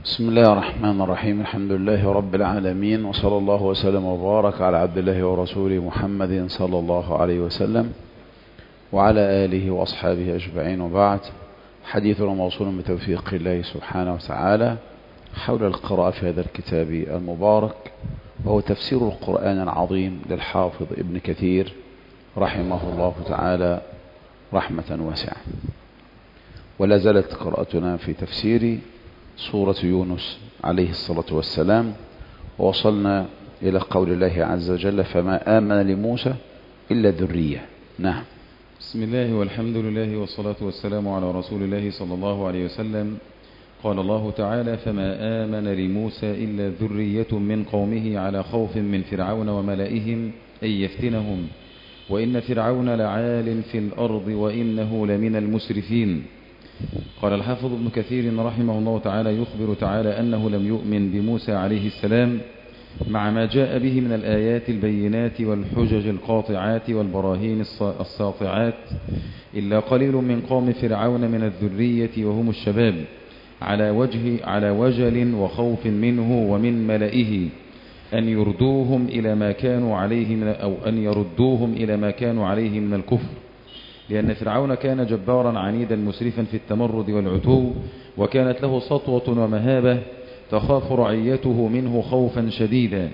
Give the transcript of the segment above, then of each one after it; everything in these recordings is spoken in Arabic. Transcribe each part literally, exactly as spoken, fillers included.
بسم الله الرحمن الرحيم. الحمد لله رب العالمين، وصلى الله وسلم وبارك على عبد الله ورسوله محمد صلى الله عليه وسلم وعلى آله وأصحابه أجمعين، وبعد. حديثنا موصول بتوفيق الله سبحانه وتعالى حول القراءة في هذا الكتاب المبارك، وهو تفسير القرآن العظيم للحافظ ابن كثير رحمه الله تعالى رحمة واسعة. ولا زالت قراءتنا في تفسير سورة يونس عليه الصلاة والسلام، ووصلنا إلى قول الله عز وجل: فما آمن لموسى إلا ذرية. نعم. بسم الله والحمد لله والصلاة والسلام على رسول الله صلى الله عليه وسلم. قال الله تعالى: فما آمن لموسى إلا ذرية من قومه على خوف من فرعون وملئهم أن يفتنهم وإن فرعون لعال في الأرض وإنه لمن المسرفين. قال الحافظ ابن كثير رحمه الله تعالى: يخبر تعالى أنه لم يؤمن بموسى عليه السلام مع ما جاء به من الآيات البينات والحجج القاطعات والبراهين الساطعات إلا قليل من قوم فرعون من الذرية وهم الشباب على وجه على وجل وخوف منه ومن ملئه أن يردوهم إلى ما كانوا عليه من أو أن يردوهم إلى ما كانوا عليه من الكفر، لأن فرعون كان جبارا عنيدا مسرفا في التمرد والعتو، وكانت له سطوة ومهابة تخاف رعيته منه خوفا شديدا.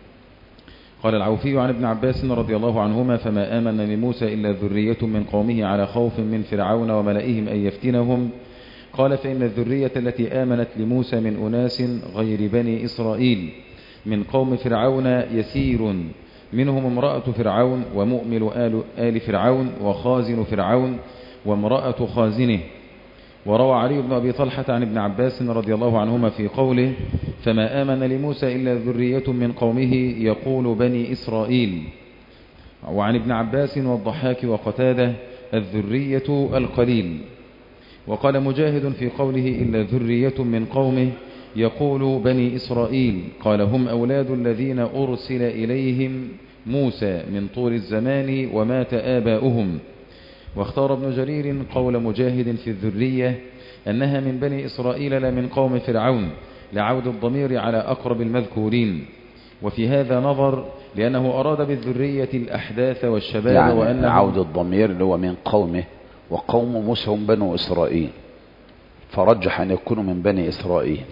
قال العوفي عن ابن عباس رضي الله عنهما: فما آمن لموسى إلا ذرية من قومه على خوف من فرعون وملئهم أن يفتنهم. قال: فإن الذرية التي آمنت لموسى من أناس غير بني إسرائيل من قوم فرعون يسير، منهم امرأة فرعون ومؤمل آل, آل فرعون وخازن فرعون وامرأة خازنه. وروى علي بن أبي طلحة عن ابن عباس رضي الله عنهما في قوله: فما آمن لموسى إلا ذرية من قومه يقول بني إسرائيل. وعن ابن عباس والضحاك وقتادة: الذرية القليل. وقال مجاهد في قوله: إلا ذرية من قومه يقول بني إسرائيل، قال: هم أولاد الذين أرسل إليهم موسى من طول الزمان ومات آباؤهم. واختار ابن جرير قول مجاهد في الذرية أنها من بني إسرائيل لا من قوم فرعون، لعود الضمير على أقرب المذكورين. وفي هذا نظر، لأنه أراد بالذرية الأحداث والشباب، يعني وأنه عود الضمير اللي هو من قومه، وقوم موسى هم بنو إسرائيل، فرجح أن يكونوا من بني إسرائيل.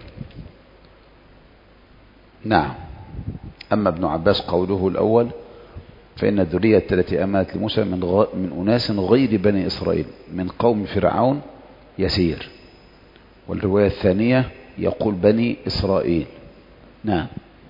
نعم. أما ابن عباس قوله الأول: فإن الذرية التي آمنت لموسى من, غ... من أناس غير بني إسرائيل من قوم فرعون يسير. والرواية الثانية يقول بني إسرائيل. نعم.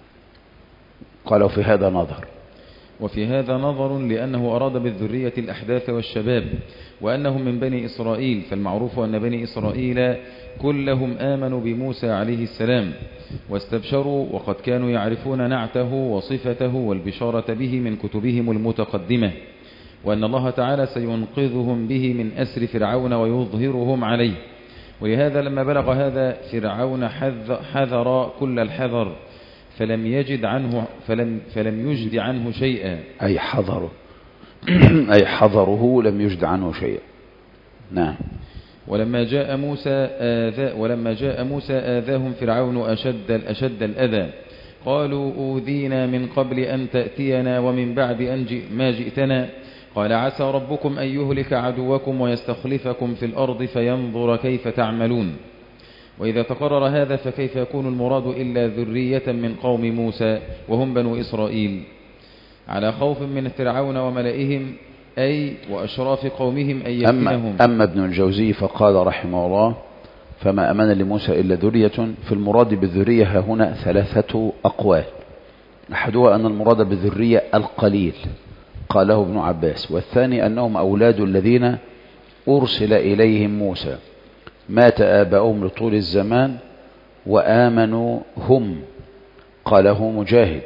قالوا في هذا نظر. وفي هذا نظر، لأنه أراد بالذرية الأحداث والشباب، وأنهم من بني إسرائيل، فالمعروف أن بني إسرائيل كلهم آمنوا بموسى عليه السلام واستبشروا، وقد كانوا يعرفون نعته وصفته والبشارة به من كتبهم المتقدمة، وأن الله تعالى سينقذهم به من أسر فرعون ويظهرهم عليه. ولهذا لما بلغ هذا فرعون حذر كل الحذر فلم يجد عنه فلم فلم يجد عنه شيئا، أي حذره أي حذره لم يجد عنه شيئا. نعم. ولما جاء موسى آذى ولما جاء موسى آذاهم فرعون أشد الأشد الأذى، قالوا: أوذينا من قبل أن تأتينا ومن بعد أن جئ ما جئتنا. قال: عسى ربكم أن يهلك عدوكم ويستخلفكم في الأرض فينظر كيف تعملون. وإذا تقرر هذا فكيف يكون المراد إلا ذرية من قوم موسى وهم بنو إسرائيل على خوف من فرعون وملئهم، أي وأشراف قومهم أن يفتنهم. أما, أما ابن الجوزي فقال رحمه الله: فما أمن لموسى إلا ذرية. في المراد بالذرية هنا ثلاثة أقوال. أحدها أن المراد بالذرية القليل، قاله ابن عباس. والثاني أنهم أولاد الذين أرسل إليهم موسى، مات آباؤهم لطول الزمان وآمنوا هم، قاله مجاهد.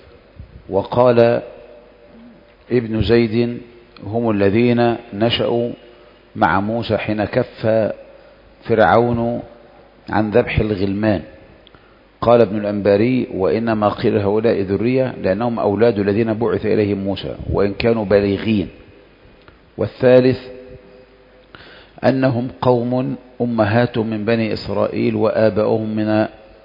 وقال ابن زيد: هم الذين نشأوا مع موسى حين كف فرعون عن ذبح الغلمان. قال ابن الأنباري: وإنما قيل هؤلاء ذرية لأنهم أولاد الذين بعث إليهم موسى وإن كانوا بالغين. والثالث أنهم قوم أمهاتهم من بني إسرائيل وآباؤهم من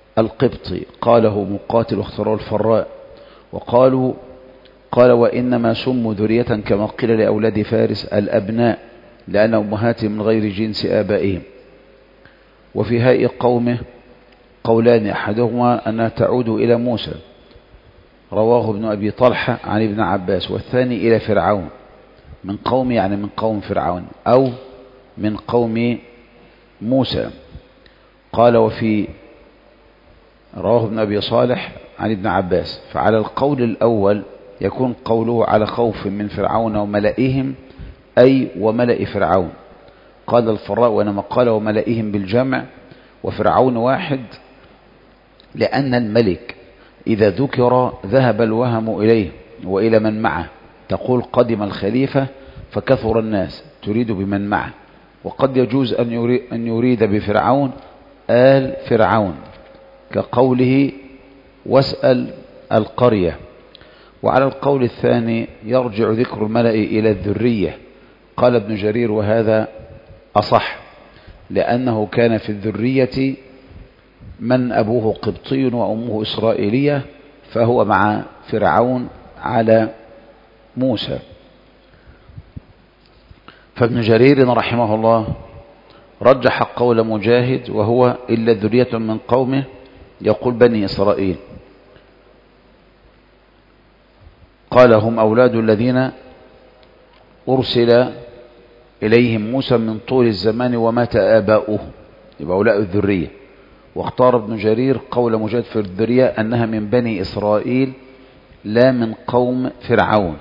القبطي قاله مقاتل واختاره الفراء. وقالوا قال وإنما سموا ذرية كما قيل لأولاد فارس الأبناء لأن أمهاتهم من غير جنس آبائهم. وفي هاء قومه قولان أحدهما أنها تعود إلى موسى رواه ابن أبي طلحة عن ابن عباس، والثاني إلى فرعون من قوم يعني من قوم فرعون أو من قوم موسى. قال وفي رواه ابن أبي صالح عن ابن عباس. فعلى القول الأول يكون قوله على خوف من فرعون وملئهم أي وملئ فرعون. قال الفراء وإنما قال وملئهم بالجمع وفرعون واحد لأن الملك إذا ذكر ذهب الوهم إليه وإلى من معه. تقول قدم الخليفة فكثر الناس تريد بمن معه، وقد يجوز أن يريد, أن يريد بفرعون آل فرعون كقوله واسأل القرية. وعلى القول الثاني يرجع ذكر الملأ إلى الذرية. قال ابن جرير وهذا أصح لأنه كان في الذرية من أبوه قبطي وأمه إسرائيلية فهو مع فرعون على موسى. فابن جرير رحمه الله رجح قول مجاهد وهو إلا ذرية من قومه يقول بني إسرائيل. قال هم أولاد الذين أرسل إليهم موسى من طول الزمان ومات آباؤه، يبقى أولاء الذرية. واختار ابن جرير قول مجاهد في الذرية أنها من بني إسرائيل لا من قوم فرعون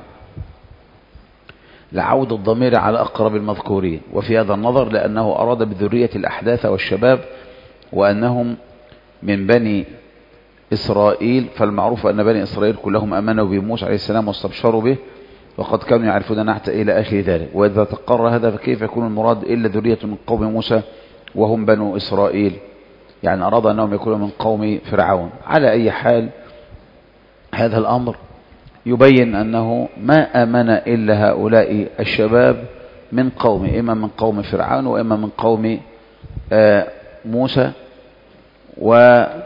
لعود الضمير على أقرب المذكورين. وفي هذا النظر لأنه أراد بذرية الأحداث والشباب وأنهم من بني إسرائيل، فالمعروف أن بني إسرائيل كلهم أمنوا بموسى عليه السلام واستبشروا به وقد كانوا يعرفون نعت إلى آخر ذلك. وإذا تقرر هذا فكيف يكون المراد إلا ذرية من قوم موسى وهم بنو إسرائيل؟ يعني أراد أنهم يكونوا من قوم فرعون. على أي حال هذا الأمر يبين أنه ما آمن إلا هؤلاء الشباب من قوم، إما من قوم فرعون وإما من قوم موسى. وابن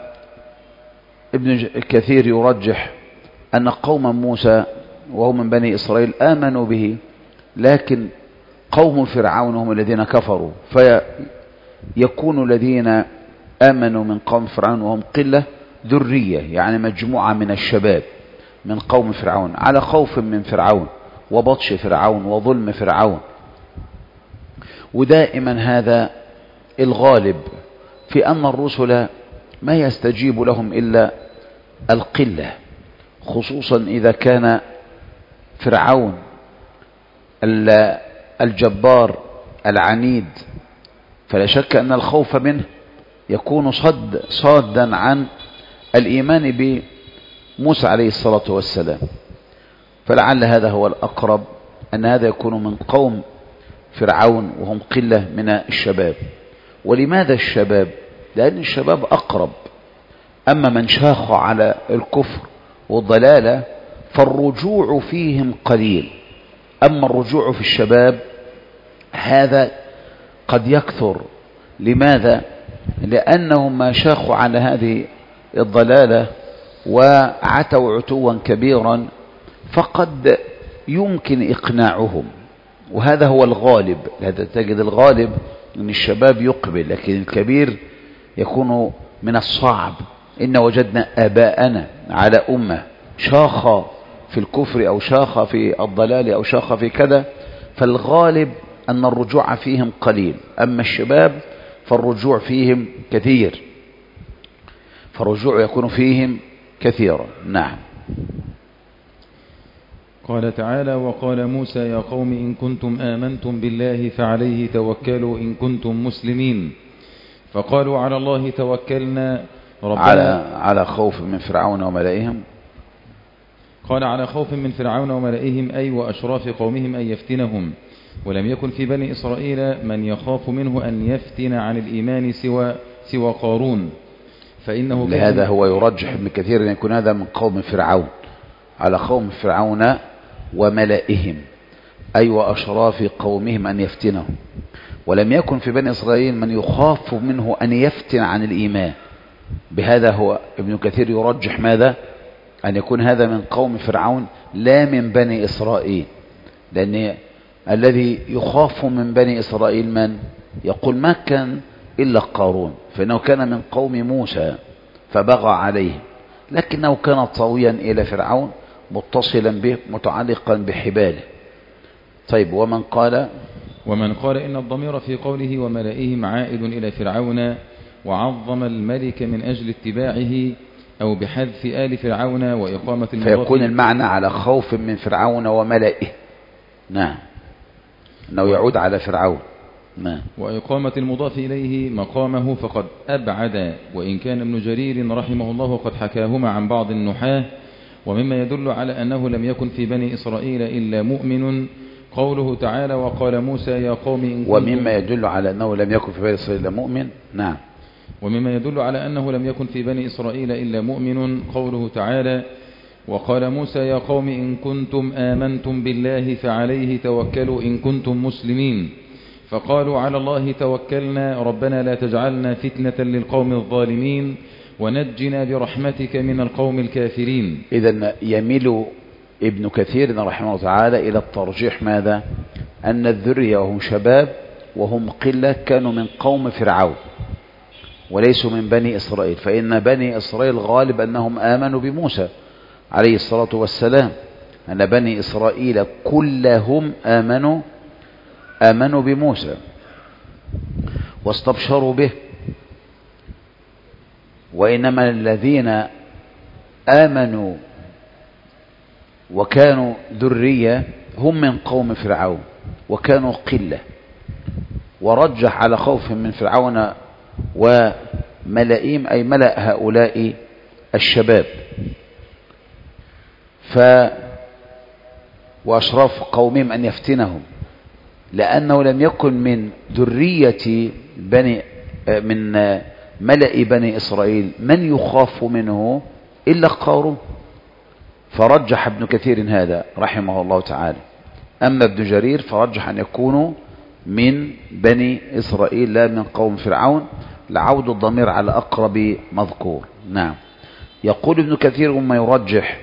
كثير يرجح أن قوم موسى وهم من بني إسرائيل آمنوا به، لكن قوم فرعون هم الذين كفروا، فيكون الذين آمنوا من قوم فرعون وهم قلة ذرية، يعني مجموعة من الشباب من قوم فرعون على خوف من فرعون وبطش فرعون وظلم فرعون. ودائما هذا الغالب في أن الرسل ما يستجيب لهم إلا القلة، خصوصا إذا كان فرعون الجبار العنيد، فلا شك أن الخوف منه يكون صد صادا عن الإيمان بموسى عليه الصلاة والسلام. فلعل هذا هو الأقرب، أن هذا يكون من قوم فرعون وهم قلة من الشباب. ولماذا الشباب؟ لأن الشباب أقرب. أما من شاخ على الكفر والضلالة فالرجوع فيهم قليل، أما الرجوع في الشباب هذا قد يكثر. لماذا؟ لأنهم ما شاخوا على هذه الضلالة وعتوا عتوا كبيرا فقد يمكن إقناعهم، وهذا هو الغالب. هذا تجد الغالب أن الشباب يقبل، لكن الكبير يكون من الصعب. إن وجدنا آباءنا على أمة شاخ في الكفر أو شاخ في الضلال أو شاخ في كذا، فالغالب أن الرجوع فيهم قليل. أما الشباب فالرجوع فيهم كثير، فالرجوع يكون فيهم كثيرا. نعم. قال تعالى: وقال موسى يا قوم إن كنتم آمنتم بالله فعليه توكلوا إن كنتم مسلمين. فقالوا على الله توكلنا ربنا على على خوف من فرعون وملئهم. قال على خوف من فرعون وملئهم أي وأشراف قومهم أن يفتنهم، ولم يكن في بني إسرائيل من يخاف منه أن يفتن عن الإيمان سوى سوى قارون، فإنه لهذا هو يرجح ابن كثير أن يكون هذا من قوم فرعون، على قوم فرعون وملئهم أي وأشراف قومهم أن يفتنهم. ولم يكن في بني إسرائيل من يخاف منه أن يفتن عن الإيمان، بهذا هو ابن كثير يرجح ماذا؟ أن يكون هذا من قوم فرعون لا من بني إسرائيل، لأن الذي يخاف من بني إسرائيل من؟ يقول ما كان إلا قارون، فإنه كان من قوم موسى فبغى عليه، لكنه كان طاويا إلى فرعون متصلا به متعلقا بحباله. طيب ومن قال ومن قال إن الضمير في قوله وملئهم عائد إلى فرعون وعظم الملك من أجل اتباعه أو بحذف آل فرعون وإقامة المضاف، فيكون المعنى على خوف من فرعون وملئه. نعم، أنه يعود على فرعون. نعم. وإقامة المضاف إليه مقامه فقد أبعد، وإن كان ابن جرير رحمه الله قد حكاهما عن بعض النحاة. ومما يدل على أنه لم يكن في بني إسرائيل إلا مؤمن قوله تعالى وقال موسى يا قوم إن ومما يدل على أنه لم يكن في بني إسرائيل إلا مؤمن. نعم. ومما يدل على أنه لم يكن في بني إسرائيل إلا مؤمن قوله تعالى وقال موسى يا قوم إن كنتم آمنتم بالله فعليه توكلوا إن كنتم مسلمين، فقالوا على الله توكلنا ربنا لا تجعلنا فتنة للقوم الظالمين ونجنا برحمتك من القوم الكافرين. إذن يميل ابن كثير رحمه الله تعالى إلى الترجيح ماذا؟ أن الذرية وهم شباب وهم قلة كانوا من قوم فرعون وليسوا من بني إسرائيل، فإن بني إسرائيل غالب أنهم آمنوا بموسى عليه الصلاة والسلام، أن بني إسرائيل كلهم آمنوا آمنوا بموسى واستبشروا به، وإنما الذين آمنوا وكانوا ذرية هم من قوم فرعون وكانوا قلة، ورجح على خوف من فرعون وملئهم أي ملأ هؤلاء الشباب ف وأشراف قومهم أن يفتنهم، لأنه لم يكن من ذرية بني من ملأ بني إسرائيل من يخاف منه إلا قارون، فرجح ابن كثير هذا رحمه الله تعالى. أما ابن جرير فرجح أن يكونوا من بني إسرائيل لا من قوم فرعون، لعود الضمير على أقرب مذكور. نعم. يقول ابن كثير وما يرجح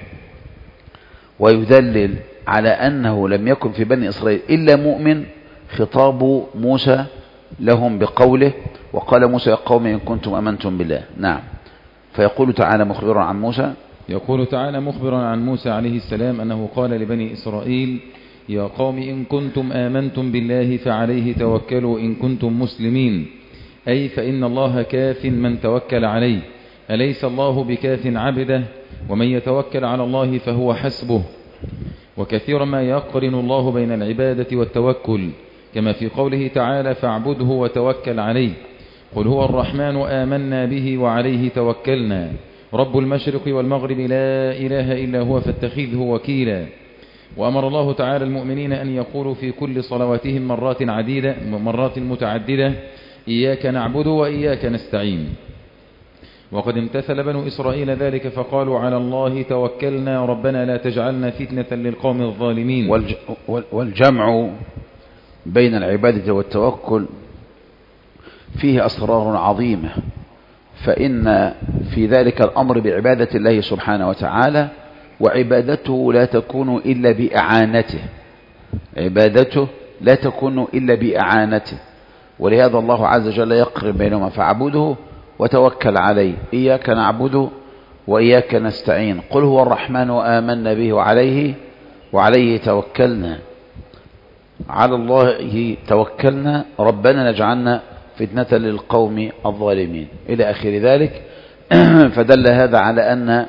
ويدلل على أنه لم يكن في بني إسرائيل إلا مؤمن خطاب موسى لهم بقوله وقال موسى يا قوم إن كنتم أمنتم بالله. نعم. فيقول تعالى مخبرا عن موسى يقول تعالى مخبرا عن موسى عليه السلام أنه قال لبني إسرائيل يا قوم إن كنتم آمنتم بالله فعليه توكلوا إن كنتم مسلمين، أي فإن الله كاف من توكل عليه، أليس الله بكاف عبده، ومن يتوكل على الله فهو حسبه. وكثيرا ما يقرن الله بين العبادة والتوكل كما في قوله تعالى فاعبده وتوكل عليه، قل هو الرحمن آمنا به وعليه توكلنا رب المشرق والمغرب لا إله إلا هو فاتخذه وكيلا. وأمر الله تعالى المؤمنين أن يقولوا في كل صلواتهم مرات عديدة مرات متعددة إياك نعبد وإياك نستعين. وقد امتثل بنو إسرائيل ذلك فقالوا على الله توكلنا ربنا لا تجعلنا فتنة للقوم الظالمين. والجمع بين العبادة والتوكل فيه أسرار عظيمة، فإن في ذلك الأمر بعبادة الله سبحانه وتعالى، وعبادته لا تكون إلا بإعانته، عبادته لا تكون إلا بإعانته، ولهذا الله عز وجل يقرن بينهما فاعبده وتوكل عليه، إياك نعبد وإياك نستعين، قل هو الرحمن آمنا به وعليه وعليه توكلنا، على الله توكلنا ربنا نجعلنا فتنة للقوم الظالمين إلى آخر ذلك. فدل هذا على أن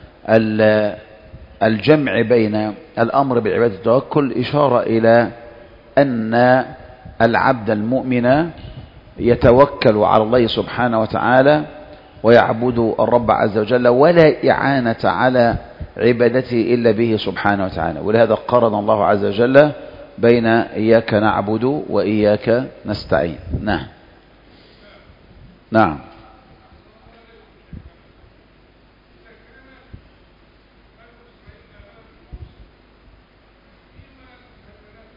الجمع بين الأمر بعبادة التوكل إشارة إلى أن العبد المؤمن يتوكل على الله سبحانه وتعالى ويعبد الرب عز وجل، ولا إعانة على عبادته إلا به سبحانه وتعالى. ولهذا قرن الله عز وجل بين إياك نعبد وإياك نستعين. نعم. نعم.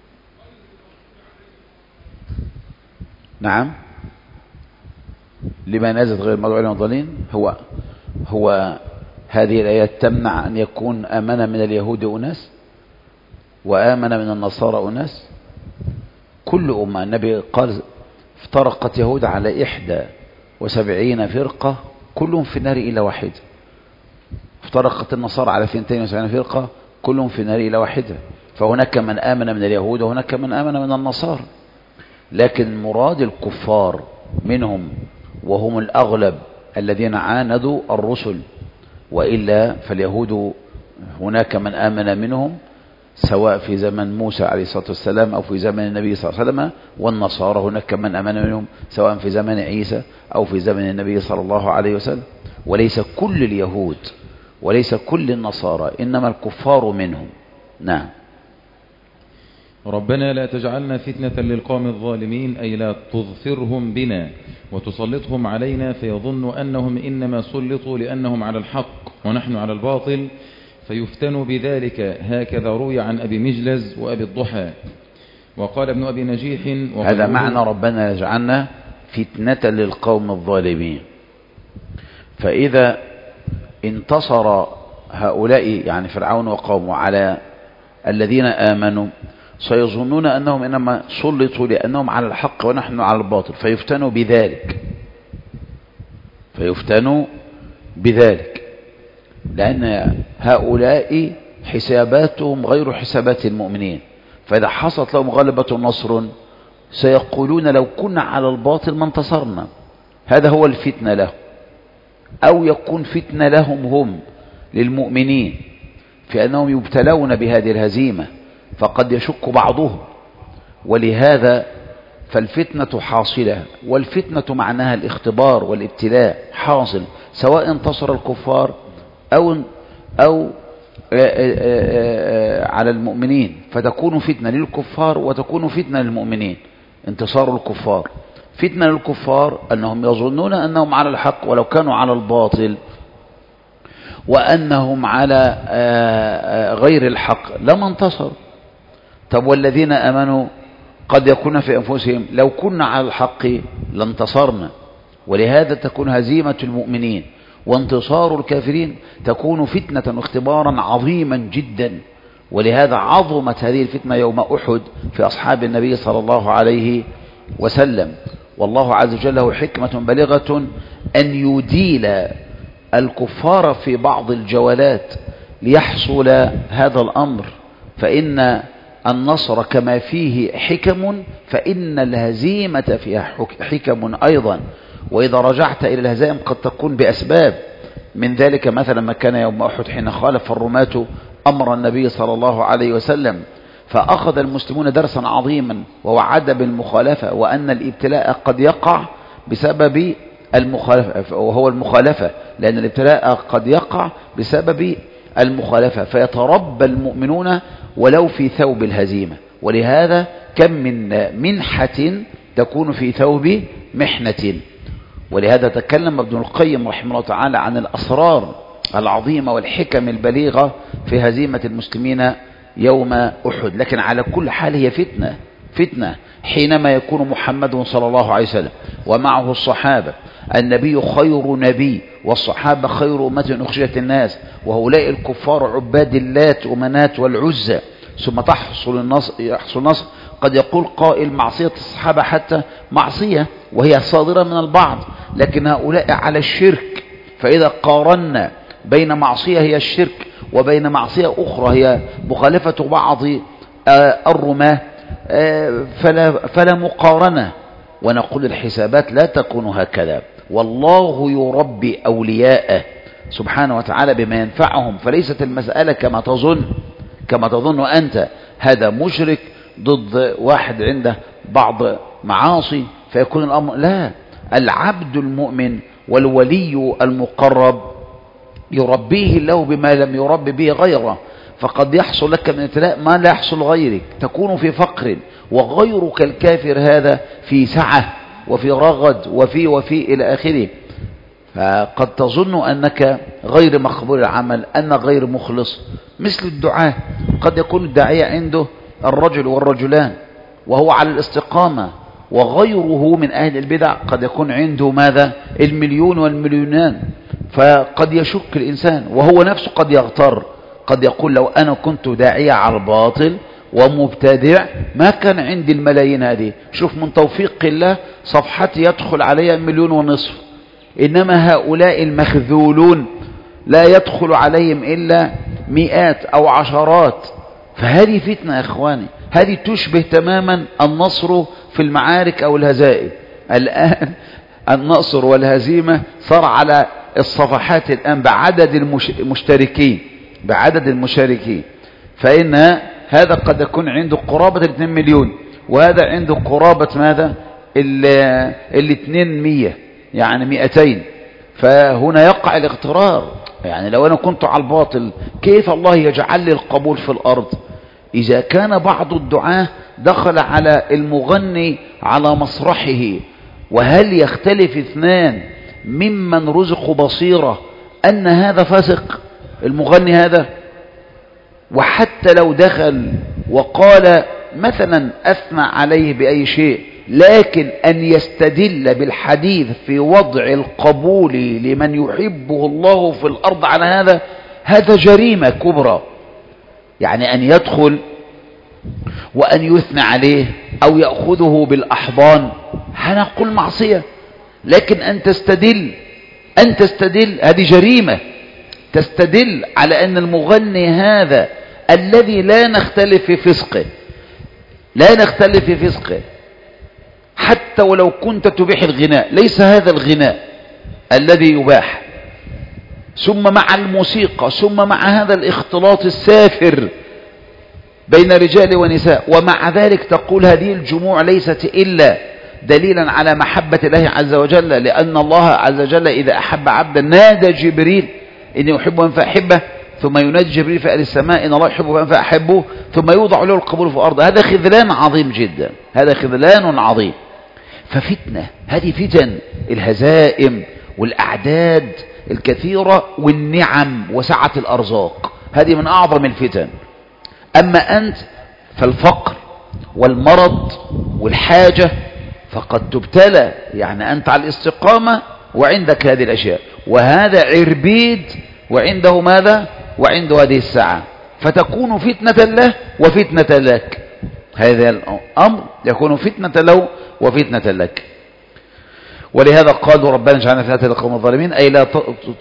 نعم. لما نزلت غير المغضوب عليهم الضالين. هو هو هذه الآيات تمنع أن يكون آمن من اليهود أناس وآمن من النصارى أناس؟ كل أمة، النبي قال افترقت يهود على إحدى وسبعين فرقة كلهم في النار إلا واحدة. افترقت النصارى على اثنتين وسبعين فرقة كلهم في النار إلا واحدة. فهناك من آمن من اليهود وهناك من آمن من النصارى. لكن مراد الكفار منهم وهم الأغلب الذين عاندوا الرسل، وإلا فاليهود هناك من آمن منهم سواء في زمن موسى عليه الصلاة والسلام أو في زمن النبي صلى الله عليه وسلم، والنصارى هناك من آمن منهم سواء في زمن عيسى أو في زمن النبي صلى الله عليه وسلم. وليس كل اليهود وليس كل النصارى، إنما الكفار منهم. نعم. ربنا لا تجعلنا فتنة للقوم الظالمين، أي لا تظفرهم بنا وتسلطهم علينا فيظن أنهم إنما سلطوا لأنهم على الحق ونحن على الباطل فيفتنوا بذلك. هكذا روي عن أبي مجلز وأبي الضحى. وقال ابن أبي نجيح هذا معنى ربنا يجعلنا فتنة للقوم الظالمين. فإذا انتصر هؤلاء يعني فرعون وقومه على الذين آمنوا سيظنون أنهم إنما سلطوا لأنهم على الحق ونحن على الباطل فيفتنوا بذلك فيفتنوا بذلك لأن هؤلاء حساباتهم غير حسابات المؤمنين. فإذا حصلت لهم غلبة نصر سيقولون لو كنا على الباطل ما انتصرنا. هذا هو الفتنة لهم، أو يكون فتنة لهم هم للمؤمنين في أنهم يبتلون بهذه الهزيمة فقد يشك بعضهم. ولهذا فالفتنة حاصلة، والفتنة معناها الاختبار والابتلاء حاصل سواء انتصر الكفار أو أو على المؤمنين، فتكون فتنة للكفار وتكون فتنة للمؤمنين. انتصار الكفار فتنة للكفار أنهم يظنون أنهم على الحق ولو كانوا على الباطل، وأنهم على غير الحق لما انتصروا. طب والذين آمنوا قد يكون في أنفسهم لو كنا على الحق لانتصرنا. ولهذا تكون هزيمة المؤمنين وانتصار الكافرين تكون فتنة واختبارا عظيما جدا. ولهذا عظمت هذه الفتنة يوم أحد في أصحاب النبي صلى الله عليه وسلم. والله عز وجل له حكمة بلغة أن يديل الكفار في بعض الجولات ليحصل هذا الأمر. فإن النصر كما فيه حكم فإن الهزيمة فيها حكم أيضا. وإذا رجعت إلى الهزائم قد تكون بأسباب، من ذلك مثلا ما كان يوم أحد حين خالف الرماة أمر النبي صلى الله عليه وسلم، فأخذ المسلمون درسا عظيما ووعد بالمخالفة، وأن الابتلاء قد يقع بسبب المخالفة، وهو المخالفة، لأن الابتلاء قد يقع بسبب المخالفة فيتربى المؤمنون ولو في ثوب الهزيمة. ولهذا كم من منحة تكون في ثوب محنة. ولهذا تكلم ابن القيم رحمه الله تعالى عن الأسرار العظيمة والحكم البليغة في هزيمة المسلمين يوم أحد. لكن على كل حال هي فتنة فتنة حينما يكون محمد صلى الله عليه وسلم ومعه الصحابة، النبي خير نبي والصحابة خير أمة أخرجت الناس، وهؤلاء الكفار عباد اللات ومنات والعزى، ثم تحصل النصر يحصل النصر. قد يقول قائل معصية الصحابة حتى معصية وهي صادرة من البعض، لكن هؤلاء على الشرك. فإذا قارنا بين معصية هي الشرك وبين معصية أخرى هي مخالفة بعض الرماة فلا, فلا مقارنة. ونقول الحسابات لا تكون هكذا، والله يربي أولياءه سبحانه وتعالى بما ينفعهم. فليست المسألة كما تظن كما تظن أنت، هذا مشرك ضد واحد عنده بعض معاصي فيكون الأمر لا. العبد المؤمن والولي المقرب يربيه الله بما لم يرب به غيره. فقد يحصل لك من ابتلاء ما لا يحصل غيرك، تكون في فقر وغيرك الكافر هذا في سعة وفي رغد وفي وفي إلى آخره. فقد تظن أنك غير مقبول العمل، أن غير مخلص. مثل الدعاء، قد يكون الداعية عنده الرجل والرجلان وهو على الاستقامة وغيره من أهل البدع قد يكون عنده ماذا؟ المليون والمليونان، فقد يشك الإنسان وهو نفسه قد يغتر، قد يقول لو أنا كنت داعية على الباطل ومبتدع ما كان عندي الملايين هذه. شوف من توفيق الله صفحتي يدخل عليها مليون ونصف، إنما هؤلاء المخذولون لا يدخل عليهم إلا مئات أو عشرات. فهذه فتنة يا إخواني، هذه تشبه تماما النصر في المعارك أو الهزائم. الآن النصر والهزيمة صار على الصفحات الآن بعدد المشتركين بعدد المشاركين، فإن هذا قد يكون عنده قرابة الاثنين مليون، وهذا عنده قرابة ماذا؟ الاثنين مية، يعني مئتين. فهنا يقع الاغترار، يعني لو أنا كنت على الباطل كيف الله يجعل لي القبول في الأرض؟ إذا كان بعض الدعاة دخل على المغني على مسرحه، وهل يختلف اثنان ممن رزقوا بصيرة أن هذا فاسق المغني هذا؟ وحتى لو دخل وقال مثلا أثنى عليه بأي شيء، لكن أن يستدل بالحديث في وضع القبول لمن يحبه الله في الأرض على هذا، هذا جريمة كبرى. يعني أن يدخل وأن يثنى عليه أو يأخذه بالأحضان هنقول معصية، لكن أن تستدل أن تستدل هذه جريمة، تستدل على أن المغني هذا الذي لا نختلف في فسقه لا نختلف في فسقه حتى ولو كنت تبيح الغناء، ليس هذا الغناء الذي يباح، ثم مع الموسيقى، ثم مع هذا الاختلاط السافر بين رجال ونساء، ومع ذلك تقول هذه الجموع ليست إلا دليلا على محبة الله عز وجل، لأن الله عز وجل إذا أحب عبدا نادى جبريل إني أحب من فأحبه، ثم ينادي جبريل في أهل السماء إن الله يحب من فأحبه، ثم يوضع له القبول في الأرض. هذا خذلان عظيم جدا، هذا خذلان عظيم. ففتنة، هذه فتن الهزائم والأعداد الكثيرة والنعم وسعة الأرزاق، هذه من أعظم الفتن. أما أنت فالفقر والمرض والحاجة فقد تبتلى، يعني أنت على الاستقامة وعندك هذه الأشياء، وهذا عربيد وعنده ماذا؟ وعنده هذه الساعة، فتكون فتنة له وفتنة لك. هذا الأمر يكون فتنة له وفتنة لك. ولهذا قالوا ربنا اجعلنا فتنة للقوم الظالمين، أي لا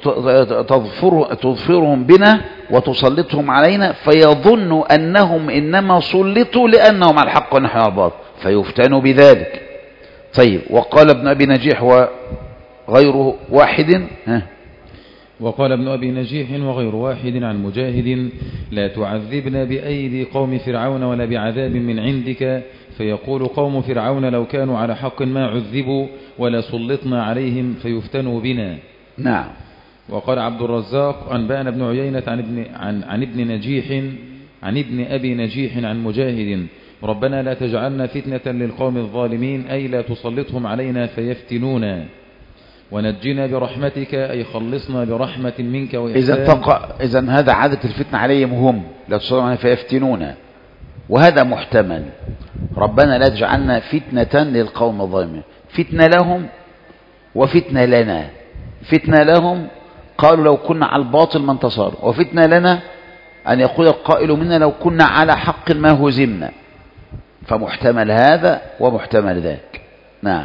تظفر تظفرهم بنا وتسلطهم علينا فيظنوا أنهم إنما سلطوا لأنهم على الحق ونحن على الباطل فيفتنوا بذلك. طيب، وقال ابن أبي نجيح وغيره واحد ها وقال ابن أبي نجيح وغير واحد عن مجاهد: لا تعذبنا بأيدي قوم فرعون ولا بعذاب من عندك، فيقول قوم فرعون لو كانوا على حق ما عذبوا ولا سلطنا عليهم فيفتنوا بنا. نعم. وقال عبد الرزاق أنبأنا ابن عيينة عن ابن, عن, عن ابن نجيح عن ابن أبي نجيح عن مجاهد: ربنا لا تجعلنا فتنة للقوم الظالمين، أي لا تسلطهم علينا فيفتنونا، ونجنا برحمتك، أي خلصنا برحمة منك وإحسان. إذا تقع إذن هذا عادة الفتنة عليهم هم، لا تسلطهم علينا فيفتنونا، وهذا محتمل. ربنا لا تجعلنا فتنة للقوم الظالمين، فتنة لهم وفتنة لنا. فتنة لهم قالوا لو كنا على الباطل ما انتصروا، وفتنة لنا أن يقول القائل منا لو كنا على حق ما هزمنا. فمحتمل هذا ومحتمل ذاك. نعم.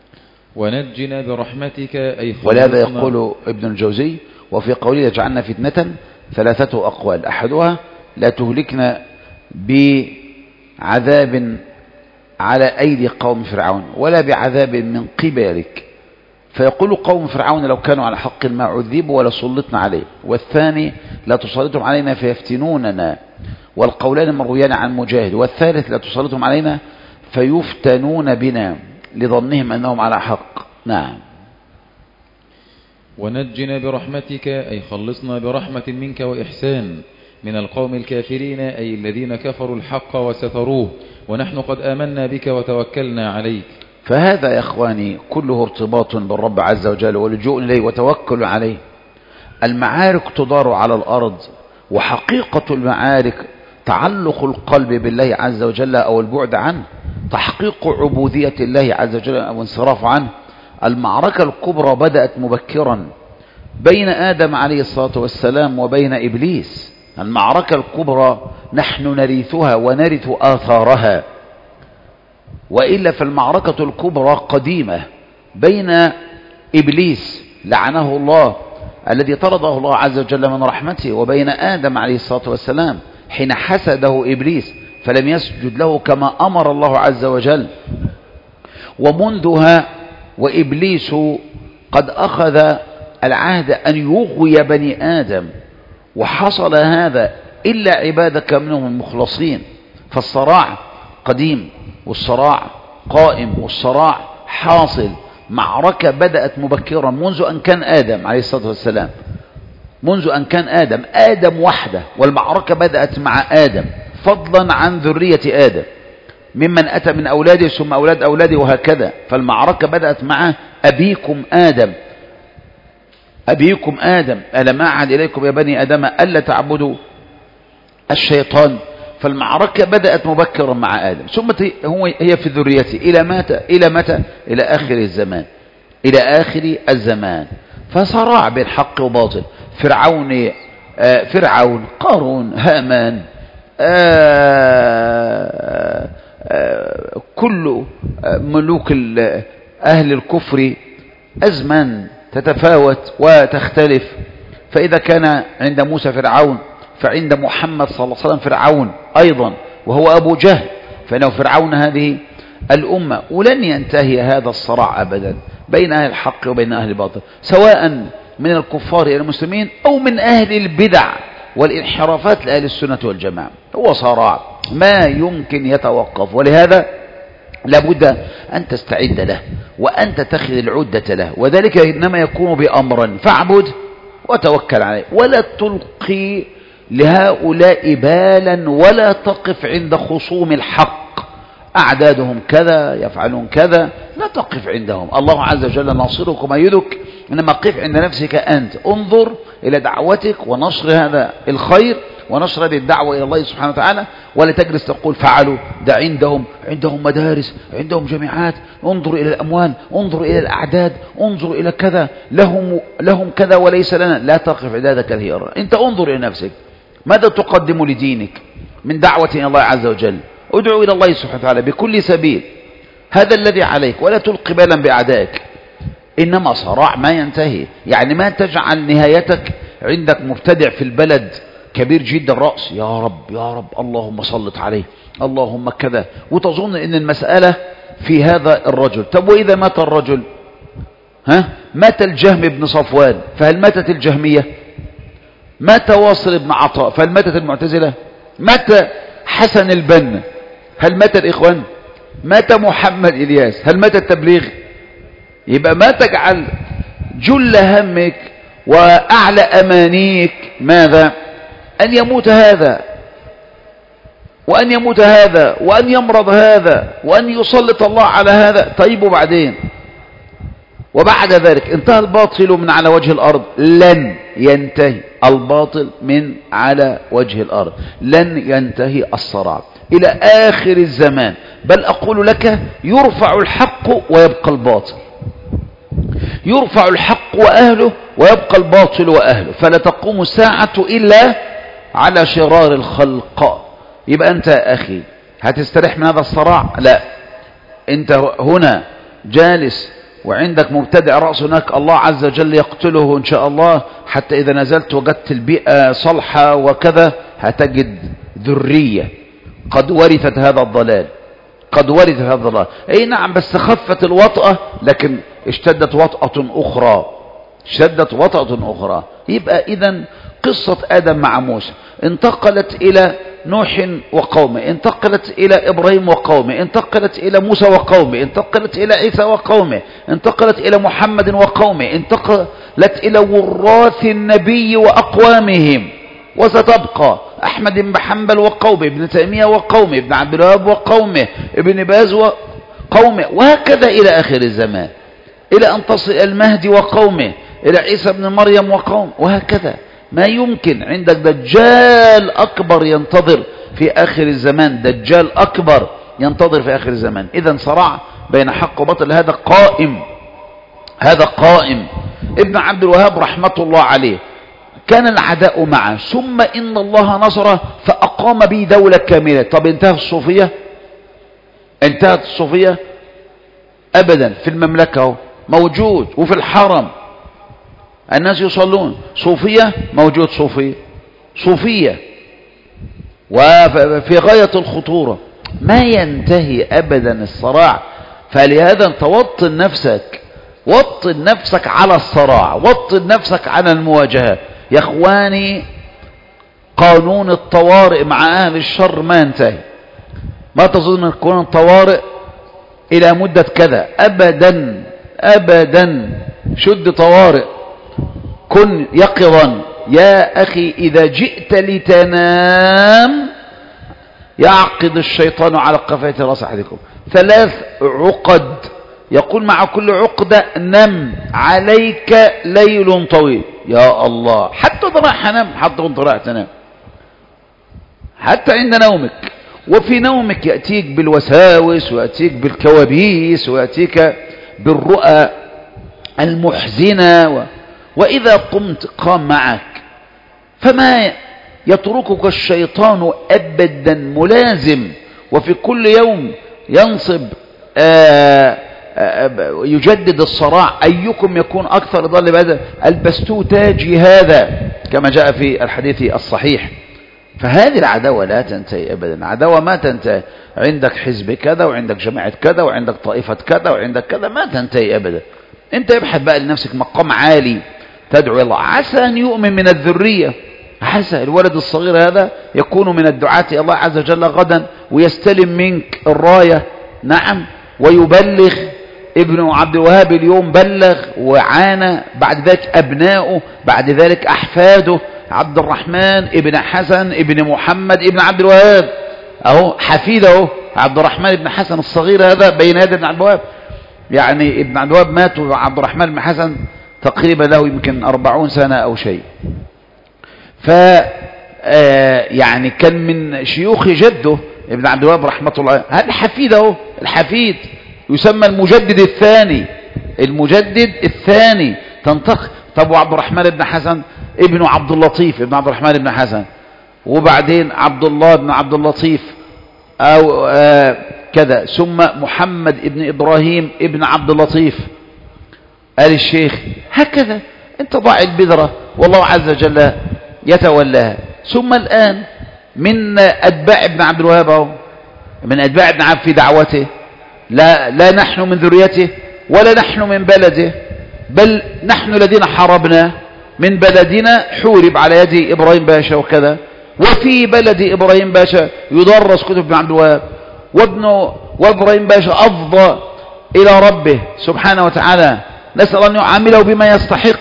ونجنا برحمتك، أي خلصنا. ولهذا يقول ابن الجوزي وفي قوله يجعلنا فتنة ثلاثة أقوال: أحدها لا تهلكنا بعذاب على أيدي قوم فرعون ولا بعذاب من قبلك، فيقول قوم فرعون لو كانوا على حق ما عذبوا ولا سلطنا عليه. والثاني لا تسلطهم علينا فيفتنوننا، والقولان مرويان عن مجاهد. والثالث لا تسلطهم علينا فيفتنون بنا لظنهم أنهم على حق. نعم. ونجنا برحمتك، أي خلصنا برحمة منك وإحسان من القوم الكافرين، أي الذين كفروا الحق وستروه، ونحن قد آمنا بك وتوكلنا عليك. فهذا يا إخواني كله ارتباط بالرب عز وجل ولجوء إليه وتوكل عليه. المعارك تدار على الأرض، وحقيقة المعارك تعلق القلب بالله عز وجل أو البعد عنه. تحقيق عبودية الله عز وجل أو انصراف عنه. المعركة الكبرى بدأت مبكرا بين آدم عليه الصلاة والسلام وبين إبليس. المعركة الكبرى نحن نرثها ونرث آثارها، وإلا فالمعركة الكبرى قديمة بين إبليس لعنه الله الذي طرده الله عز وجل من رحمته، وبين آدم عليه الصلاة والسلام حين حسده إبليس فلم يسجد له كما أمر الله عز وجل. ومنذها وإبليس قد أخذ العهد أن يغوي بني آدم، وحصل هذا إلا عبادك منهم المخلصين. فالصراع قديم والصراع قائم والصراع حاصل. معركة بدأت مبكرا منذ أن كان آدم عليه الصلاة والسلام، منذ أن كان آدم آدم وحده، والمعركة بدأت مع آدم فضلا عن ذرية آدم ممن أتى من أولاده ثم أولاد أولاده وهكذا. فالمعركة بدأت مع أبيكم آدم، أبيكم آدم ألم أعهد إليكم يا بني آدم ألا تعبدوا الشيطان. فالمعركة بدأت مبكرا مع آدم، ثم هو هي في ذريته إلى متى؟ إلى متى؟ إلى آخر الزمان، إلى آخر الزمان. فصراع بين حق وباطل. فرعون آه فرعون قارون هامان آه آه كل ملوك أهل الكفر أزمان تتفاوت وتختلف. فإذا كان عند موسى فرعون فعند محمد صلى الله عليه وسلم فرعون أيضا، وهو أبو جهل، فإنه فرعون هذه الأمة. ولن ينتهي هذا الصراع أبدا بين أهل الحق وبين أهل الباطل، سواء من الكفار إلى المسلمين أو من أهل البدع والانحرافات لأهل السنة والجماعة. هو صراع ما يمكن يتوقف، ولهذا لابد أن تستعد له وأن تتخذ العدة له، وذلك إنما يكون بأمر فاعبد وتوكل عليه، ولا تلقي لهؤلاء بالا ولا تقف عند خصوم الحق. أعدادهم كذا يفعلون كذا، لا تقف عندهم. الله عز وجل ناصرك ومؤيدك، إنما قف عند نفسك أنت. انظر إلى دعوتك ونشر هذا الخير ونشر هذه الدعوة إلى الله سبحانه وتعالى، ولا تجلس تقول فعلوا ده عندهم عندهم مدارس، عندهم جامعات، انظر إلى الأموال، انظر إلى الأعداد، انظر إلى كذا، لهم لهم كذا وليس لنا. لا تقف عند هذا كثيرا. أنت انظر إلى نفسك، ماذا تقدم لدينك من دعوة إلى الله عز وجل؟ ادعو إلى الله سبحانه وتعالى بكل سبيل، هذا الذي عليك، ولا تلقي بالا بأعدائك. إنما صراع ما ينتهي، يعني ما تجعل نهايتك عندك مبتدع في البلد كبير جدا الرأس، يا رب يا رب اللهم صلت عليه اللهم كذا، وتظن إن المسألة في هذا الرجل. طب وإذا مات الرجل؟ ها مات الجهم بن صفوان، فهل ماتت الجهمية؟ مات واصل بن عطاء، فهل ماتت المعتزلة؟ مات حسن البنا، هل مات الإخوان؟ مات محمد إلياس، هل مات التبليغ؟ يبقى ما تجعل جل همك وأعلى أمانيك ماذا؟ أن يموت هذا وأن يموت هذا وأن يمرض هذا وأن يسلط الله على هذا. طيب وبعدين؟ وبعد ذلك انتهى الباطل من على وجه الأرض؟ لن ينتهي الباطل من على وجه الأرض، لن ينتهي الصراع إلى آخر الزمان. بل أقول لك يرفع الحق ويبقى الباطل، يرفع الحق وأهله ويبقى الباطل وأهله، فلا تقوم الساعة إلا على شرار الخلق. يبقى أنت يا أخي هتستريح من هذا الصراع؟ لا، أنت هنا جالس وعندك مبتدع رأس هناك، الله عز وجل يقتله إن شاء الله، حتى إذا نزلت وجدت البيئة صلحة وكذا هتجد ذرية قد ورثت هذا الضلال، قد ورثت هذا الضلال. أي نعم، بس خفت الوطأة لكن اشتدت وطأة أخرى، اشتدت وطأة أخرى. يبقى إذن قصة آدم مع موسى انتقلت إلى نوح وقومه، انتقلت إلى إبراهيم وقومه، انتقلت إلى موسى وقومه، انتقلت إلى عيسى وقومه، انتقلت إلى محمد وقومه، انتقلت إلى وراث النبي وأقوامهم، وستبقى أحمد بن حنبل وقومه، ابن تيمية وقومه، ابن عبد الوهاب وقومه، ابن باز وقومه، وهكذا إلى آخر الزمان، إلى أن تصل المهدي وقومه، إلى عيسى بن مريم وقومه، وهكذا. ما يمكن عندك دجال أكبر ينتظر في آخر الزمان، دجال أكبر ينتظر في آخر الزمان. إذا صراع بين حق وباطل هذا قائم، هذا قائم. ابن عبد الوهاب رحمة الله عليه كان العداء معه، ثم إن الله نصره فأقام به دولة كاملة. طب انتهت الصوفية؟ انتهت الصوفية؟ أبدا. في المملكة موجود، وفي الحرم الناس يصلون. صوفية موجود، صوفية صوفية وفي غاية الخطورة، ما ينتهي أبدا الصراع. فلهذا توطن نفسك، وطن نفسك على الصراع، وطن نفسك على المواجهة. يا اخواني قانون الطوارئ مع أهل الشر ما ينتهي. ما تظن أن قانون الطوارئ إلى مدة كذا، أبدا أبدا. شد طوارئ، كن يقظا يا أخي. إذا جئت لتنام يعقد الشيطان على قفاة راس أحدكم ثلاث عقد، يقول مع كل عقدة نم عليك ليل طويل. يا الله، حتى وانت رايح تنام، حتى وانت رايح تنام، حتى عند نومك. وفي نومك يأتيك بالوساوس، ويأتيك بالكوابيس، ويأتيك بالرؤى المحزنة و... وإذا قمت قام معك. فما يتركك الشيطان أبدا، ملازم. وفي كل يوم ينصب آآ آآ يجدد الصراع، أيكم يكون أكثر ضل بهذا البستو تاجي هذا، كما جاء في الحديث الصحيح. فهذه العداوة لا تنتهي أبدا، عداوة ما تنتهي. عندك حزب كذا، وعندك جماعة كذا، وعندك طائفة كذا، وعندك كذا، ما تنتهي أبدا. أنت ابحث بقى لنفسك مقام عالي تدعو الله، عسى أن يؤمن من الذرية. عسى الولد الصغير هذا يكون من الدعاة الله عز وجل غدا، ويستلم منك الراية. نعم، ويبلغ. ابن عبد الوهاب اليوم بلغ وعانى، بعد ذلك أبناؤه، بعد ذلك أحفاده، عبد الرحمن ابن حسن ابن محمد ابن عبد الوهاب، أهو حفيده عبد الرحمن ابن حسن الصغير هذا بين يدي ابن عبد الوهاب. يعني ابن عبد الوهاب مات وعبد الرحمن بن حسن تقريبا له يمكن أربعون سنة أو شيء. ف يعني كان من شيوخ جده ابن عبد الوهاب رحمة الله عليه. هذا حفيده، الحفيد يسمى المجدد الثاني، المجدد الثاني تنتقل. طب وعبد الرحمن بن حسن ابن عبد اللطيف ابن عبد الرحمن بن حسن، وبعدين عبد الله بن عبد اللطيف أو آه كذا، ثم محمد ابن إبراهيم ابن عبد اللطيف آل الشيخ. هكذا انت ضاع البذرة والله عز وجل يتولاها. ثم الآن من أتباع ابن عبد الوهاب، من أتباع ابن عبد في دعوته. لا, لا نحن من ذريته ولا نحن من بلده، بل نحن الذين حاربنا من بلدنا، حورب على يد إبراهيم باشا وكذا. وفي بلد إبراهيم باشا يدرس كتب ابن عبد الوهاب، وابن وإبراهيم باشا أفضى إلى ربه سبحانه وتعالى. نسأل أن يعامله بما يستحق،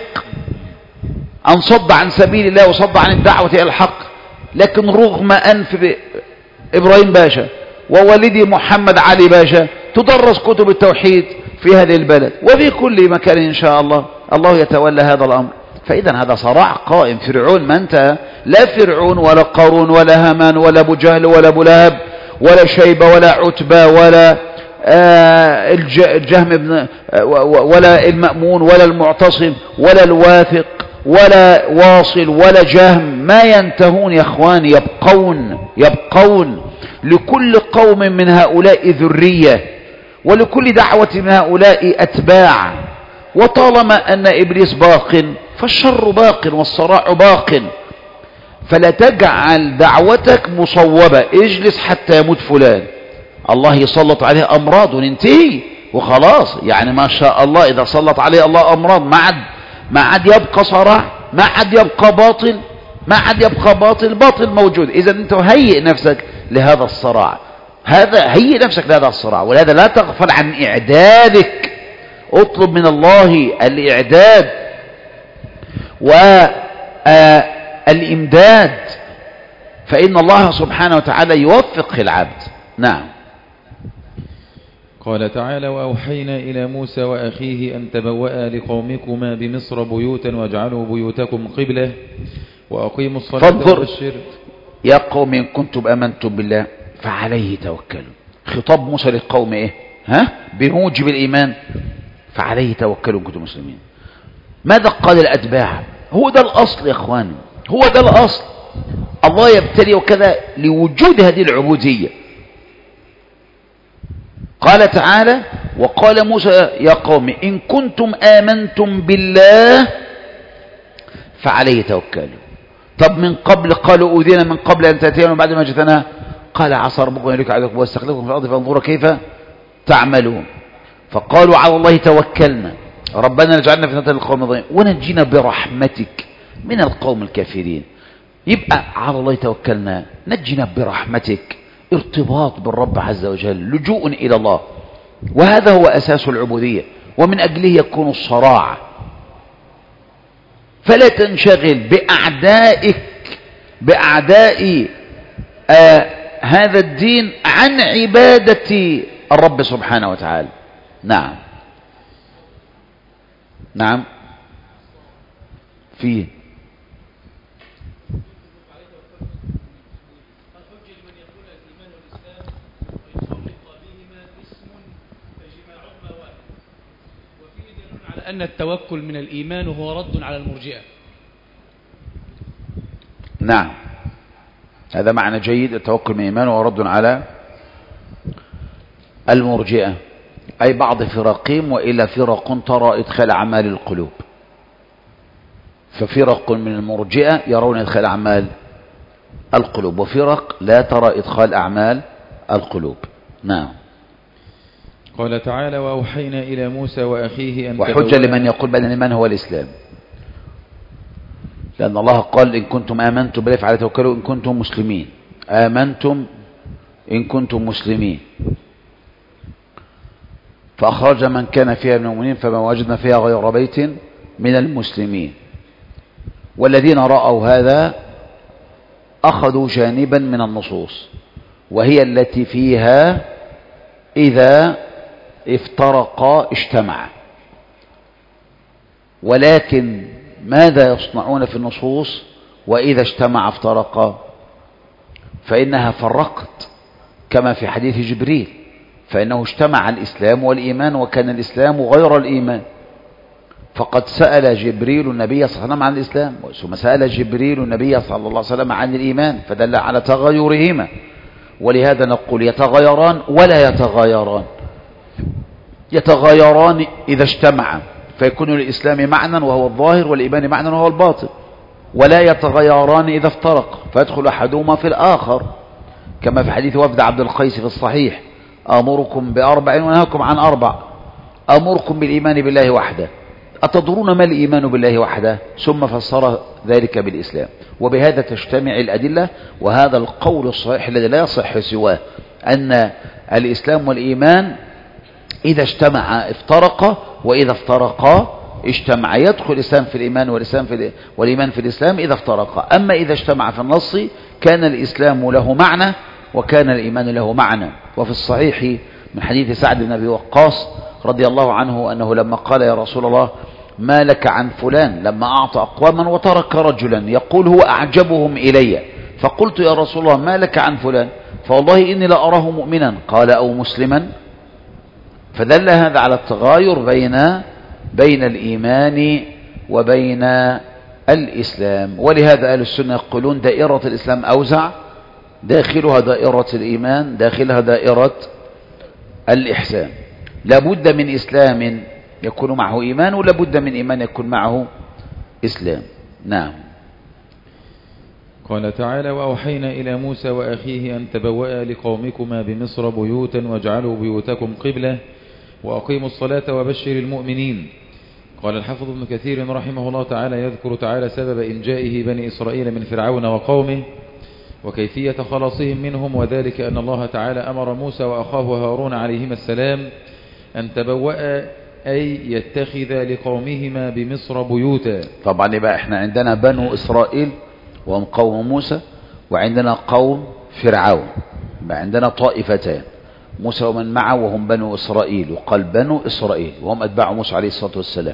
أن صد عن سبيل الله وصد عن الدعوة إلى الحق. لكن رغم أنف إبراهيم باشا ووالدي محمد علي باشا تدرس كتب التوحيد في هذه البلد وفي كل مكان إن شاء الله. الله يتولى هذا الأمر. فإذا هذا صراع قائم. فرعون ما انتهى، لا فرعون ولا قارون ولا هامان ولا أبو جهل ولا أبو لهب ولا شيبة ولا عتبة ولا آه الجهم بن ولا المأمون ولا المعتصم ولا الواثق ولا واصل ولا جهم، ما ينتهون يا اخواني، يبقون يبقون. لكل قوم من هؤلاء ذرية، ولكل دعوة من هؤلاء أتباع. وطالما أن إبليس باق فالشر باق والصراع باق. فلا تجعل دعوتك مصوبة، اجلس حتى يموت فلان، الله يسلط عليه أمراض وننتهي وخلاص. يعني ما شاء الله إذا سلط عليه الله أمراض ما عاد ما عاد يبقى صراع، ما عاد يبقى باطل، ما عاد يبقى باطل. باطل موجود. إذا أنت هيئ نفسك لهذا الصراع، هذا هيئ نفسك لهذا الصراع. ولهذا لا تغفل عن إعدادك، اطلب من الله الإعداد والإمداد، فإن الله سبحانه وتعالى يوفق العبد. نعم. قال تعالى: وأوحينا إلى موسى وأخيه أن تبوأ لقومكما بمصر بيوتا واجعلوا بيوتكم قبلة وأقيموا الصلاة فانظر والشر. يا قوم إن كنتم آمنتم بالله فعليه توكلوا. خطاب موسى للقوم ايه؟ ها؟ بموجب الإيمان فعليه توكلوا إن كنتم مسلمين. ماذا قال الأتباع؟ هو ده الأصل يا إخواني، هو ده الأصل. الله يبتلي وكذا لوجود هذه العبودية. قال تعالى: وقال موسى يا قوم إن كنتم آمنتم بالله فعليه توكلوا. طب من قبل قالوا أوذينا من قبل أن تأتينا وبعد ما جئتنا قال عسى ربكم أن يهلككم ويستخلفكم في الأرض فانظروا كيف تعملون. فقالوا على الله توكلنا ربنا اجعلنا فتنة للقوم الظالمين ونجينا برحمتك من القوم الكافرين. يبقى على الله توكلنا، نجينا برحمتك، ارتباط بالرب عز وجل، لجوء إلى الله، وهذا هو أساس العبودية، ومن أجله يكون الصراع. فلا تنشغل بأعدائك بأعداء آه هذا الدين عن عبادة الرب سبحانه وتعالى. نعم نعم فيه أن التوكل من الإيمان وهو رد على المرجئة. نعم هذا معنى جيد. التوكل من الإيمان وهو رد على المرجئة، أي بعض فرقهم، وإلا فرق ترى إدخال أعمال القلوب. ففرق من المرجئة يرون إدخال أعمال القلوب، وفرق لا ترى إدخال أعمال القلوب. نعم. قال تعالى: وأوحينا إلى موسى وأخيه أن وحجة لمن يقول بأن الإيمان هو الإسلام، لأن الله قال إن كنتم آمنتم بالله فعليه توكلوا إن كنتم مسلمين. آمنتم إن كنتم مسلمين. فأخرج من كان فيها من المؤمنين فما وجدنا فيها غير بيت من المسلمين. والذين رأوا هذا أخذوا جانبا من النصوص، وهي التي فيها إذا افترقا اجتمعا. ولكن ماذا يصنعون في النصوص وإذا اجتمع افترقا؟ فإنها فرقت، كما في حديث جبريل، فإنه اجتمع الإسلام والإيمان وكان الإسلام غير الإيمان. فقد سأل جبريل النبي صلى الله عليه وسلم عن الإسلام، ثم سأل جبريل النبي صلى الله عليه وسلم عن الإيمان، فدل على تغيرهما. ولهذا نقول يتغيران ولا يتغيران. يتغيران إذا اجتمعا فيكون الإسلام معنى وهو الظاهر، والإيمان معنى وهو الباطن. ولا يتغيران إذا افترق فيدخل أحدهما في الآخر، كما في حديث وفد عبد القيس في الصحيح: أمركم بأربع ونهاكم عن أربع. أمركم بالإيمان بالله وحده. أتدرون ما الإيمان بالله وحده؟ ثم فسر ذلك بالإسلام. وبهذا تجتمع الأدلة، وهذا القول الصحيح الذي لا يصح سواه، أن الإسلام والإيمان إذا اجتمع افترقا، وإذا افترقا اجتمع. يدخل الإسلام في الإيمان والإسلام في والإيمان في الإسلام إذا افترقا. أما إذا اجتمع في النص كان الإسلام له معنى وكان الإيمان له معنى. وفي الصحيح من حديث سعد بن أبي وقاص رضي الله عنه أنه لما قال يا رسول الله ما لك عن فلان، لما أعطى أقواما وترك رجلا يقول هو أعجبهم إلي، فقلت يا رسول الله ما لك عن فلان؟ فوالله إني لا أراه مؤمنا. قال أو مسلما. فدل هذا على التغاير بين بين الإيمان وبين الإسلام. ولهذا أهل السنة يقولون دائرة الإسلام أوسع، داخلها دائرة الإيمان، داخلها دائرة الإحسان. لابد من إسلام يكون معه إيمان، ولابد من إيمان يكون معه إسلام. نعم. قال تعالى: وأوحينا إلى موسى وأخيه أن تبوأ لقومكما بمصر بيوتا واجعلوا بيوتكم قبلة وأقيموا الصلاة وبشر المؤمنين. قال الحافظ ابن كثير رحمه الله تعالى: يذكر تعالى سبب إنجائه بني إسرائيل من فرعون وقومه وكيفية خلاصهم منهم، وذلك أن الله تعالى أمر موسى وأخاه هارون عليهما السلام أن تبوأ أي يتخذ لقومهما بمصر بيوتا. طبعا يبقى احنا عندنا بنو إسرائيل وهم قوم موسى، وعندنا قوم فرعون. يبقى عندنا طائفتان، موسى ومن معه وهم بنو إسرائيل، وقال بنو إسرائيل وهم أتباع موسى عليه الصلاة والسلام.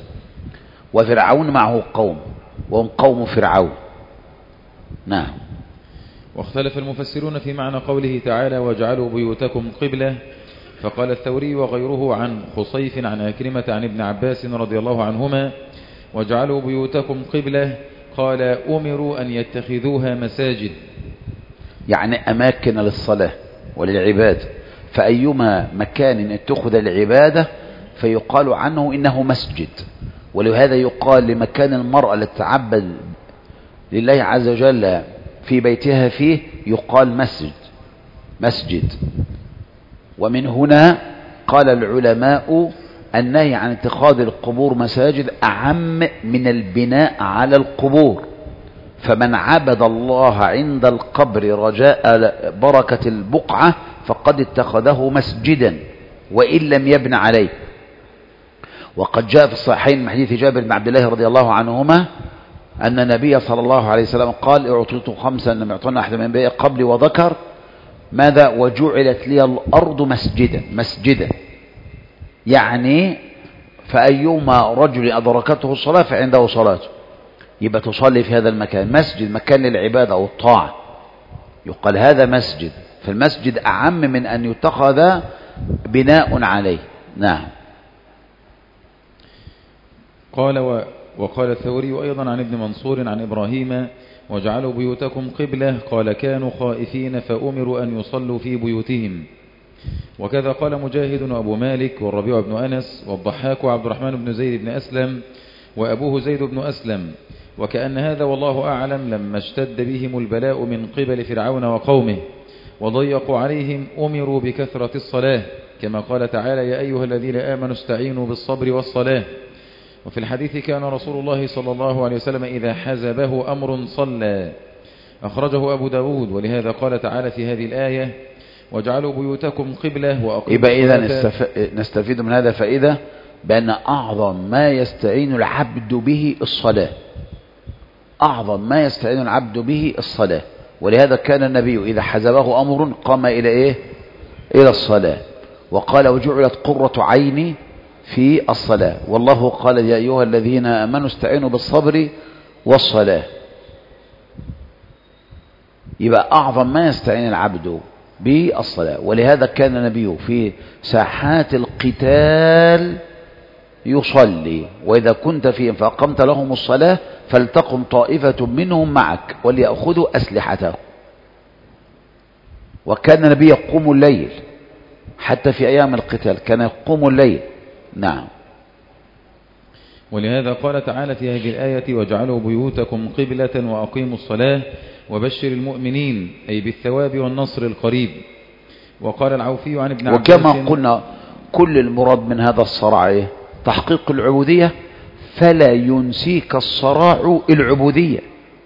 وفرعون معه قوم وهم قوم فرعون. نعم. واختلف المفسرون في معنى قوله تعالى واجعلوا بيوتكم قبلة، فقال الثوري وغيره عن خصيف عن أكرمة عن ابن عباس رضي الله عنهما واجعلوا بيوتكم قبلة، قال أمروا أن يتخذوها مساجد، يعني أماكن للصلاة وللعبادة، فأيما مكان اتخذ العبادة فيقال عنه إنه مسجد. ولهذا يقال لمكان المرأة لتتعبد لله عز وجل في بيتها فيه يقال مسجد مسجد. ومن هنا قال العلماء النهي عن اتخاذ القبور مساجد أعم من البناء على القبور، فمن عبد الله عند القبر رجاء بركة البقعة فقد اتخذه مسجدا وإن لم يبن عليه. وقد جاء في الصحيحين من حديث جابر بن عبد الله رضي الله عنهما أن النبي صلى الله عليه وسلم قال أعطيت خمسا لم يعطنا أحد من بيئة قبلي، وذكر ماذا؟ وجعلت لي الأرض مسجدا مسجدا، يعني فأيما رجل أدركته الصلاة فعنده صلاته، يبقى تصلي في هذا المكان. مسجد مكان للعبادة والطاعة يقال هذا مسجد، فالمسجد أعم من أن يتخذ بناء عليه. نعم. قال و... وقال الثوري أيضا عن ابن منصور عن إبراهيم وجعلوا بيوتكم قبلة، قال كانوا خائفين فأمروا أن يصلوا في بيوتهم. وكذا قال مجاهد وأبو مالك والربيع بن أنس والضحاك وعبد الرحمن بن زيد بن أسلم وأبوه زيد بن أسلم. وكأن هذا والله أعلم لما اشتد بهم البلاء من قبل فرعون وقومه وضيقوا عليهم أمروا بكثرة الصلاة، كما قال تعالى يا أيها الذين آمنوا استعينوا بالصبر والصلاة. وفي الحديث كان رسول الله صلى الله عليه وسلم إذا حزبه أمر صلى، أخرجه أبو داود. ولهذا قال تعالى في هذه الآية واجعلوا بيوتكم قبلة وأقيموا يبقى إذا نستفيد من هذا فائدة بأن أعظم ما يستعين العبد به الصلاة، أعظم ما يستعين العبد به الصلاة. ولهذا كان النبي إذا حزبه أمر قام إلى إيه؟ إلى الصلاة. وقال وجعلت قرة عيني في الصلاة، والله قال يا أيها الذين آمنوا استعينوا بالصبر والصلاة. يبقى أعظم ما يستعين العبد بالصلاة. ولهذا كان النبي في ساحات القتال يصلي، وإذا كنت فيهم فأقمت لهم الصلاة فلتقم طائفة منهم معك وليأخذوا أسلحتهم. وكان النبي يقوم الليل حتى في أيام القتال كان يقوم الليل. نعم. ولهذا قال تعالى في هذه الآية واجعلوا بيوتكم قبلة وأقيموا الصلاة وبشر المؤمنين، أي بالثواب والنصر القريب. وقال العوفي عن ابن عباس وكما قلنا كل المراد من هذا الصراع تحقيق العبودية، فلا ينسيك الصراع العبودية،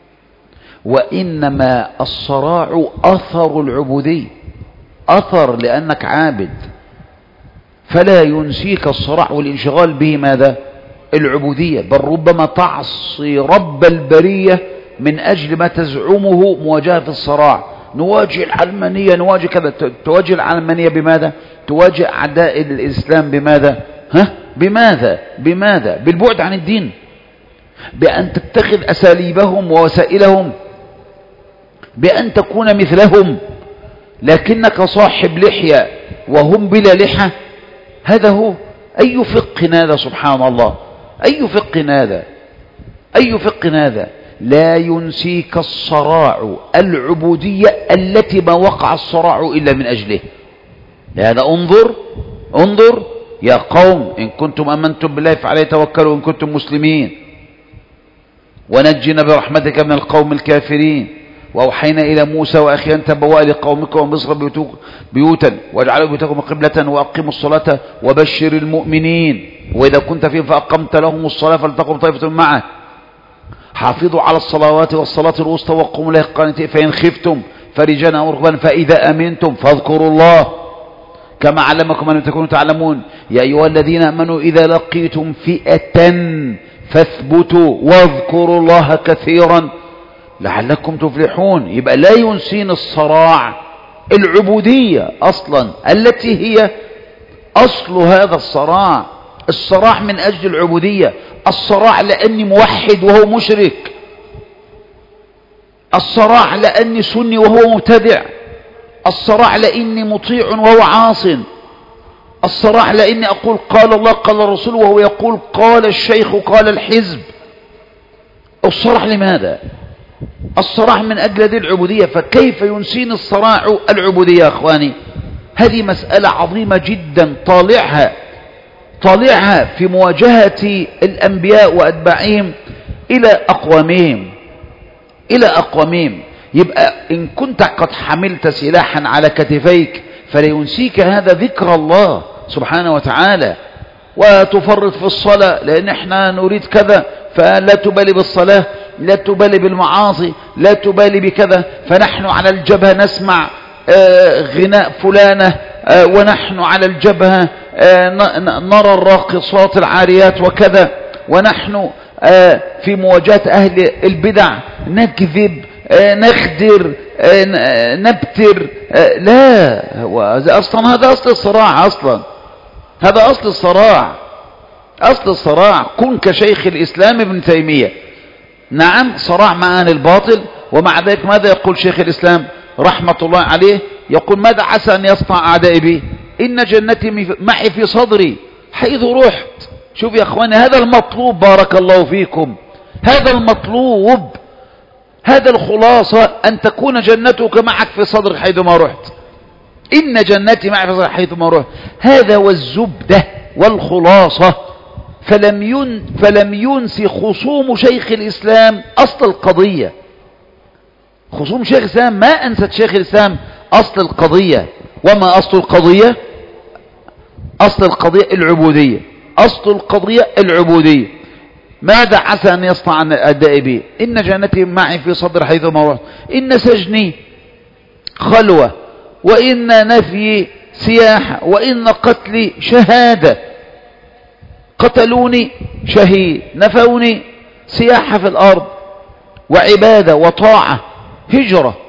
وإنما الصراع أثر العبودية، أثر لأنك عابد، فلا ينسيك الصراع والانشغال به ماذا؟ العبودية. بل ربما تعصي رب البرية من أجل ما تزعمه مواجهة الصراع. نواجه العلمانية، نواجه كذا. تواجه العلمانية بماذا؟ تواجه أعداء الإسلام بماذا؟ ها؟ بماذا؟ بماذا؟ بالبعد عن الدين، بأن تتخذ أساليبهم ووسائلهم، بأن تكون مثلهم، لكنك صاحب لحية وهم بلا لحى. هذا هو. أي فقه هذا؟ سبحان الله، أي فقه هذا؟ أي فقه هذا؟ لا ينسيك الصراع العبودية التي ما وقع الصراع إلا من أجله. لهذا انظر انظر يا قوم إن كنتم أمنتم بالله فعليه توكلوا إن كنتم مسلمين، ونجنا برحمتك من القوم الكافرين. وأوحينا إلى موسى وأخيه أن تبوأ لقومكم ومصر بيوتا واجعلوا بيوتكم قبلة وأقيموا الصلاة وبشر المؤمنين. وإذا كنت فيهم فأقمت لهم الصلاة فلتقم طائفة معك. حافظوا على الصلوات والصلاة الوسطى وقوموا لله قانتين. فإن خفتم فرجالا أو ركبانا فإذا أمنتم فاذكروا الله كما علمكم أن تكونوا تعلمون. يا أيها الذين آمنوا إذا لقيتم فئة فاثبتوا واذكروا الله كثيرا لعلكم تفلحون. يبقى لا ينسين الصراع العبودية أصلا التي هي أصل هذا الصراع. الصراع من أجل العبودية، الصراع لأني موحد وهو مشرك، الصراع لأني سني وهو مبتدع، الصراع لأني مطيع وهو عاص، الصراع لأني أقول قال الله قال الرسول وهو يقول قال الشيخ قال الحزب. الصراع لماذا؟ الصراع من أجل هذه العبودية. فكيف ينسيني الصراع العبودية يا أخواني؟ هذه مسألة عظيمة جدا. طالعها طالعها في مواجهة الأنبياء وأتباعهم إلى أقوامهم إلى أقوامهم. يبقى إن كنت قد حملت سلاحا على كتفيك فلينسيك هذا ذكر الله سبحانه وتعالى، وتفرط في الصلاة لأن احنا نريد كذا، فلا تبالي بالصلاة، لا تبالي بالمعاصي، لا تبالي بكذا، فنحن على الجبهة نسمع آه غناء فلانة، آه ونحن على الجبهة آه نرى الراقصات العاريات وكذا، ونحن آه في مواجهة أهل البدع نكذب آه نخدر آه نبتر. آه لا، هو أصلا هذا أصل الصراع، أصلا هذا أصل الصراع، أصل الصراع. كن كشيخ الإسلام ابن تيمية. نعم، صراع مع أهل الباطل، ومع ذلك ماذا يقول شيخ الإسلام رحمة الله عليه؟ يقول ماذا عسى أن يصنع أعدائي بي؟ إن جنتي معي في صدري حيث رحت. شوف يا أخواني، هذا المطلوب، بارك الله فيكم، هذا المطلوب، هذا الخلاصة، أن تكون جنتك معك في صدرك حيثما رحت. إن جنتي معي في صدري حيثما رحت، هذا هو الزبدة والخلاصة. فلم ين فلم ينسي خصوم شيخ الإسلام أصل القضية. خصوم شيخ الإسلام ما أنست شيخ الإسلام أصل القضية. وما أصل القضية؟ أصل القضية العبودية. أصل القضية العبودية. ماذا عسى أن يصنع أعدائي بي؟ إن جنتي معي في صدر حيثما رحت، إن سجني خلوة، وإن نفي سياحة، وإن قتلي شهادة. قتلوني شهيد، نفوني سياحة في الأرض، وعبادة وطاعة هجرة.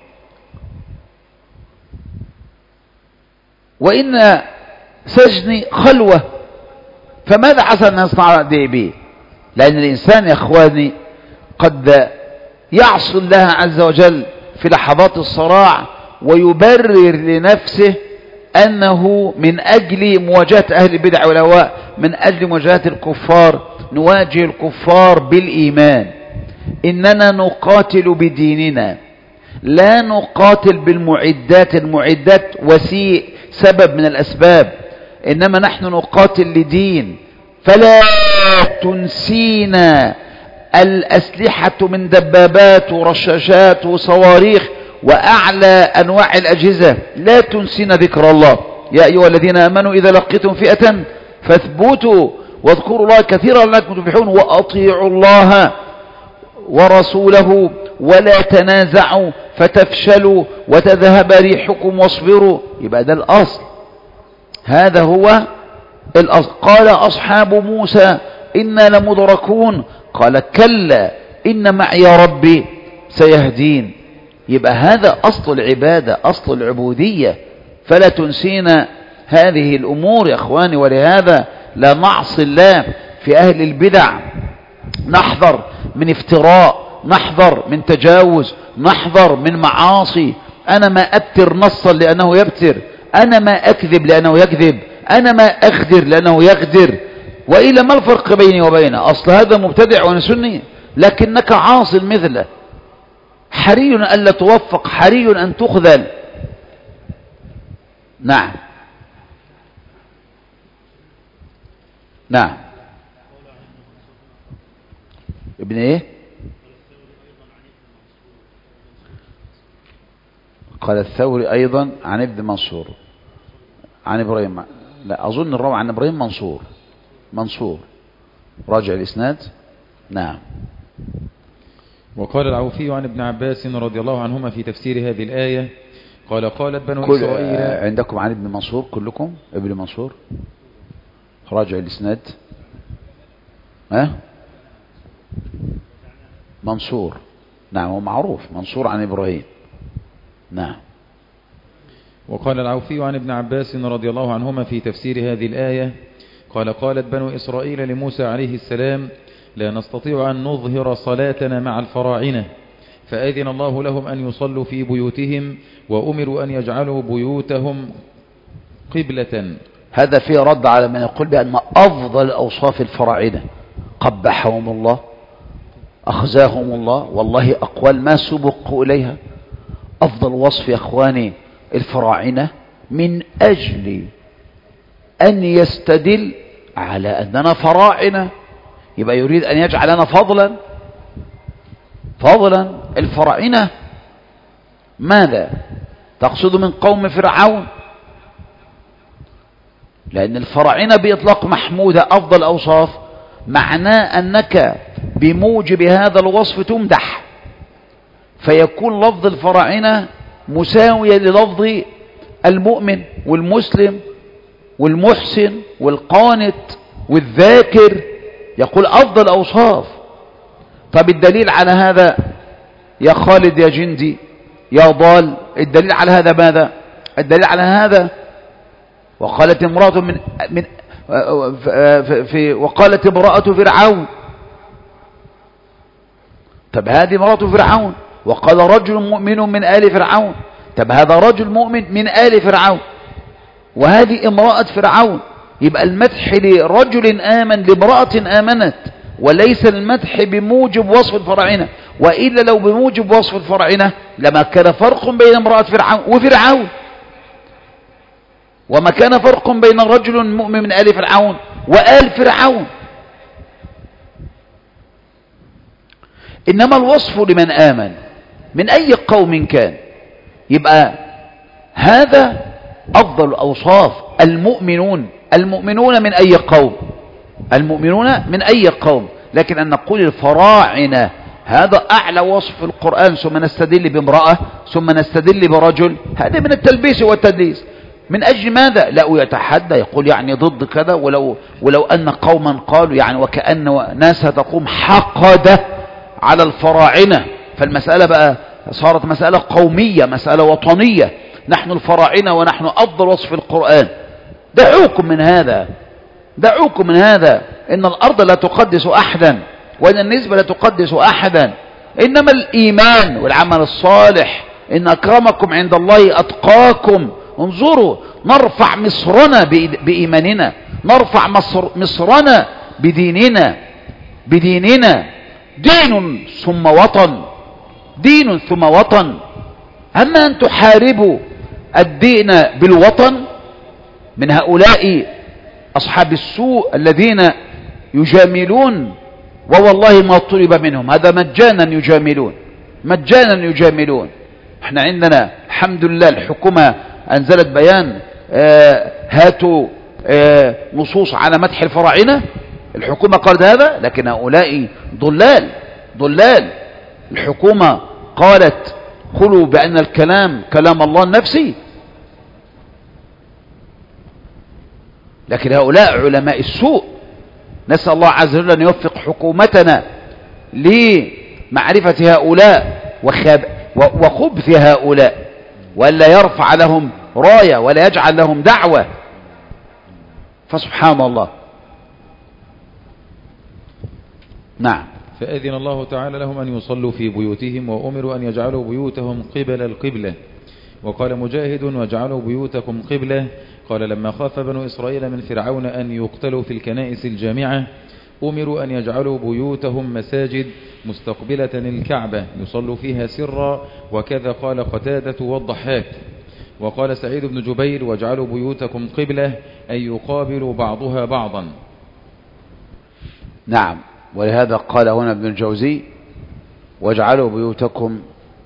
وإن سجني خلوة، فماذا عسى أن يصنع أعدائي بي؟ لأن الإنسان يا أخواني قد يعصي الله عز وجل في لحظات الصراع ويبرر لنفسه أنه من أجل مواجهة أهل البدع والأهواء، من أجل مواجهة الكفار، نواجه الكفار بالإيمان. إننا نقاتل بديننا، لا نقاتل بالمعدات. المعدات وسيء سبب من الأسباب، إنما نحن نقاتل لدين. فلا تنسينا الأسلحة من دبابات ورشاشات وصواريخ وأعلى أنواع الأجهزة، لا تنسينا ذكر الله. يا أيها الذين آمنوا إذا لقيتم فئة فاثبتوا واذكروا الله كثيرا لعلكم تفلحون، وأطيعوا الله ورسوله ولا تنازعوا فتفشلوا وتذهب ريحكم واصبروا. يبقى ده الأصل، هذا هو الأصل. قال أصحاب موسى إنا لمدركون، قال كلا إن معي ربي سيهدين. يبقى هذا أصل العبادة، أصل العبودية. فلا تنسينا هذه الأمور يا أخواني. ولهذا لا نعصي الله في أهل البدع، نحذر من افتراء، نحذر من تجاوز، نحذر من معاصي. أنا ما أبتر نصا لأنه يبتر، أنا ما أكذب لأنه يكذب، أنا ما أغدر لأنه يغدر. وإلا ما الفرق بيني وبينه؟ أصل هذا مبتدع وأنا سني، لكنك عاصي مثله. حري ألا توفق، حري أن تخذل. نعم نعم. ابن ايه؟ قال الثوري ايضا عن ابن منصور عن ابراهيم، لا اظن الروى عن ابراهيم منصور منصور راجع الاسناد. نعم. وقال العوفي عن ابن عباس رضي الله عنهما في تفسير هذه الآية قال قالت بنو إسرائيل. عندكم عن ابن منصور كلكم؟ ابن منصور راجع الاسناد. ها منصور، نعم هو معروف منصور عن إبراهيم. نعم. وقال العوفي عن ابن عباس رضي الله عنهما في تفسير هذه الآية قال قالت بنو إسرائيل لموسى عليه السلام لا نستطيع أن نظهر صلاتنا مع الفراعنة فأذن الله لهم أن يصلوا في بيوتهم وأمروا أن يجعلوا بيوتهم قبلة. هذا فيه رد على من يقول بأن أفضل أوصاف الفراعنة قبحهم الله أخزاهم الله، والله أقوال ما سبقوا إليها. أفضل وصف يا أخواني الفراعنة من أجل أن يستدل على أننا فراعنة يبقى يريد أن يجعلنا فضلا فضلا. الفراعنة ماذا تقصد من قوم فرعون؟ لأن الفراعنة بإطلاق محمودة أفضل أوصاف، معناه أنك بموجب هذا الوصف تمدح، فيكون لفظ الفراعنة مساوية للفظ المؤمن والمسلم والمحسن والقانت والذاكر، يقول أفضل أوصاف. طب الدليل على هذا يا خالد يا جندي يا ضال، الدليل على هذا ماذا؟ الدليل على هذا وقالت امرأة من من في وقالت امرأة فرعون. طب هذه امرأة فرعون، وقال رجل مؤمن من آل فرعون. طب هذا رجل مؤمن من آل فرعون وهذه امرأة فرعون، يبقى المدح لرجل آمن لامرأة آمنت، وليس المدح بموجب وصف الفراعنة. وإلا لو بموجب وصف الفراعنة لما كان فرق بين امرأة فرعون وفرعون، وما كان فرق بين رجل مؤمن من آل فرعون وآل فرعون. إنما الوصف لمن آمن من أي قوم كان، يبقى هذا أفضل أوصاف المؤمنون. المؤمنون من أي قوم؟ المؤمنون من أي قوم. لكن أن نقول الفراعنة هذا أعلى وصف في القرآن ثم نستدل بامرأة ثم نستدل برجل، هذا من التلبيس والتدليس. من أجل ماذا؟ لا يتحدى يقول يعني ضد كذا، ولو, ولو أن قوما قالوا يعني وكأن ناس تقوم حقدة على الفراعنة، فالمسألة بقى صارت مسألة قومية مسألة وطنية. نحن الفراعنة ونحن أفضل وصف القرآن. دعوكم من هذا، دعوكم من هذا. إن الأرض لا تقدس أحدا وإن النسبة لا تقدس أحدا، إنما الإيمان والعمل الصالح. إن أكرمكم عند الله أتقاكم. انظروا، نرفع مصرنا بإيماننا، نرفع مصر مصرنا بديننا بديننا دين ثم وطن، دين ثم وطن. أما أن تحاربوا الدين بالوطن من هؤلاء أصحاب السوء الذين يجاملون، ووالله ما طلب منهم، هذا مجانا يجاملون مجانا يجاملون. احنا عندنا الحمد لله الحكومة أنزلت بيان آه هاتوا آه نصوص على مدح الفراعنة، الحكومة قالت هذا، لكن هؤلاء ضلال ضلال. الحكومة قالت قلوا بأن الكلام كلام الله النفسي، لكن هؤلاء علماء السوء. نسأل الله عز وجل أن يوفق حكومتنا لمعرفة هؤلاء وخبث هؤلاء، ولا يرفع لهم راية ولا يجعل لهم دعوة. فسبحان الله. نعم. فأذن الله تعالى لهم أن يصلوا في بيوتهم وأمروا أن يجعلوا بيوتهم قبل القبلة. وقال مجاهد واجعلوا بيوتكم قبلة، قال لما خاف بنو إسرائيل من فرعون أن يقتلوا في الكنائس الجامعة أمروا أن يجعلوا بيوتهم مساجد مستقبلة الكعبة يصلوا فيها سرا، وكذا قال قتادة والضحاك. وقال سعيد بن جبير واجعلوا بيوتكم قبلة أن يقابلوا بعضها بعضا. نعم. ولهذا قال هنا ابن الجوزي واجعلوا بيوتكم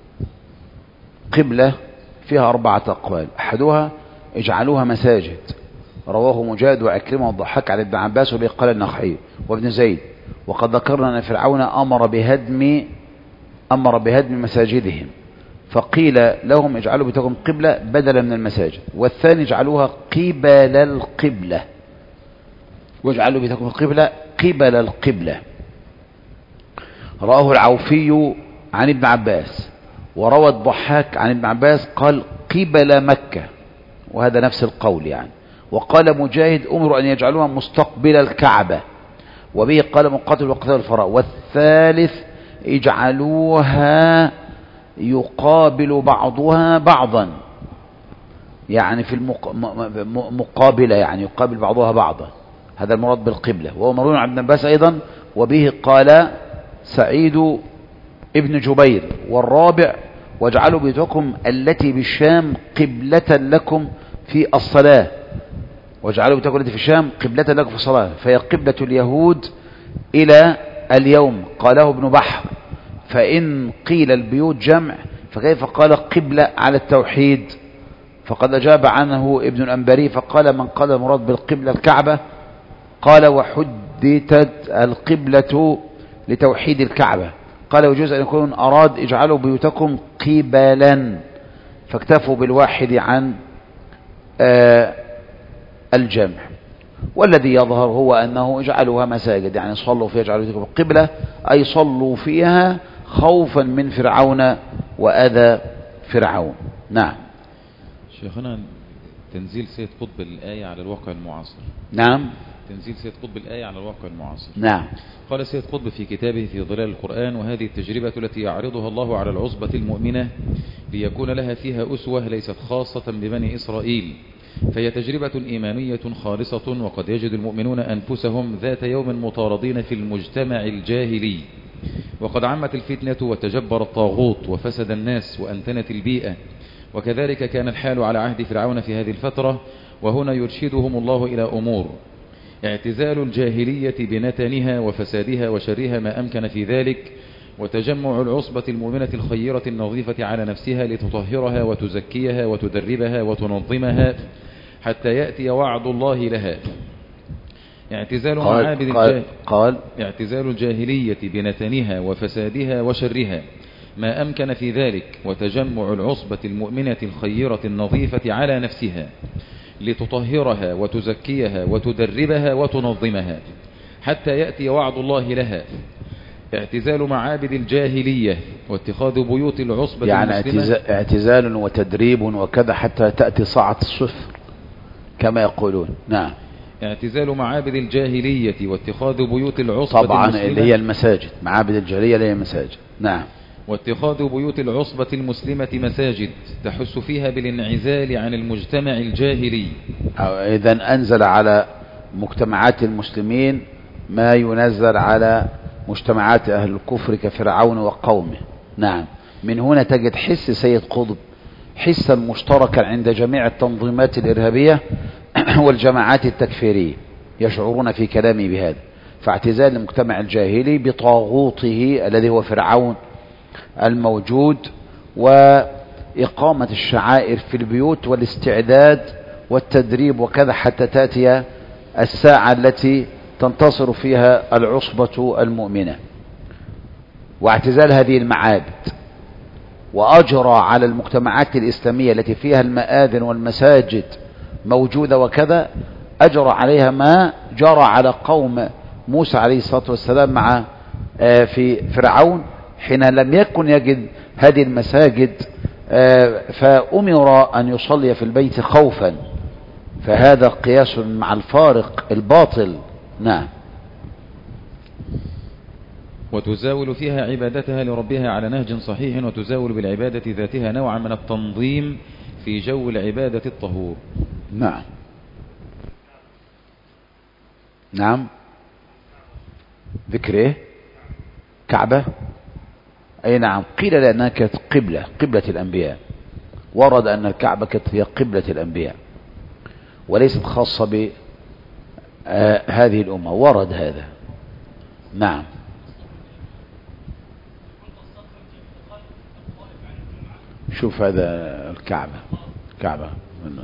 قبلة فيها أربعة أقوال، أحدها اجعلوها مساجد، رواه مجاهد وعكرمة والضحاك عن ابن عباس وبه قال النخعي وابن زيد. وقد ذكرنا أن فرعون أمر بهدم أمر بهدم مساجدهم، فقيل لهم اجعلوا بيوتكم قبلة بدلا من المساجد. والثاني اجعلوها قبل القبلة، واجعلوا بيوتكم قبلة قبل القبلة. رآه العوفي عن ابن عباس، وروى الضحاك عن ابن عباس قال قبل مكة، وهذا نفس القول يعني. وقال مجاهد أمروا أن يجعلوها مستقبل الكعبة، وبه قال مقاتل وقتال الفراء. والثالث اجعلوها يقابل بعضها بعضا، يعني في المقابلة، يعني يقابل بعضها بعضا، هذا المراد بالقبلة. وهو مروي عن ابن عباس أيضا، وبه قال سعيد ابن جبير. والرابع واجعلوا بيوتكم التي بالشام قبلة لكم في الصلاة، واجعلوا بيوتكم التي في الشام قبلة لكم في الصلاة، فهي قبلة اليهود إلى اليوم. قاله ابن بحر. فإن قيل البيوت جمع فكيف قال قبلة على التوحيد؟ فقد أجاب عنه ابن الأنبري فقال من قال المراد بالقبلة الكعبة قال وحددت القبلة لتوحيد الكعبة. قال وجوز أن يكون أراد اجعلوا بيوتكم قبلا، فاكتفوا بالواحد عن آه الجمع. والذي يظهر هو أنه اجعلوها مساجد، يعني صلوا فيها اجعلوا بيوتكم قبلة، أي صلوا فيها خوفا من فرعون وأذى فرعون. نعم. شيخنا، تنزيل سيد قطب الآية على الواقع المعاصر. نعم. تنزيل سيد قطب الآية على الواقع المعاصر. نعم. قال سيد قطب في كتابه في ظلال القرآن: وهذه التجربة التي يعرضها الله على العصبة المؤمنة ليكون لها فيها أسوة ليست خاصة ببني إسرائيل، فهي تجربة إيمانية خالصة، وقد يجد المؤمنون أنفسهم ذات يوم مطاردين في المجتمع الجاهلي، وقد عمت الفتنة وتجبر الطاغوت وفسد الناس وأنتنت البيئة، وكذلك كان الحال على عهد فرعون في هذه الفترة. وهنا يرشدهم الله إلى أمور: اعتزال الجاهلية بنتنها وفسادها وشرها ما أمكن في ذلك، وتجمع العصبة المؤمنة الخيرة النظيفة على نفسها لتطهرها وتزكيها وتدربها وتنظمها حتى يأتي وعد الله لها. اعتزال قال معابد قال, قال اعتزال الجاهلية بنتنها وفسادها وشرها ما أمكن في ذلك، وتجمع العصبة المؤمنة الخيرة النظيفة على نفسها لتطهرها وتزكيها وتدربها وتنظمها حتى يأتي وعد الله لها. اعتزال معابد الجاهلية واتخاذ بيوت العصبة يعني المسلمة، اعتزال وتدريب وكذا حتى تأتي صاعة الصفر كما يقولون. نعم. اعتزال معابد الجاهلية واتخاذ بيوت العصبة طبعا المسلمة، اللي هي المساجد، معابد الجاهلية اللي هي المساجد. نعم. واتخاذ بيوت العصبة المسلمة مساجد تحس فيها بالانعزال عن المجتمع الجاهلي. إذن أنزل على مجتمعات المسلمين ما ينزل على مجتمعات أهل الكفر كفرعون وقومه. نعم. من هنا تجد حس سيد قطب حسا مشتركا عند جميع التنظيمات الإرهابية والجماعات التكفيرية، يشعرون في كلامي بهذا. فاعتزال المجتمع الجاهلي بطاغوته الذي هو فرعون الموجود، وإقامة الشعائر في البيوت والاستعداد والتدريب وكذا حتى تأتي الساعة التي تنتصر فيها العصبة المؤمنة، واعتزال هذه المعابد. وأجرى على المجتمعات الإسلامية التي فيها المآذن والمساجد موجودة وكذا، أجرى عليها ما جرى على قوم موسى عليه الصلاة والسلام مع في فرعون حين لم يكن يجد هذه المساجد، فأمر أن يصلي في البيت خوفا، فهذا قياس مع الفارق الباطل. نعم. وتزاول فيها عبادتها لربها على نهج صحيح، وتزاول بالعبادة ذاتها نوعا من التنظيم في جو العبادة الطهور. نعم. نعم. ذكر ايه؟ كعبة. اي نعم. قيل لأنها كانت قبلة قبلة الأنبياء، ورد أن الكعبة كانت هي قبلة الأنبياء وليست خاصة بهذه الأمة، ورد هذا. نعم. شوف هذا الكعبة كعبة منه.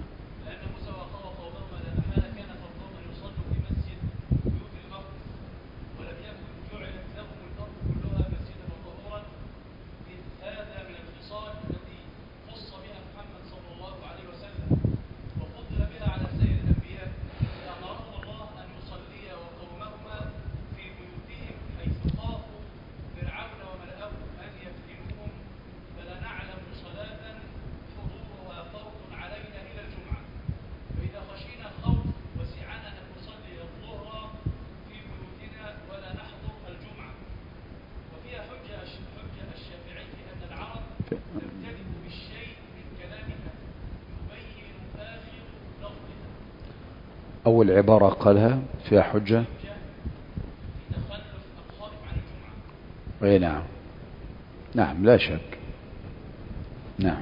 أول عبارة قالها فيها حجة. أي نعم نعم لا شك. نعم.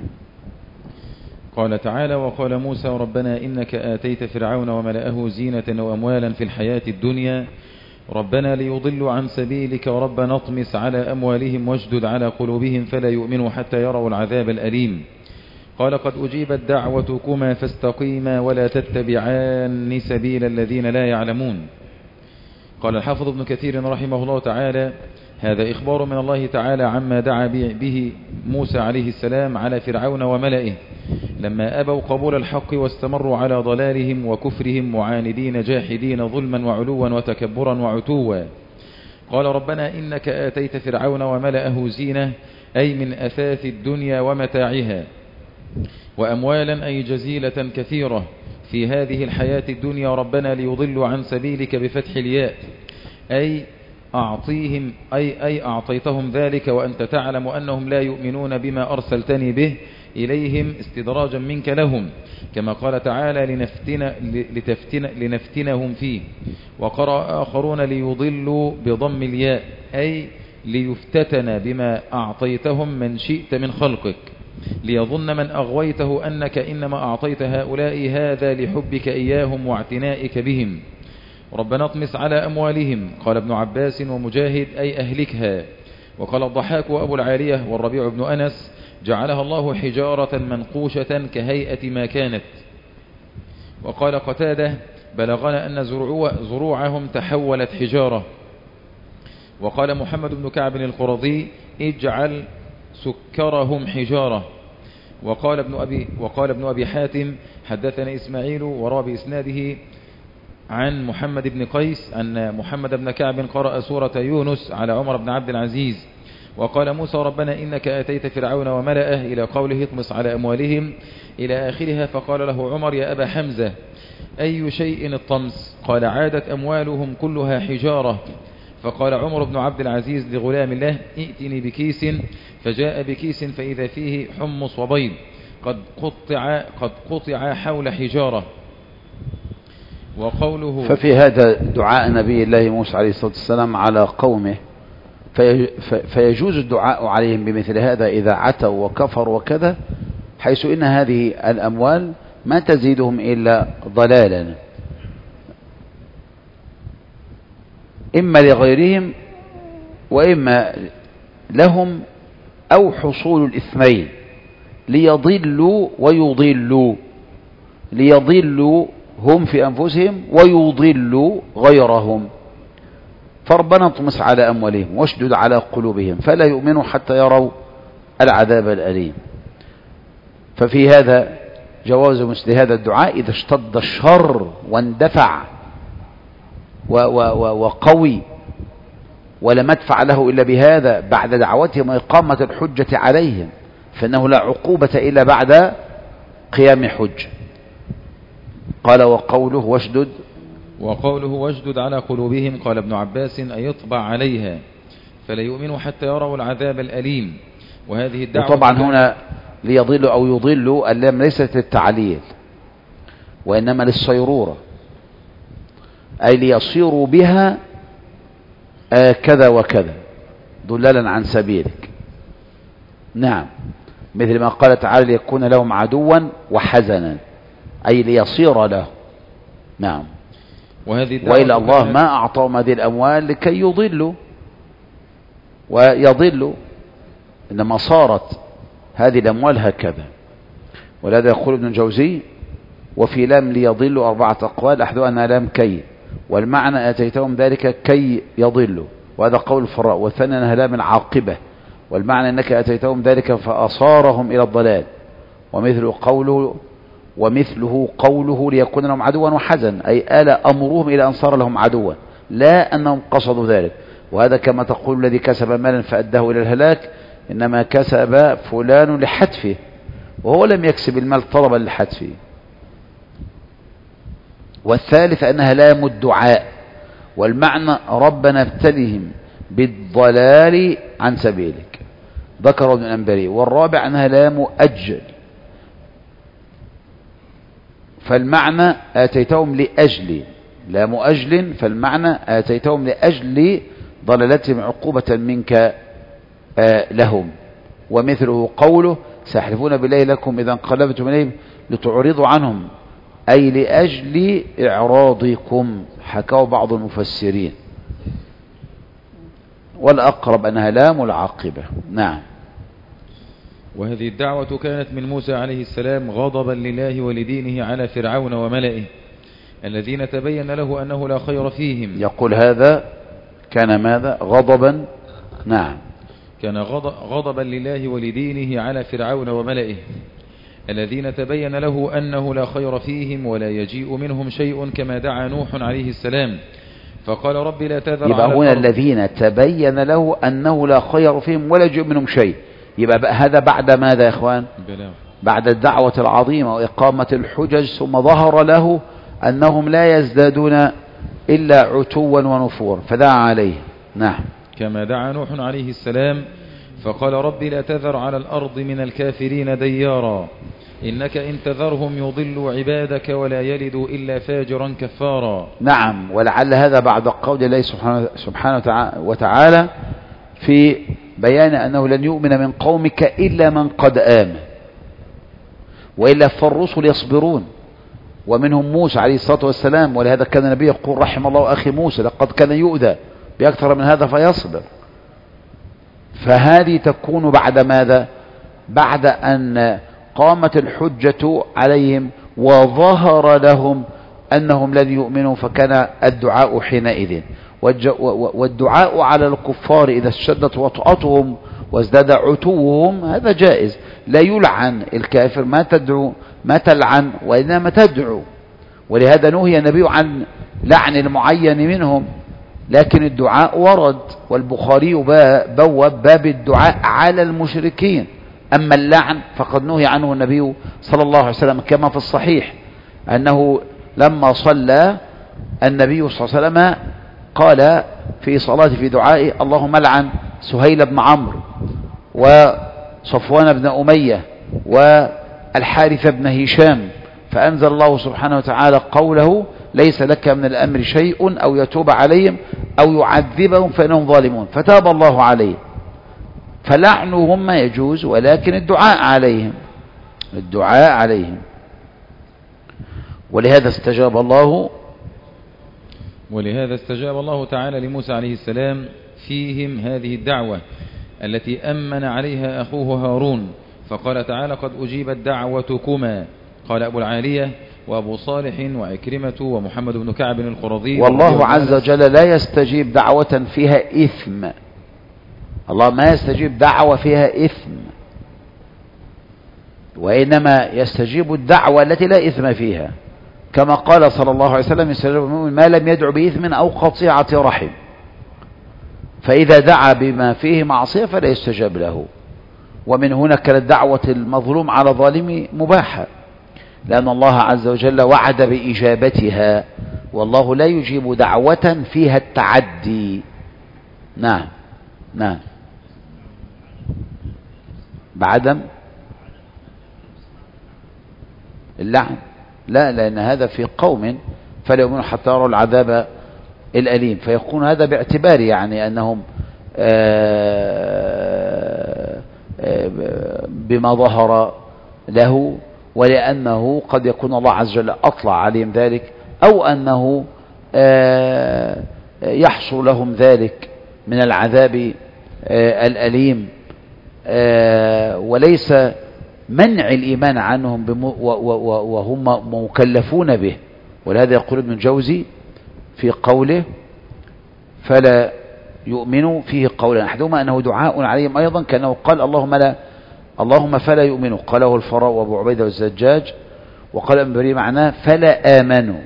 قال تعالى: وقال موسى ربنا إنك آتيت فرعون وملأه زينة وأموالا في الحياة الدنيا ربنا ليضلوا عن سبيلك ربنا اطمس على أموالهم واشدد على قلوبهم فلا يؤمنوا حتى يروا العذاب الأليم. قال قد أجيبت دعوتكما فاستقيما ولا تتبعان سبيل الذين لا يعلمون. قال الحافظ ابن كثير رحمه الله تعالى: هذا إخبار من الله تعالى عما دعا به موسى عليه السلام على فرعون وملئه لما أبوا قبول الحق واستمروا على ضلالهم وكفرهم معاندين جاحدين ظلما وعلوا وتكبرا وعتوا. قال ربنا إنك آتيت فرعون وملأه زينة أي من أثاث الدنيا ومتاعها وأموالا أي جزيلة كثيرة في هذه الحياة الدنيا ربنا ليضلوا عن سبيلك بفتح الياء أي أعطيهم أي, أي أعطيتهم ذلك وأنت تعلم أنهم لا يؤمنون بما أرسلتني به إليهم استدراجا منك لهم كما قال تعالى لنفتن لتفتن لنفتنهم فيه. وقرأ آخرون ليضلوا بضم الياء أي ليفتتن بما أعطيتهم من شئت من خلقك ليظن من أغويته أنك إنما أعطيت هؤلاء هذا لحبك إياهم واعتنائك بهم. ربنا اطمس على أموالهم. قال ابن عباس ومجاهد أي أهلكها. وقال الضحاك وأبو العالية والربيع بن أنس جعلها الله حجارة منقوشة كهيئة ما كانت. وقال قتادة بلغنا أن زروعهم تحولت حجارة. وقال محمد بن كعب القرظي اجعل سكرهم حجارة. وقال ابن أبي, وقال ابن أبي حاتم حدثنا إسماعيل وروى بإسناده عن محمد بن قيس أن محمد بن كعب قرأ سورة يونس على عمر بن عبد العزيز. وقال موسى ربنا إنك آتيت فرعون وملأه إلى قوله اطمس على أموالهم إلى آخرها. فقال له عمر يا أبا حمزة أي شيء الطمس؟ قال عادت أموالهم كلها حجارة. فقال عمر بن عبد العزيز لغلام الله ائتني بكيس فجاء بكيس فإذا فيه حمص وبيض قد قطع, قد قطع حول حجارة. وقوله ففي هذا دعاء نبي الله موسى عليه الصلاة والسلام على قومه فيجوز الدعاء عليهم بمثل هذا إذا عتوا وكفروا وكذا حيث إن هذه الأموال ما تزيدهم إلا ضلالا إما لغيرهم وإما لهم أو حصول الاثنين ليضلوا ويضلوا ليضلوا هم في أنفسهم ويضلوا غيرهم. فربنا اطمس على أموالهم واشدد على قلوبهم فلا يؤمنوا حتى يروا العذاب الأليم. ففي هذا جواز مثل هذا الدعاء إذا اشتد الشر واندفع وقوي ولا مدفع له إلا بهذا بعد دعوتهم وإقامة الحجة عليهم فإنه لا عقوبة إلا بعد قيام حج. قال وقوله واشدد وقوله واشدد على قلوبهم قال ابن عباس أن يطبع عليها فلا يؤمنوا حتى يروا العذاب الأليم. وهذه الدعوة وطبعا هنا ليضلوا أو يضلوا اللام ليست للتعليل وإنما للصيرورة أي ليصيروا بها آه كذا وكذا ضلالا عن سبيلك. نعم مثل ما قال تعالى ليكون لهم عدوا وحزنا أي ليصير له. نعم. وإلى الله ما أعطاهم هذه الأموال لكي يضلوا ويضلوا إنما صارت هذه الأموال هكذا. ولهذا يقول ابن الجوزي وفي لام ليضلوا أربعة أقوال أحدها أنها لام كي والمعنى آتيتهم ذلك كي يضلوا وهذا قول الفراء والثاني أنها لام العاقبة والمعنى أنك آتيتهم ذلك فأصارهم إلى الضلال. ومثل قوله ومثله قوله ليكون لهم عدوا وحزن أي آل أمرهم إلى أن صار لهم عدوا لا أنهم قصدوا ذلك. وهذا كما تقول الذي كسب مالا فأداه إلى الهلاك إنما كسب فلان لحتفه وهو لم يكسب المال طلبا لحتفه. والثالث أنها لام الدعاء والمعنى ربنا ابتلهم بالضلال عن سبيلك ذكر ابن الأنباري. والرابع أنها لام أجل فالمعنى آتيتهم لأجل، لا مؤجل، فالمعنى آتيتهم لأجل ضلالتهم عقوبة منك آه لهم. ومثله قوله سيحلفون بالله لكم إذا انقلبتم إليهم لتعرضوا عنهم، أي لأجل إعراضكم، حكاه بعض المفسرين، والأقرب أنها لام العاقبة. نعم. وهذه الدعوة كانت من موسى عليه السلام غضبا لله ولدينه على فرعون وملئه الذين تبين له أنه لا خير فيهم. يقول هذا كان ماذا؟ غضبا. نعم. كان غضبا لله ولدينه على فرعون وملئه الذين تبين له أنه لا خير فيهم ولا يجيء منهم شيء، كما دعا نوح عليه السلام فقال رب لا تذر. يبقى هنا الذين تبين له أنه لا خير فيهم ولا يجيء منهم شيء، يبقى هذا بعد ماذا يا إخوان؟ بلا. بعد الدعوة العظيمة وإقامة الحجج، ثم ظهر له أنهم لا يزدادون إلا عتوا ونفور فدعا عليه. نعم. كما دعا نوح عليه السلام فقال رب لا تذر على الأرض من الكافرين ديارا إنك إن تذرهم يضلوا عبادك ولا يلدوا إلا فاجرا كفارا. نعم. ولعل هذا بعد قول الله سبحانه, سبحانه وتعالى في بيان أنه لن يؤمن من قومك إلا من قد آمن وإلا فالرسل يصبرون، ومنهم موسى عليه الصلاة والسلام، ولهذا كان النبي يقول رحم الله أخي موسى لقد كان يؤذى بأكثر من هذا فيصبر. فهذه تكون بعد ماذا؟ بعد أن قامت الحجة عليهم وظهر لهم أنهم لن يؤمنوا، فكان الدعاء حينئذ. والدعاء على الكفار إذا اشتدت وطأتهم وازداد عتوهم هذا جائز، لا يلعن الكافر، ما تدعو ما تلعن وإنما تدعو، ولهذا نهي النبي عن لعن المعين منهم، لكن الدعاء ورد، والبخاري بوب باب الدعاء على المشركين. أما اللعن فقد نهي عنه النبي صلى الله عليه وسلم، كما في الصحيح أنه لما صلى النبي صلى الله عليه وسلم قال في صلاته في دعائه اللهم لعن سهيل بن عمرو وصفوان بن أمية والحارث بن هشام، فأنزل الله سبحانه وتعالى قوله ليس لك من الأمر شيء أو يتوب عليهم أو يعذبهم فإنهم ظالمون، فتاب الله عليهم. فلعنهم ما يجوز، ولكن الدعاء عليهم الدعاء عليهم ولهذا استجاب الله ولهذا استجاب الله تعالى لموسى عليه السلام فيهم هذه الدعوة التي أمن عليها أخوه هارون، فقال تعالى قد أجيبت دعوتكما. قال أبو العالية وأبو صالح وعكرمة ومحمد بن كعب القرظي. والله عز وجل لا يستجيب دعوة فيها إثم، الله ما يستجيب دعوة فيها إثم، وإنما يستجيب الدعوة التي لا إثم فيها، كما قال صلى الله عليه وسلم يستجيب المؤمن ما لم يدعو بإثم أو قطيعة رحم، فإذا دعا بما فيه معصية فلا يستجاب له. ومن هنا كانت دعوة المظلوم على ظالم مباحة، لأن الله عز وجل وعد بإجابتها، والله لا يجيب دعوة فيها التعدي. نعم نعم. بعدم اللعن لا، لأن هذا في قوم فلا يؤمنون حتى يروا العذاب الأليم، فيكون هذا باعتبار يعني أنهم بما ظهر له، ولأنه قد يكون الله عز وجل أطلع عليهم ذلك، أو أنه يحصل لهم ذلك من العذاب الأليم، وليس منع الإيمان عنهم وهم مكلفون به. ولهذا يقول ابن الجوزي في قوله فلا يؤمنوا فيه قولا أحدهما أنه دعاء عليهم أيضا، كأنه قال اللهم لا اللهم فلا يؤمنوا، قاله الفراء وابو عبيدة والزجاج، وقال ابن بري معناه فلا آمنوا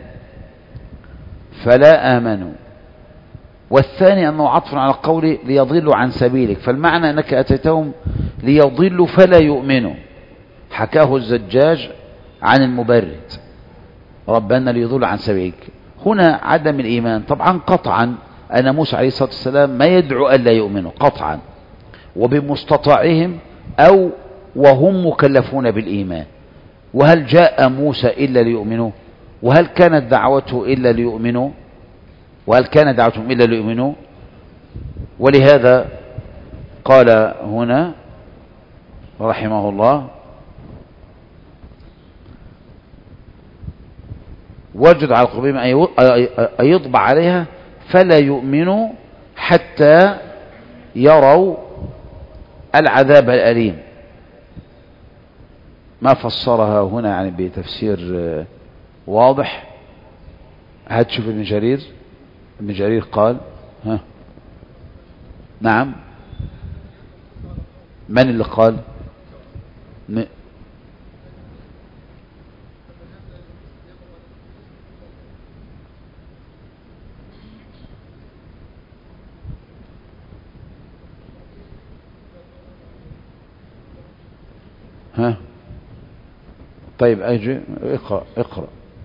فلا آمنوا. والثاني أنه عطف على القول ليضلوا عن سبيلك، فالمعنى أنك أتيتهم ليضلوا فلا يؤمنوا، حكاه الزجاج عن المبرد ربنا ليضلوا عن سبيلك. هنا عدم الإيمان طبعا قطعا أن موسى عليه الصلاة والسلام ما يدعو ألا يؤمنوا قطعا، وبمستطاعهم أو وهم مكلفون بالإيمان، وهل جاء موسى إلا ليؤمنوا؟ وهل كانت دعوته إلا ليؤمنوا؟ وهل كانت دعوتهم إلا ليؤمنوا؟ ولهذا قال هنا رحمه الله: وجد على قلوبهم أن يطبع عليها فلا يؤمنوا حتى يروا العذاب الأليم. ما فسرها هنا يعني بتفسير واضح. هتشوف ابن جرير. ابن جرير قال: ها نعم. من اللي قال؟ م... ها طيب أجي اقرأ اقرأ.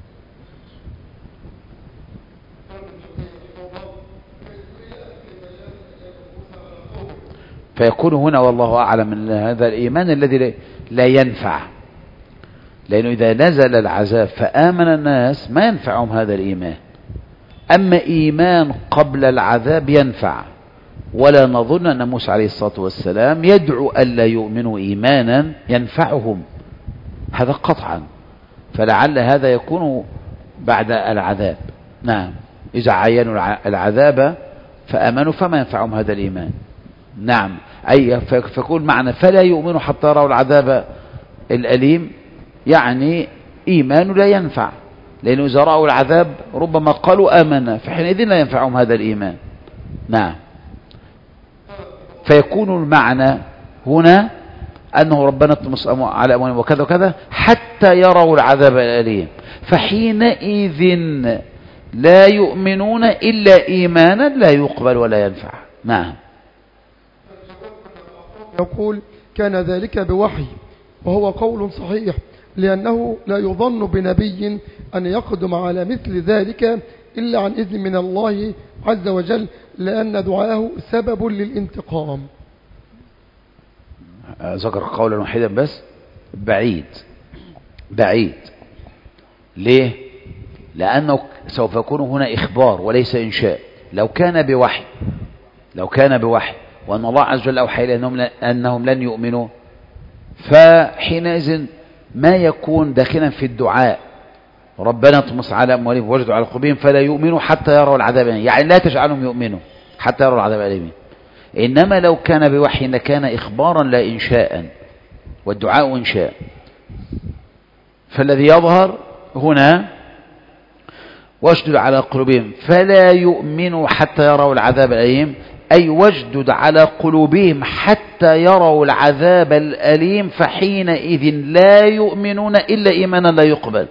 فيكون هنا والله أعلم من هذا الإيمان الذي لا ينفع، لأنه إذا نزل العذاب فآمن الناس ما ينفعهم هذا الإيمان. أما إيمان قبل العذاب ينفع، ولا نظن أن موسى عليه الصلاة والسلام يدعو ألا يؤمنوا إيمانا ينفعهم، هذا قطعا. فلعل هذا يكون بعد العذاب. نعم، إذا عينوا العذاب فآمنوا فما ينفعهم هذا الإيمان. نعم، أي فيكون معنى فلا يؤمنوا حتى يروا العذاب الأليم، يعني إيمان لا ينفع، لأنه إذا رأوا العذاب ربما قالوا آمنا، فحينئذ لا ينفعهم هذا الإيمان. نعم، فيكون المعنى هنا أنه ربنا اطمس على أموالهم وكذا وكذا حتى يروا العذاب الأليم، فحينئذ لا يؤمنون إلا إيمانا لا يقبل ولا ينفع. نعم. يقول: كان ذلك بوحي، وهو قول صحيح، لأنه لا يظن بنبي أن يقدم على مثل ذلك إلا عن إذن من الله عز وجل، لأن دعاه سبب للانتقام. ذكر قولا واحدا بس: بعيد بعيد. ليه؟ لأنه سوف يكون هنا إخبار وليس إنشاء. لو كان بوحي لو كان بوحي وأن الله عز وجل أوحى إليهم أنهم لن يؤمنوا، فحينئذ ما يكون داخلا في الدعاء ربنا اطمس على أموالهم ووجدوا على قلوبهم فلا يؤمنوا حتى يروا العذاب الأليم، يعني لا تجعلهم يؤمنوا حتى يروا العذاب الأليم. إنما لو كان بوحي لكان إخبارا لا إنشاء، والدعاء إنشاء. فالذي يظهر هنا: واشدد على قلوبهم فلا يؤمنوا حتى يروا العذاب الأليم، أي واشدد على قلوبهم حتى يروا العذاب الأليم، فحينئذ لا يؤمنون إلا إيمانا لا يقبل.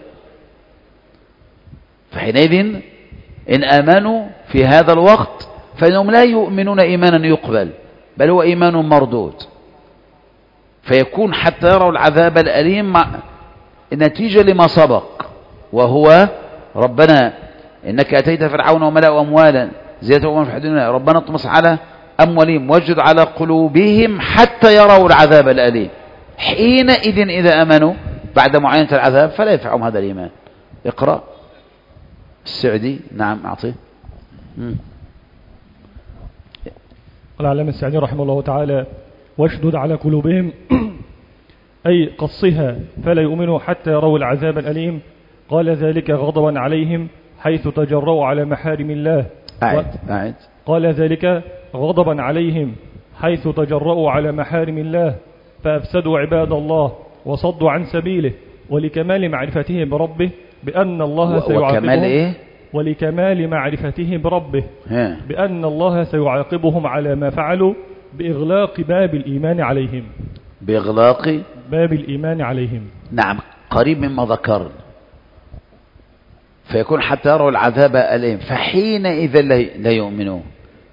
فحينئذ إن آمنوا في هذا الوقت فإنهم لا يؤمنون إيمانا يقبل، بل هو إيمان مردود. فيكون حتى يروا العذاب الأليم نتيجة لما سبق، وهو ربنا إنك أتيت فرعون وملأ أموالا زيادة ومن في حدودنا، ربنا اطمس على أموالهم واجد على قلوبهم حتى يروا العذاب الأليم، حينئذ إذا أمنوا بعد معاينة العذاب فلا ينفعهم هذا الإيمان. اقرأ السعدي. نعم أعطيه. قال العلامة السعدي رحمه الله تعالى: واشدد على قلوبهم أي قصها فلا يؤمنوا حتى يروا العذاب الأليم. قال ذلك غضبا عليهم حيث تجرؤوا على محارم الله. أعد. أعد. قال ذلك غضبا عليهم حيث تجرؤوا على محارم الله فأفسدوا عباد الله وصدوا عن سبيله، ولكمال معرفتهم بربه بأن الله سيعاقبهم. وكمال إيه؟ ولكمال معرفتهم بربه ها. بأن الله سيعاقبهم على ما فعلوا بإغلاق باب الإيمان عليهم. بإغلاق باب الإيمان عليهم. نعم، قريب مما ذكرنا. فيكون حتى يروا العذاب أليم، فحينئذ لا يؤمنون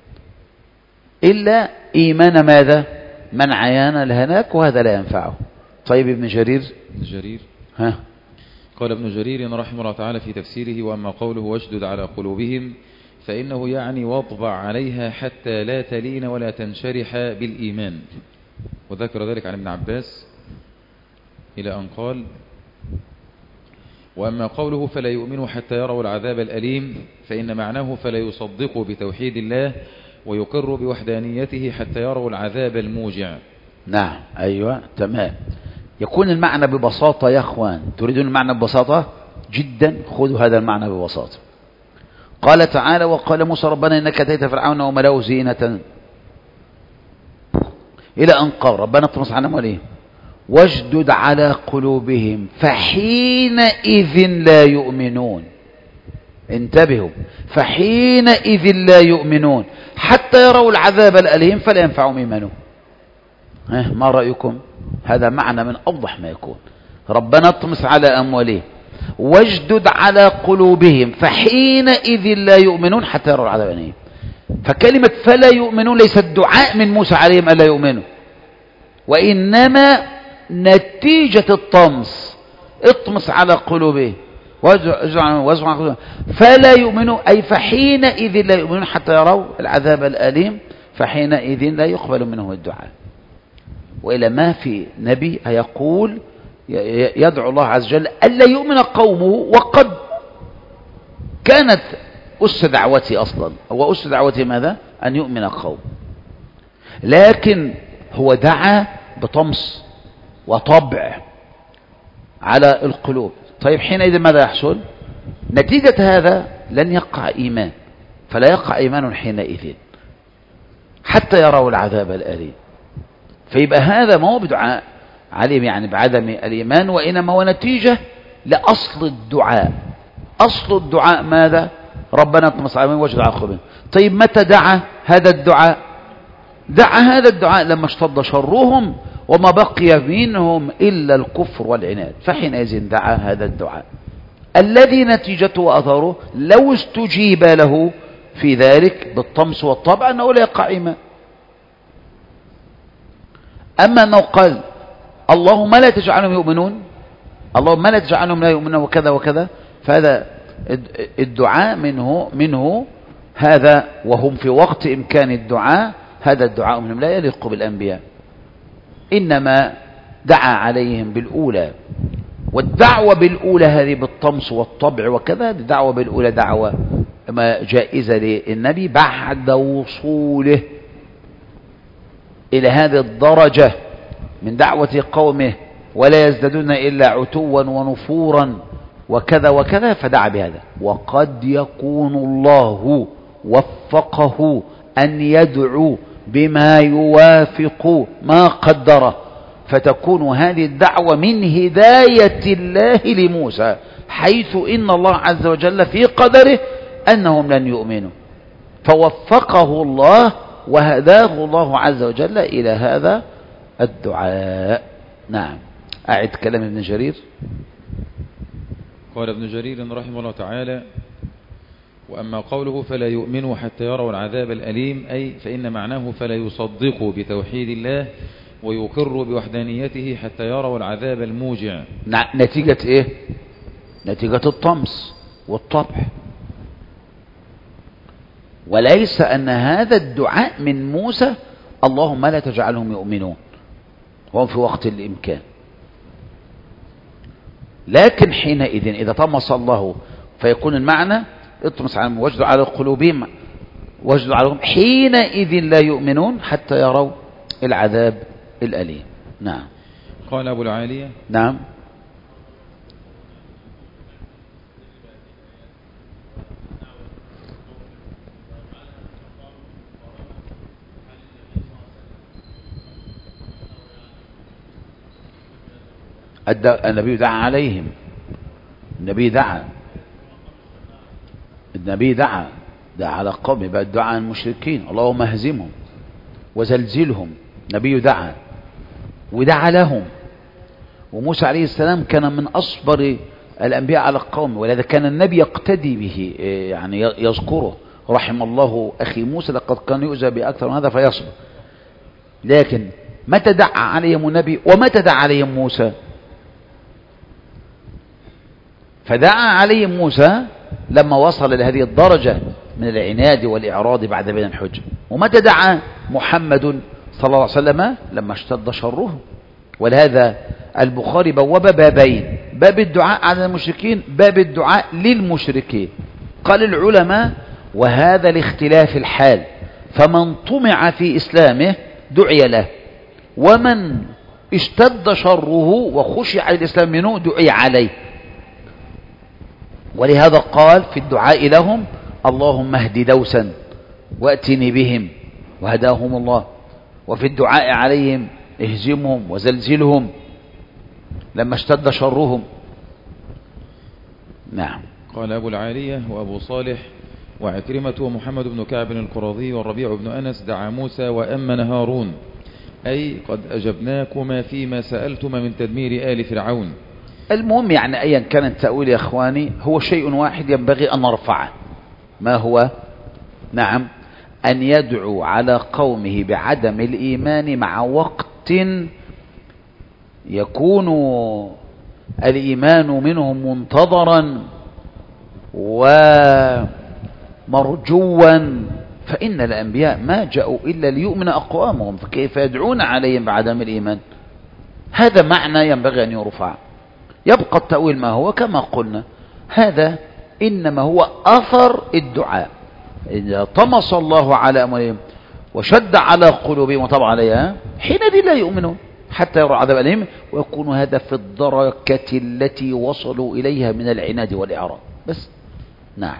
إلا إيمان ماذا؟ من عيان الهناك، وهذا لا ينفعه. طيب ابن جرير. ابن جرير ها قال ابن جرير رحمه الله تعالى في تفسيره: وأما قوله واشدد على قلوبهم فإنه يعني واطبع عليها حتى لا تلين ولا تنشرح بالإيمان. وذكر ذلك عن ابن عباس إلى أن قال: وأما قوله فلا يؤمنوا حتى يروا العذاب الأليم فإن معناه فلا يصدقوا بتوحيد الله ويقروا بوحدانيته حتى يروا العذاب الموجع. نعم أيوة تمام. يكون المعنى ببساطة يا أخوان، تريدون المعنى ببساطة جدا، خذوا هذا المعنى ببساطة. قال تعالى وقال موسى ربنا إنك أتيت فرعون وملأه زينة إلى أن قال ربنا اطمس على أموالهم واشدد على قلوبهم فحينئذ لا يؤمنون. انتبهوا، فحينئذ لا يؤمنون حتى يروا العذاب الأليم فلا ينفعهم إيمانهم. ما رأيكم؟ هذا معنى من أوضح ما يكون. ربنا اطمس على أموالهم واشدد على قلوبهم فحينئذ لا يؤمنون حتى يروا العذاب الأليم. فكلمة فلا يؤمنون ليست دعاء من موسى عليهم ألا يؤمنوا، وإنما نتيجة الطمس. اطمس على قلوبهم وازع فلا يؤمنوا، أي فحينئذ لا يؤمنون حتى يروا العذاب الأليم، فحينئذ لا يقبل منه الدعاء. وإلى ما في نبي يقول يدعو الله عز وجل ألا يؤمن قومه، وقد كانت أس دعوتي أصلا، هو أس دعوتي ماذا؟ أن يؤمن قوم، لكن هو دعا بطمس وطبع على القلوب. طيب حينئذ ماذا يحصل؟ نتيجة هذا لن يقع إيمان، فلا يقع إيمان حينئذ حتى يروا العذاب الأليم. فيبقى هذا ما هو بدعاء عليهم يعني بعدم الإيمان، وإنما هو نتيجة لأصل الدعاء. أصل الدعاء ماذا؟ ربنا اطمس عليهم واشدد على قلوبهم. طيب متى دعا هذا الدعاء؟ دعا هذا الدعاء لما اشتد شرهم وما بقي منهم إلا الكفر والعناد، فحينئذ دعا هذا الدعاء الذي نتيجته وأثره لو استجيب له في ذلك بالطمس والطبع أنه لا يقع إيمان. أما أنه قال اللهم لا تجعلهم يؤمنون، اللهم لا تجعلهم لا يؤمنون وكذا وكذا، فهذا الدعاء منه منه هذا، وهم في وقت إمكان الدعاء، هذا الدعاء منهم لا يليق بالأنبياء، إنما دعا عليهم بالأولى. والدعوة بالأولى هذه بالطمس والطبع وكذا، الدعوة بالأولى دعوة جائزة للنبي بعد وصوله إلى هذه الدرجة من دعوة قومه ولا يزدادون إلا عتوا ونفورا وكذا وكذا، فدعا بهذا. وقد يكون الله وفقه أن يدعو بما يوافق ما قدره، فتكون هذه الدعوة من هداية الله لموسى، حيث إن الله عز وجل في قدره أنهم لن يؤمنوا، فوفقه الله وهداه الله عز وجل إلى هذا الدعاء. نعم. أعد كلام ابن جرير. قال ابن جرير رحمه الله تعالى: وأما قوله فلا يؤمنوا حتى يروا العذاب الأليم، أي فإن معناه فلا يصدقوا بتوحيد الله ويقروا بوحدانيته حتى يروا العذاب الموجع. نتيجة إيه؟ نتيجة الطمس والطبع، وليس أن هذا الدعاء من موسى اللهم لا تجعلهم يؤمنون وهم في وقت الإمكان. لكن حينئذ إذا طمس الله فيكون المعنى اطمس عليهم واجد على قلوبهم واجد عليهم حينئذ لا يؤمنون حتى يروا العذاب الأليم. نعم. قال أبو العالية: نعم. النبي دعا عليهم، النبي دعا النبي دعا دعا على قومه، بقى الدعاء عن المشركين اللهم اهزمهم وزلزلهم. النبي دعا ودعا لهم، وموسى عليه السلام كان من أصبر الأنبياء على القوم، ولذا كان النبي يقتدي به، يعني يذكره رحم الله أخي موسى لقد كان يؤذى بأكثر من هذا فيصبر. لكن متى دعا عليهم النبي ومتى دعا عليهم موسى؟ فدعا عليهم موسى لما وصل لهذه الدرجة من العناد والإعراض بعد بين الحجة. ومتى دعا محمد صلى الله عليه وسلم؟ لما اشتد شره. ولهذا البخاري بوب بابين: باب الدعاء على المشركين، باب الدعاء للمشركين. قال العلماء وهذا لاختلاف الحال، فمن طمع في إسلامه دعي له، ومن اشتد شره وخشع الإسلام منه دعي عليه. ولهذا قال في الدعاء لهم اللهم اهد دوسا واتني بهم وهداهم الله، وفي الدعاء عليهم اهزمهم وزلزلهم لما اشتد شرهم. نعم. قال أبو العالية وأبو صالح وعكرمة ومحمد بن كعب القرظي والربيع بن أنس دعا موسى وأمن هارون، أي قد أجبناكما فيما سألتما من تدمير آل فرعون. المهم يعني أيا كان التأويل يا أخواني هو شيء واحد ينبغي أن نرفعه. ما هو؟ نعم، أن يدعو على قومه بعدم الإيمان مع وقت يكون الإيمان منهم منتظرا ومرجوا، فإن الأنبياء ما جاءوا إلا ليؤمن أقوامهم، فكيف يدعون عليهم بعدم الإيمان؟ هذا معنى ينبغي أن يرفع. يبقى التأويل ما هو كما قلنا، هذا إنما هو أثر الدعاء. إذا طمس الله على أموالهم وشد على قلوبهم وطبع عليها حينئذ لا يؤمنون حتى يروا عذاب أليم، ويكون هذا في الدركة التي وصلوا إليها من العناد والإعراض بس. نعم.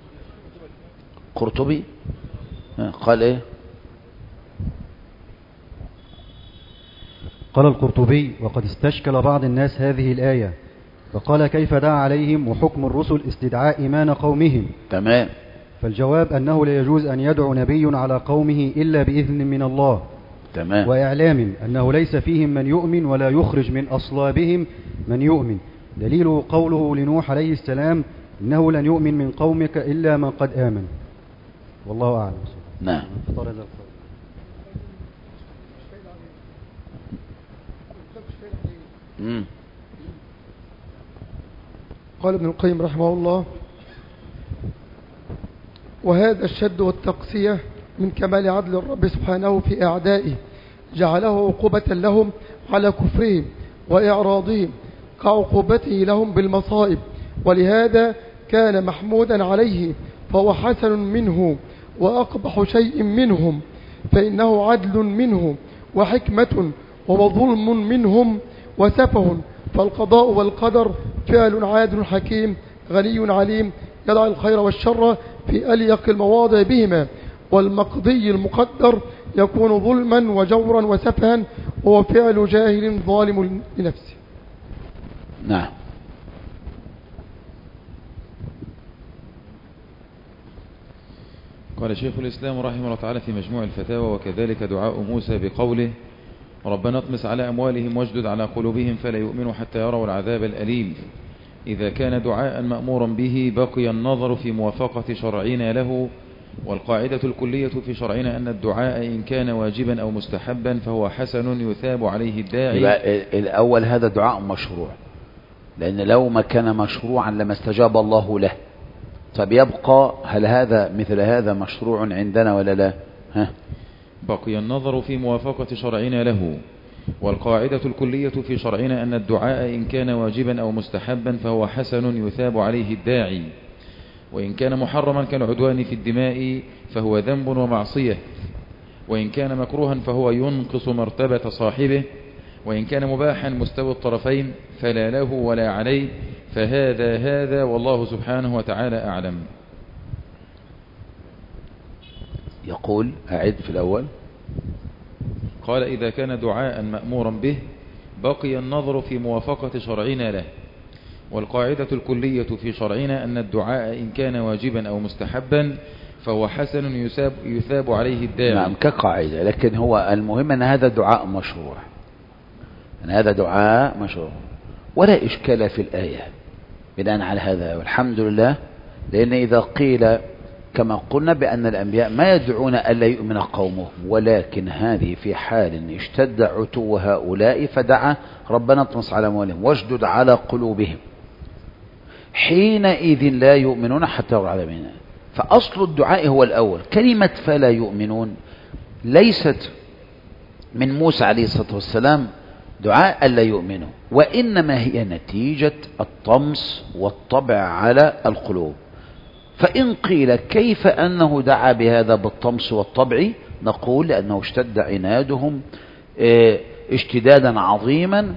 قرطبي قال إيه؟ قال القرطبي وقد استشكل بعض الناس هذه الآية فقال كيف دعا عليهم وحكم الرسل استدعاء إيمان قومهم. تمام. فالجواب أنه لا يجوز أن يدعو نبي على قومه إلا بإذن من الله. تمام. وإعلام أنه ليس فيهم من يؤمن ولا يخرج من أصلابهم من يؤمن. دليل قوله لنوح عليه السلام إنه لن يؤمن من قومك إلا من قد آمن. والله أعلم. نعم. مم. قال ابن القيم رحمه الله وهذا الشد والتقسية من كمال عدل الرب سبحانه في أعدائه، جعله عقوبة لهم على كفرهم وإعراضهم كعقوبته لهم بالمصائب، ولهذا كان محمودا عليه، فهو حسن منه وأقبح شيء منهم، فإنه عدل منه وحكمة، وهو ظلم منهم وسفه. فالقضاء والقدر فعل عادل حكيم غني عليم، يضع الخير والشر في أليق المواضع بهما، والمقضي المقدر يكون ظلما وجورا وسفها، وهو فعل جاهل ظالم لنفسه. نعم. قال شيخ الإسلام رحمه الله تعالى في مجموع الفتاوى وكذلك دعاء موسى بقوله ربنا اطمس على أموالهم واشدد على قلوبهم فلا يؤمنوا حتى يروا العذاب الأليم. إذا كان دعاء مأمورا به بقي النظر في موافقة شرعنا له، والقاعدة الكلية في شرعنا أن الدعاء إن كان واجبا أو مستحبا فهو حسن يثاب عليه الداعي. الأول هذا دعاء مشروع، لأن لو ما كان مشروعا لما استجاب الله له. طب يبقى هل هذا مثل هذا مشروع عندنا ولا لا؟ ها؟ بقي النظر في موافقة شرعنا له، والقاعدة الكلية في شرعنا أن الدعاء إن كان واجبا أو مستحبا فهو حسن يثاب عليه الداعي، وإن كان محرما كالعدوان في الدماء فهو ذنب ومعصية، وإن كان مكروها فهو ينقص مرتبة صاحبه، وإن كان مباحا مستوى الطرفين فلا له ولا عليه، فهذا هذا والله سبحانه وتعالى أعلم. يقول أعد في الأول. قال إذا كان دعاء مأمورا به بقي النظر في موافقة شرعنا له، والقاعدة الكلية في شرعنا أن الدعاء إن كان واجبا أو مستحبا فهو حسن يثاب, يثاب عليه الداعي. نعم كقاعدة، لكن هو المهم أن هذا دعاء مشروع، أن هذا دعاء مشروع ولا إشكال في الآية بناء على هذا، والحمد لله. لأن إذا قيل كما قلنا بأن الأنبياء ما يدعون ألا يؤمن قومه، ولكن هذه في حال اشتد عتو هؤلاء فدعا ربنا اطمس على أموالهم واشدد على قلوبهم حينئذ لا يؤمنون حتى يروا العذاب الأليم. فأصل الدعاء هو الأول. كلمة فلا يؤمنون ليست من موسى عليه الصلاة والسلام دعاء ألا يؤمنوا، وإنما هي نتيجة الطمس والطبع على القلوب. فإن قيل كيف أنه دعا بهذا بالطمس والطبع، نقول لأنه اشتد عنادهم اشتدادا عظيما،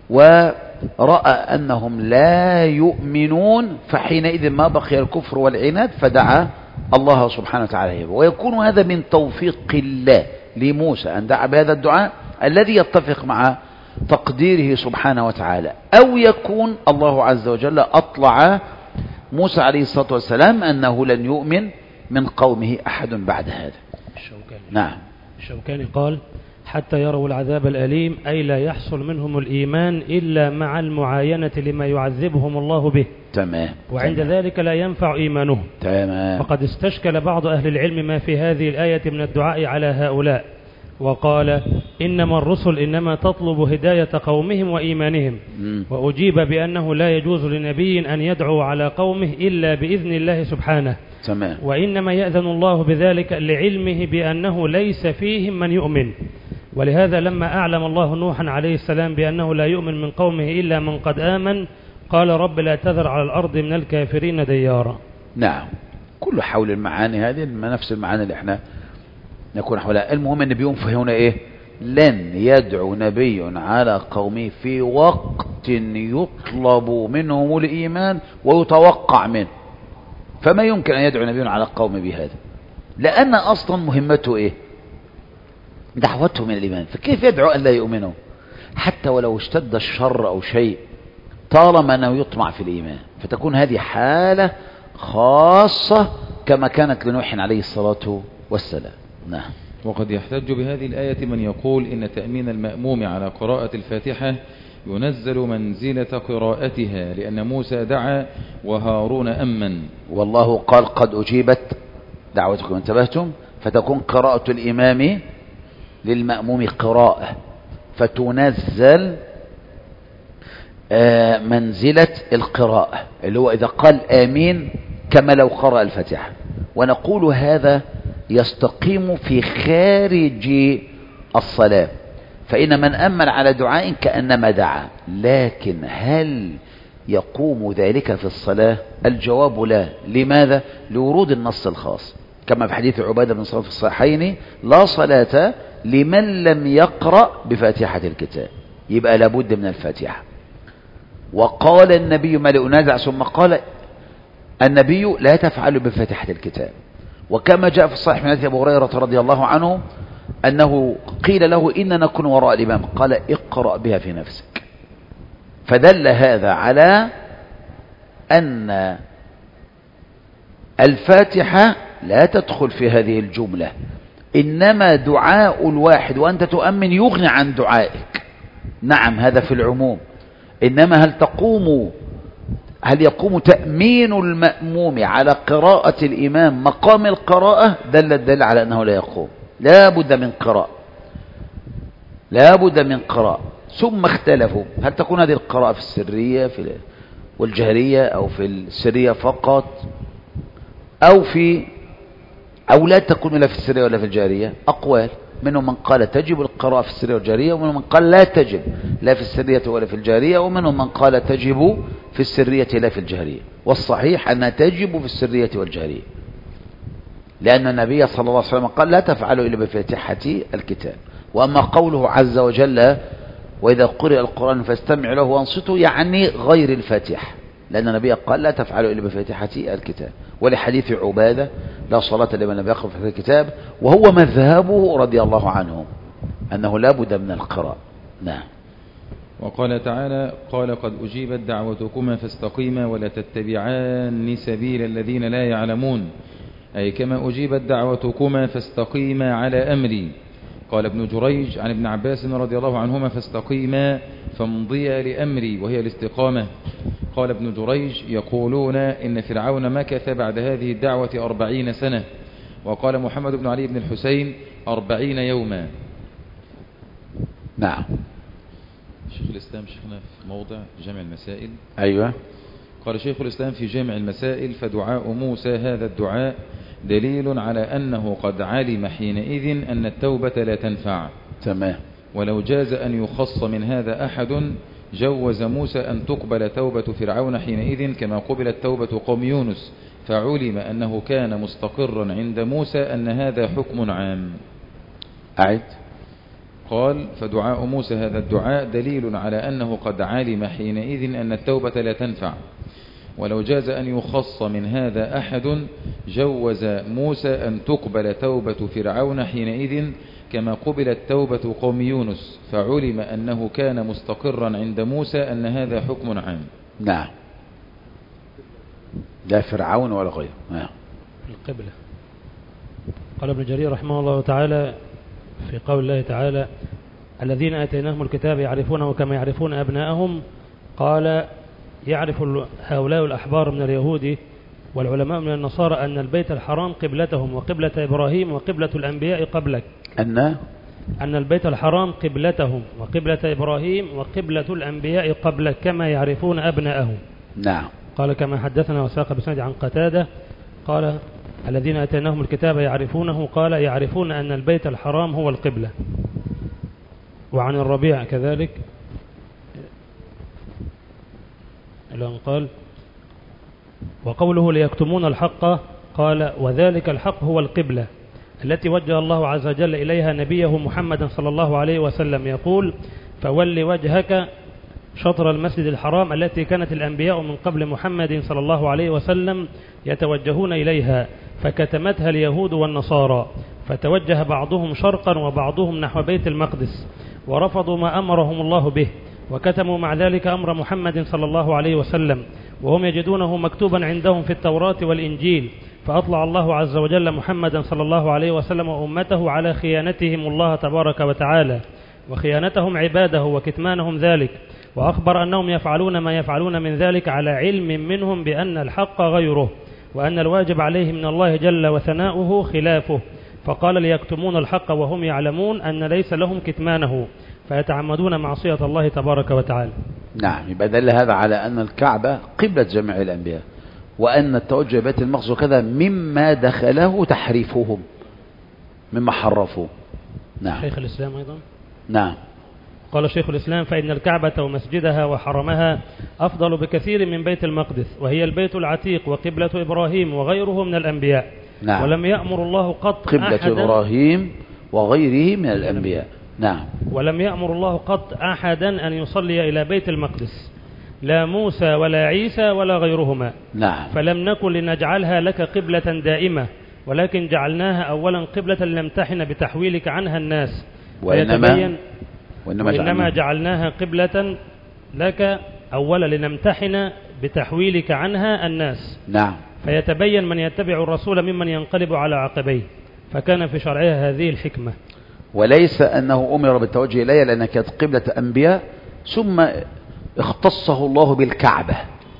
ورأى أنهم لا يؤمنون، فحينئذ ما بقي الكفر والعناد فدعا الله سبحانه وتعالى. ويكون هذا من توفيق الله لموسى أن دعا بهذا الدعاء الذي يتفق مع تقديره سبحانه وتعالى، أو يكون الله عز وجل أطلع موسى عليه الصلاة والسلام أنه لن يؤمن من قومه أحد بعد هذا. الشوكاني. نعم. الشوكاني قال حتى يروا العذاب الأليم، أي لا يحصل منهم الإيمان إلا مع المعاينة لما يعذبهم الله به. تمام. وعند تمام. ذلك لا ينفع إيمانهم. تمام. فقد استشكل بعض أهل العلم ما في هذه الآية من الدعاء على هؤلاء، وقال إنما الرسل إنما تطلب هداية قومهم وإيمانهم، م. وأجيب بأنه لا يجوز لنبي أن يدعو على قومه إلا بإذن الله سبحانه. تمام. وإنما يأذن الله بذلك لعلمه بأنه ليس فيهم من يؤمن. ولهذا لما أعلم الله نوحا عليه السلام بأنه لا يؤمن من قومه إلا من قد آمن، قال رب لا تذر على الأرض من الكافرين ديارا. نعم، كل حول المعاني هذه نفس المعاني اللي احنا نكون حولها. المهم ان بينفي هنا ايه؟ لن يدعو نبي على قومه في وقت يطلب منهم الإيمان ويتوقع منه، فما يمكن أن يدعو نبي على قومه بهذا، لأن أصلا مهمته ايه؟ دعوتهم إلى الإيمان، فكيف يدعو أن لا يؤمنوا حتى ولو اشتد الشر أو شيء، طالما أنه يطمع في الإيمان، فتكون هذه حالة خاصة كما كانت لنوح عليه الصلاة والسلام. نعم. وقد يحتج بهذه الآية من يقول إن تأمين المأموم على قراءة الفاتحة ينزل منزلة قراءتها، لأن موسى دعا وهارون أمن، والله قال قد أجيبت دعوتكم، انتبهتم؟ فتكون قراءة الإمام للمأموم قراءة، فتنزل منزلة القراءة، اللي هو إذا قال آمين كما لو قرأ الفاتحة. ونقول هذا يستقيم في خارج الصلاة، فإن من أمن على دعاء كأنما دعا، لكن هل يقوم ذلك في الصلاة؟ الجواب لا. لماذا؟ لورود النص الخاص، كما في حديث عبادة بن صامت في الصحيحين لا صلاة لمن لم يقرأ بفاتحة الكتاب، يبقى لابد من الفاتحة. وقال النبي ما لأنازع، ثم قال النبي لا تفعل بفاتحة الكتاب. وكما جاء في الصحيح من حديث أبي هريرة رضي الله عنه أنه قيل له إننا نكون وراء الإمام، قال اقرأ بها في نفسك. فدل هذا على أن الفاتحة لا تدخل في هذه الجملة، إنما دعاء الواحد وأنت تؤمن يغني عن دعائك. نعم، هذا في العموم. إنما هل تقوم هل يقوم تأمين المأموم على قراءة الإمام مقام القراءة؟ دل الدليل على أنه لا يقوم، لا بد من قراءة، لا بد من قراءة. ثم اختلفوا هل تكون هذه القراءة في السرية في والجهرية، أو في السرية فقط، أو في أو لا تكون إلا في السرية ولا في الجهرية. أقوال، منهم من قال تجب القراءة في السرية والجهرية، ومنهم من قال لا تجب لا في السرية ولا في الجهرية، ومنهم من قال تجب في السرية لا في الجهرية. والصحيح أنها تجب في السرية والجهرية، لأن النبي صلى الله عليه وسلم قال لا تفعلوا إلا بفاتحة الكتاب. وأما قوله عز وجل وإذا قرئ القرآن فاستمعوا له وانصتوا، يعني غير الفاتحة، لأن النبي قال لا تفعلوا إلا بفاتحة الكتاب. ولحديث عبادة لا صلاة لمن لم يقرأ في الكتاب، وهو مذهبه رضي الله عنه أنه لا بد من القراءة. نعم. وقال تعالى قال قد أجيبت دعوتكما فاستقيما ولا تتبعان سبيل الذين لا يعلمون، أي كما أجيبت دعوتكما فاستقيما على أمري. قال ابن جريج عن ابن عباس رضي الله عنهما فاستقيما فامضيا لأمري، وهي الاستقامة. قال ابن جريج يقولون إن فرعون مكث بعد هذه الدعوة أربعين سنة، وقال محمد بن علي بن الحسين أربعين يوما. نعم. شيخ الإسلام شيخنا في موضع جمع المسائل. أيوة. قال شيخ الإسلام في جمع المسائل فدعاء موسى هذا الدعاء دليل على أنه قد علم حينئذ أن التوبة لا تنفع. تمام. ولو جاز أن يخص من هذا أحد جوز موسى أن تقبل توبة فرعون حينئذ كما قبلت توبة قوم يونس، فعلم أنه كان مستقرا عند موسى أن هذا حكم عام. أعد. قال: فدعاء موسى هذا الدعاء دليل على أنه قد علم حينئذ أن التوبة لا تنفع. ولو جاز أن يخص من هذا أحد جوز موسى أن تقبل توبة فرعون حينئذ كما قبلت توبة قوم يونس، فعلم أنه كان مستقرا عند موسى أن هذا حكم عام. نعم، لا فرعون ولا غيره. نعم. القبلة. قال ابن جرير رحمه الله تعالى في قول الله تعالى: الذين آتيناهم الكتاب يعرفونه كما يعرفون أبناءهم، قال: يعرف هؤلاء الأحبار من اليهود والعلماء من النصارى أن البيت الحرام قبلتهم وقبلة إبراهيم وقبلة الأنبياء قبلك. أن أن البيت الحرام قبلتهم وقبلة إبراهيم وقبلة الأنبياء قبلك كما يعرفون أبناءهم. نعم. قال: كما حدثنا وساق بسند عن قتادة قال: الذين أتيناهم الكتاب يعرفونه، قال: يعرفون أن البيت الحرام هو القبلة. وعن الربيع كذلك الآن قال: وقوله ليكتمون الحق، قال: وذلك الحق هو القبلة التي وجه الله عز وجل إليها نبيه محمد صلى الله عليه وسلم، يقول: فول وجهك شطر المسجد الحرام التي كانت الأنبياء من قبل محمد صلى الله عليه وسلم يتوجهون إليها، فكتمتها اليهود والنصارى، فتوجه بعضهم شرقا وبعضهم نحو بيت المقدس، ورفضوا ما أمرهم الله به، وكتموا مع ذلك أمر محمد صلى الله عليه وسلم، وهم يجدونه مكتوبا عندهم في التوراة والإنجيل، فأطلع الله عز وجل محمدا صلى الله عليه وسلم وأمته على خيانتهم الله تبارك وتعالى، وخيانتهم عباده وكتمانهم ذلك، وأخبر أنهم يفعلون ما يفعلون من ذلك على علم منهم بأن الحق غيره، وأن الواجب عليه من الله جل وثناؤه خلافه، فقال: ليكتمون الحق وهم يعلمون أن ليس لهم كتمانه، فيتعمدون معصية الله تبارك وتعالى. نعم، يبقى دل هذا على أن الكعبة قبلة جميع الأنبياء، وأن التوجه بيت المقدس وكذا مما دخله تحريفهم، مما حرفوه. نعم. شيخ الإسلام أيضا. نعم. قال شيخ الإسلام: فإن الكعبة ومسجدها وحرمها أفضل بكثير من بيت المقدس، وهي البيت العتيق وقبلة إبراهيم وغيره من الأنبياء. نعم. ولم يأمر الله قط قبلة إبراهيم وغيره من الأنبياء. نعم. ولم يأمر الله قط أحدا أن يصلي إلى بيت المقدس، لا موسى ولا عيسى ولا غيرهما. نعم. فلم نكن لنجعلها لك قبلة دائمة، ولكن جعلناها أولا قبلة لنمتحن بتحويلك عنها الناس، وإنما وإنما جعلناها, جعلناها قبلة لك أولا لنمتحن بتحويلك عنها الناس. نعم. فيتبين من يتبع الرسول ممن ينقلب على عقبيه، فكان في شرعها هذه الحكمة. وليس أنه أمر بالتوجه إليها لأنها كانت قبلة أنبياء ثم اختصه الله بالكعبة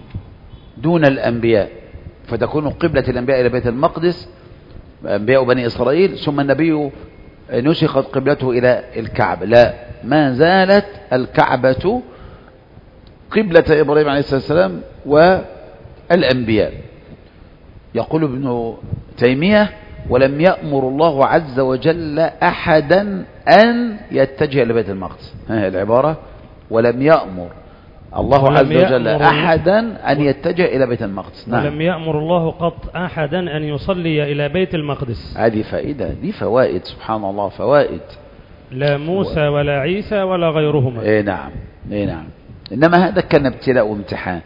دون الأنبياء، فتكون قبلة الأنبياء إلى بيت المقدس أنبياء بني إسرائيل، ثم النبي نسخت قبلته إلى الكعبة. لا، ما زالت الكعبة قبلة إبراهيم عليه الصلاة والسلام والأنبياء. يقول ابن تيمية: ولم يأمر الله عز وجل أحدا أن يتجه إلى بيت المقدس. هذه العبارة: ولم يأمر الله عز وجل أحدا أن يتجه إلى بيت المقدس. نعم. ولم يأمر الله قط أحدا أن يصلي إلى بيت المقدس. هذه فائدة، دي فوائد، سبحان الله، فوائد. لا موسى ولا عيسى ولا غيرهما. إيه نعم، إيه نعم. إنما هذا كان ابتلاء وامتحان،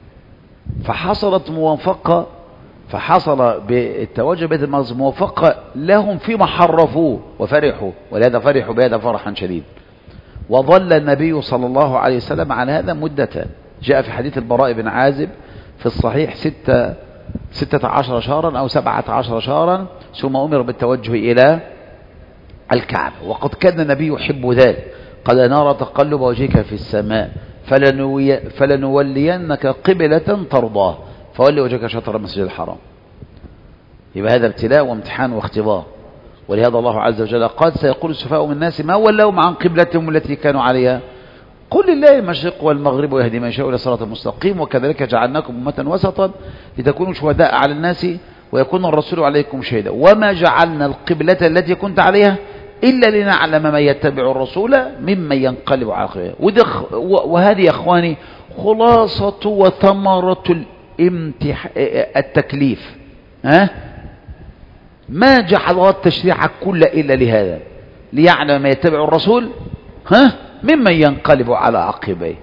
فحصلت موافقة، فحصل بالتوجه بيت المقدس موافقة لهم فيما حرفوه وفرحوا، ولهذا فرحوا بهذا فرحا شديد. وظل النبي صلى الله عليه وسلم على هذا مدة. جاء في حديث البراء بن عازب في الصحيح ستة, ستة عشر شهرا أو سبعة عشر شهرا، ثم أمر بالتوجه إلى الكعبة. وقد كان النبي يحب ذلك: قد نرى تقلب وجهك في السماء فلنوي فلنولينك قبلة ترضاه فولي وجهك شطر المسجد الحرام. يبقى هذا ابتلاء وامتحان واختبار. ولهذا الله عز وجل قال: سيقول السفهاء من الناس ما ولوهم عن قبلتهم التي كانوا عليها قل لله المشرق والمغرب ويهدي من يشاء إلى صراط مستقيم وكذلك جعلناكم أمة وسطا لتكونوا شهداء على الناس ويكون الرسول عليكم شهيدا وما جعلنا القبلة التي كنت عليها إلا لنعلم من يتبع الرسول ممن ينقلب على عقبيه. وهذه يا أخواني خلاصة وثمرة الامتح... التكليف. ها؟ ما جعل الله التشريع كله إلا لهذا، ليعلم من يتبع الرسول ها ممن ينقلب على عقبيه.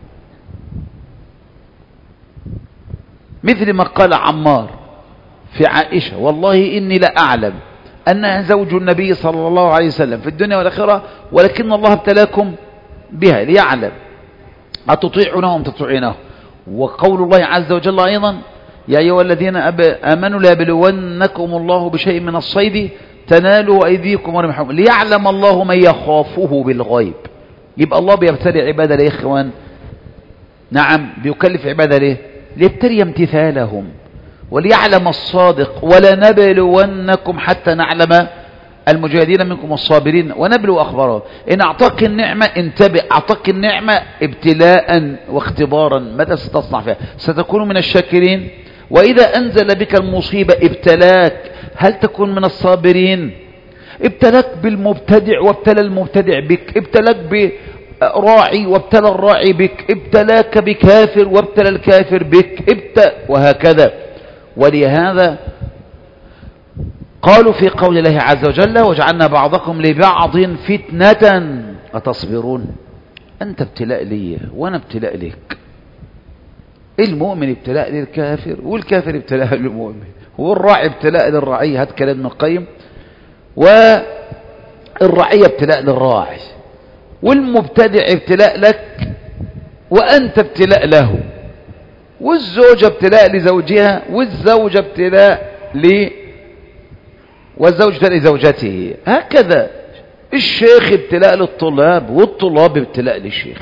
مثل ما قال عمار في عائشة: والله إني لا أعلم أنها زوج النبي صلى الله عليه وسلم في الدنيا والآخرة، ولكن الله ابتلاكم بها ليعلم أتطيعونه أم تطيعونه. وقول الله عز وجل أيضا: يا أيها الذين آمنوا ليبلونكم الله بشيء من الصيد تنالوا أيديكم ورمحكم ليعلم الله من يخافه بالغيب. يبقى الله بيبتلي عباده ليه يا إخوان؟ نعم بيكلف عباده ليه؟ ليبتلي امتثالهم وليعلم الصادق. ولنبلونكم حتى نعلم المجاهدين منكم والصابرين ونبلو أخباره. إن أعطاك النعمة انتبه، أعطاك النعمة ابتلاء واختبارا، ماذا ستصنع فيها؟ ستكون من الشاكرين. وإذا أنزل بك المصيبة ابتلاك، هل تكون من الصابرين؟ ابتلاك بالمبتدع وابتلى المبتدع بك، ابتلاك براعي وابتلى الراعي بك، ابتلاك بكافر وابتلى الكافر بك، ابتلى وهكذا. ولهذا قالوا في قول الله عز وجل: وجعلنا بعضكم لبعض فتنة أتصبرون. أنت ابتلاء لي وأنا ابتلاء لك. المؤمن ابتلاء للكافر والكافر ابتلاء للمؤمن، والراعي ابتلاء للرعية. هات كلام ابن القيم. والرعية ابتلاء للراعي، والمبتدع ابتلاء لك وأنت ابتلاء له، والزوجة ابتلاء لزوجها، والزوجة ابتلاء ل والزوج ابتلاء لزوجته. هكذا الشيخ ابتلاء للطلاب، والطلاب ابتلاء للشيخ.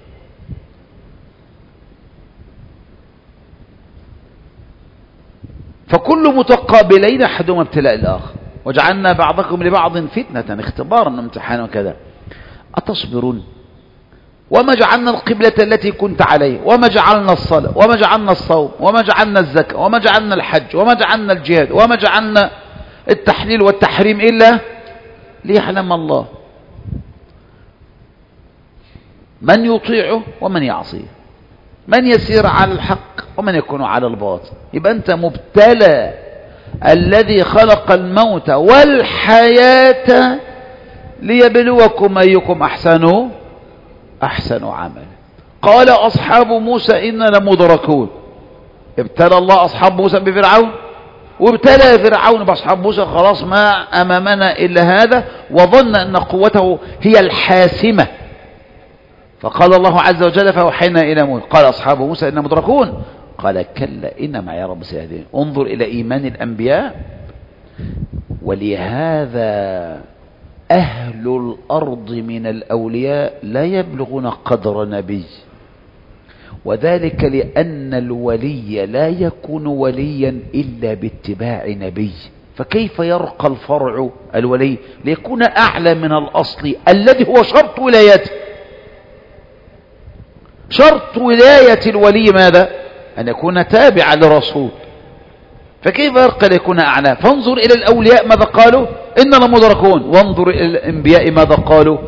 فكل متقابلين أحدهما ابتلاء الآخر. وجعلنا بعضكم لبعض فتنة اختبارا وامتحانا وكذا. أتصبرون؟ وما جعلنا القبلة التي كنت عليه، وما جعلنا الصلاة، وما جعلنا الصوم، وما جعلنا الزكاة، وما جعلنا الحج، وما جعلنا الجهاد، وما جعلنا التحليل والتحريم إلا ليعلم الله من يطيعه ومن يعصيه، من يسير على الحق ومن يكون على الباطل. يبقى أنت مبتلى. الذي خلق الموت والحياة ليبلوكم أيكم أحسن أحسن عملا. قال أصحاب موسى إنا لمدركون. ابتلى الله أصحاب موسى بفرعون، وابتلى فرعون بأصحاب موسى. خلاص ما أمامنا إلا هذا، وظن أن قوته هي الحاسمة. فقال الله عز وجل: فأوحينا إلى موسى. قال أصحاب موسى إنا مدركون. قال: كلا إن معي رب سيهدين. انظر إلى إيمان الأنبياء. ولهذا أهل الأرض من الأولياء لا يبلغون قدر نبي، وذلك لأن الولي لا يكون وليا إلا باتباع نبي. فكيف يرقى الفرع الولي ليكون أعلى من الأصل الذي هو شرط ولايته؟ شرط ولاية الولي ماذا؟ أن يكون تابعا لرسول. فكيف يرقى ليكون أعلى؟ فانظر إلى الأولياء ماذا قالوا؟ إننا لمدركون. وانظر إلى الأنبياء ماذا قالوا؟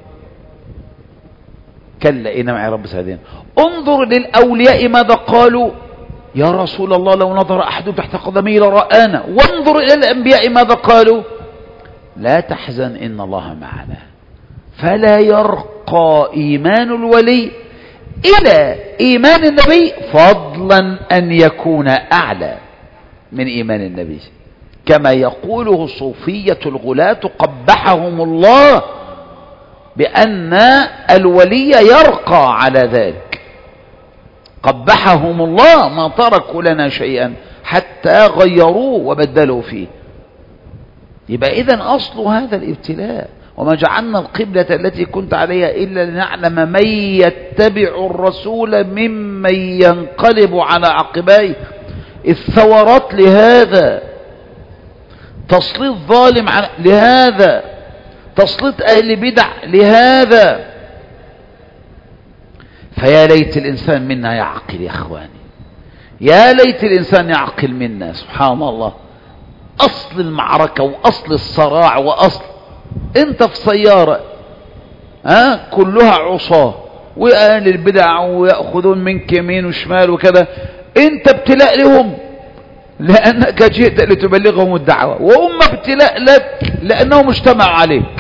كلا إن معي رب سيهدين. انظر للأولياء ماذا قالوا؟ يا رسول الله لو نظر أحد تحت قدمي لرآنا. وانظر إلى الأنبياء ماذا قالوا؟ لا تحزن إن الله معنا. فلا يرقى إيمان الولي إلى إيمان النبي، فضلا أن يكون أعلى من إيمان النبي، كما يقوله الصوفية الغلاة قبحهم الله، بأن الولي يرقى على ذلك. قبحهم الله، ما تركوا لنا شيئا حتى غيروه وبدلوا فيه. يبقى إذن أصل هذا الابتلاء. وما جعلنا القبلة التي كنت عليها إلا لنعلم من يتبع الرسول ممن ينقلب على عقبيه. الثورات لهذا، تسليط ظالم لهذا، تسليط أهل بدع لهذا. فيا ليت الإنسان منا يعقل يا أخواني، يا ليت الإنسان يعقل منا. سبحان الله، أصل المعركة وأصل الصراع وأصل انت في سيارة ها كلها عصاة وأهل البدع ويأخذون منك يمين وشمال وكذا، انت ابتلاء لهم لأنك جئت لتبلغهم الدعوة، وهم ابتلاء لك لأنهم اجتمعوا عليك.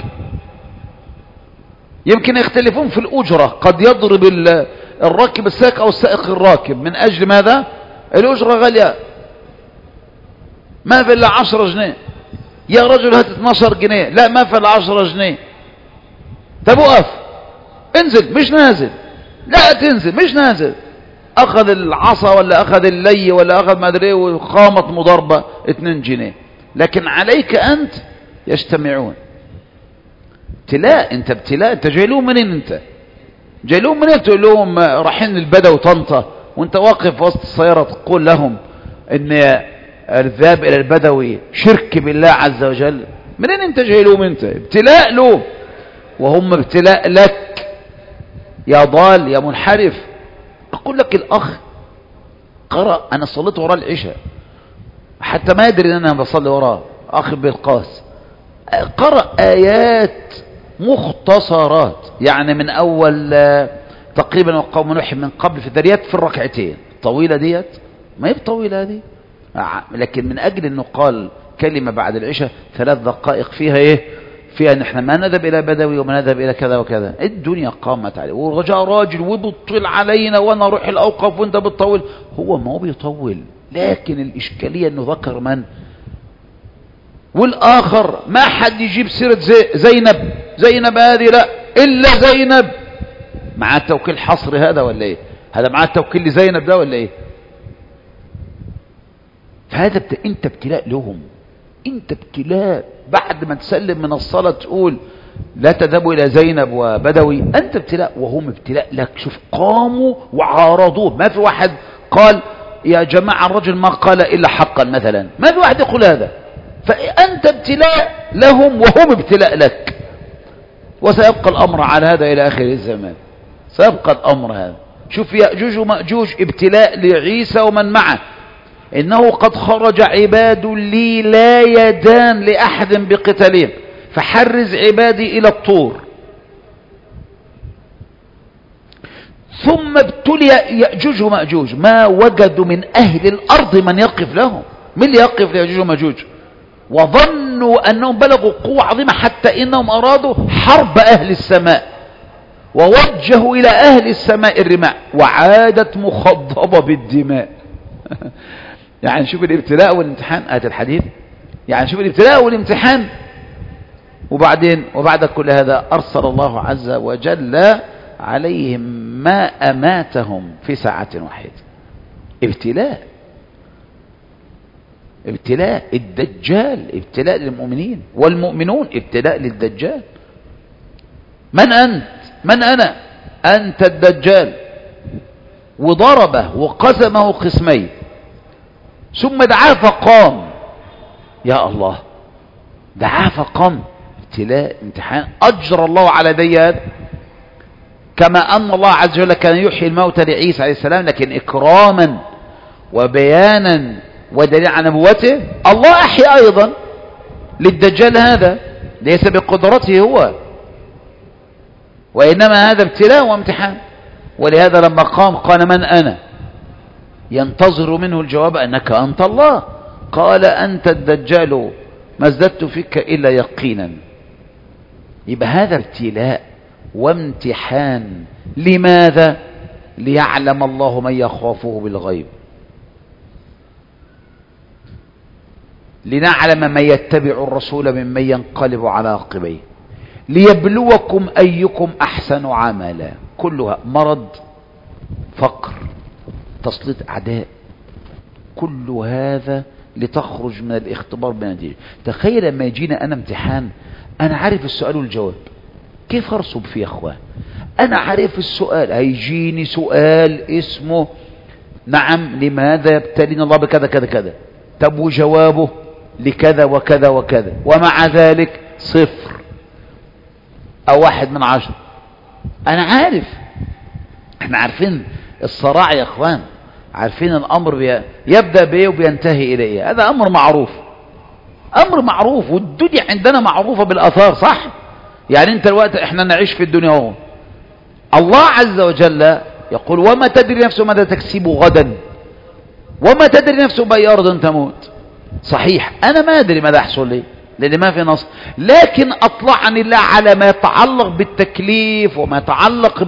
يمكن يختلفون في الأجرة، قد يضرب الراكب السائق أو السائق الراكب. من أجل ماذا؟ الأجرة غالية، ما في إلا عشرة جنيه. يا رجل هات اثناشر جنيه، لا ما في إلا عشرة جنيه. طب وقف، انزل مش نازل، لا تنزل مش نازل. أخذ العصا ولا أخذ اللي ولا أخذ ما أدري وقامت مضاربة اتنين جنيه، لكن عليك أنت يجتمعون. ابتلاء، انت ابتلاء. انت جاي لهم منين؟ انت جاي لهم منين؟ تقول لهم رايحين البدو طنطا وانت واقف وسط السيارة تقول لهم ان الذهاب الى البدوي شرك بالله عز وجل؟ منين انت جاي لهم؟ انت ابتلاء له وهم ابتلاء لك. يا ضال يا منحرف. اقول لك الاخ قرأ، انا صليت وراه العشاء حتى ما يدري ان انا بصلي وراه، اخ بالقاس، قرأ آيات مختصرات يعني من أول تقريبا وقوم نوح من قبل في الذريات في الركعتين. طويلة ديت؟ ما هي طويلة هذه، لكن من أجل أنه قال كلمة بعد العشاء ثلاث دقائق فيها إيه؟ فيها أن احنا ما نذهب إلى بدوي وما نذهب إلى كذا وكذا. الدنيا قامت عليه ورجع راجل وبطل علينا وأنا أروح الأوقف وأنت بتطول. هو ما هو بيطول، لكن الإشكالية أنه ذكر من؟ والآخر ما حد يجيب سيرة زي زينب. زينب هذه لا إلا زينب. معاه توكيل حصر هذا ولا إيه؟ هذا معاه توكيل لزينب ده ولا إيه؟ فهذا بت... انت ابتلاء لهم، انت ابتلاء. بعد ما تسلم من الصلاة تقول لا تذهبوا إلى زينب وبدوي، أنت ابتلاء وهم ابتلاء لك. شوف قاموا وعارضوه. ما في واحد قال يا جماعة الرجل ما قال إلا حقا مثلا، ما في واحد يقول هذا. فأنت ابتلاء لهم وهم ابتلاء لك، وسيبقى الأمر على هذا إلى آخر الزمان. سيبقى الأمر هذا. شوف يأجوج ومأجوج ابتلاء لعيسى ومن معه. إنه قد خرج عباد لي لا يدان لأحد بقتالهم فحرز عبادي إلى الطور. ثم ابتلي يأجوج ومأجوج، ما وجدوا من أهل الأرض من يقف لهم. من اللي يقف ليأجوج ومأجوج؟ وظنوا أنهم بلغوا قوة عظيمة حتى إنهم أرادوا حرب أهل السماء، ووجهوا إلى أهل السماء الرماح وعادت مخضبة بالدماء. يعني شوف الابتلاء والامتحان. آية الحديث يعني شوف الابتلاء والامتحان. وبعدين وبعد كل هذا أرسل الله عز وجل عليهم ما أماتهم في ساعة واحدة. ابتلاء ابتلاء. الدجال ابتلاء للمؤمنين، والمؤمنون ابتلاء للدجال. من أنت؟ من أنا؟ أنت الدجال. وضربه وقسمه قسمين ثم دعاه فقام. يا الله، دعاه فقام. ابتلاء امتحان. أجرى الله على يدي هذا، كما أن الله عز وجل كان يحيي الموتى لعيسى عليه السلام، لكن إكراما وبيانا ودليل على نبوته الله أحيا أيضا للدجال. هذا ليس بقدرته هو، وإنما هذا ابتلاء وامتحان. ولهذا لما قام قال من أنا؟ ينتظر منه الجواب أنك أنت الله. قال أنت الدجال ما ازددت فيك إلا يقينا. يبقى هذا ابتلاء وامتحان. لماذا؟ ليعلم الله من يخافه بالغيب، لنعلم من يتبع الرسول ممن ينقلب على عقبيه، ليبلوكم أيكم أحسن عملا. كلها مرض، فقر، تسليط أعداء، كل هذا لتخرج من الاختبار بنتيجة. تخيل لما يجينا أنا امتحان، أنا عارف السؤال والجواب، كيف أرسب فيه يا أخوان؟ أنا عارف السؤال، هيجيني سؤال اسمه نعم لماذا يبتلينا الله بكذا كذا كذا، طب وجوابه لكذا وكذا وكذا، ومع ذلك صفر أو واحد من عشر. أنا عارف. احنا عارفين الصراع يا اخوان، عارفين الامر بي... يبدأ بايه وبينتهي الى ايه، هذا امر معروف. أمر معروف، والدنيا عندنا معروفة بالآثار، صح؟ يعني أنت الوقت إحنا نعيش في الدنيا اهو، الله عز وجل يقول وما تدري نفس ماذا تكسب غدا وما تدري نفس بأي أرض تموت. صحيح أنا ما أدري ماذا يحصل لي لأن ما في نص، لكن أطلعني الله على ما يتعلق بالتكليف وما يتعلق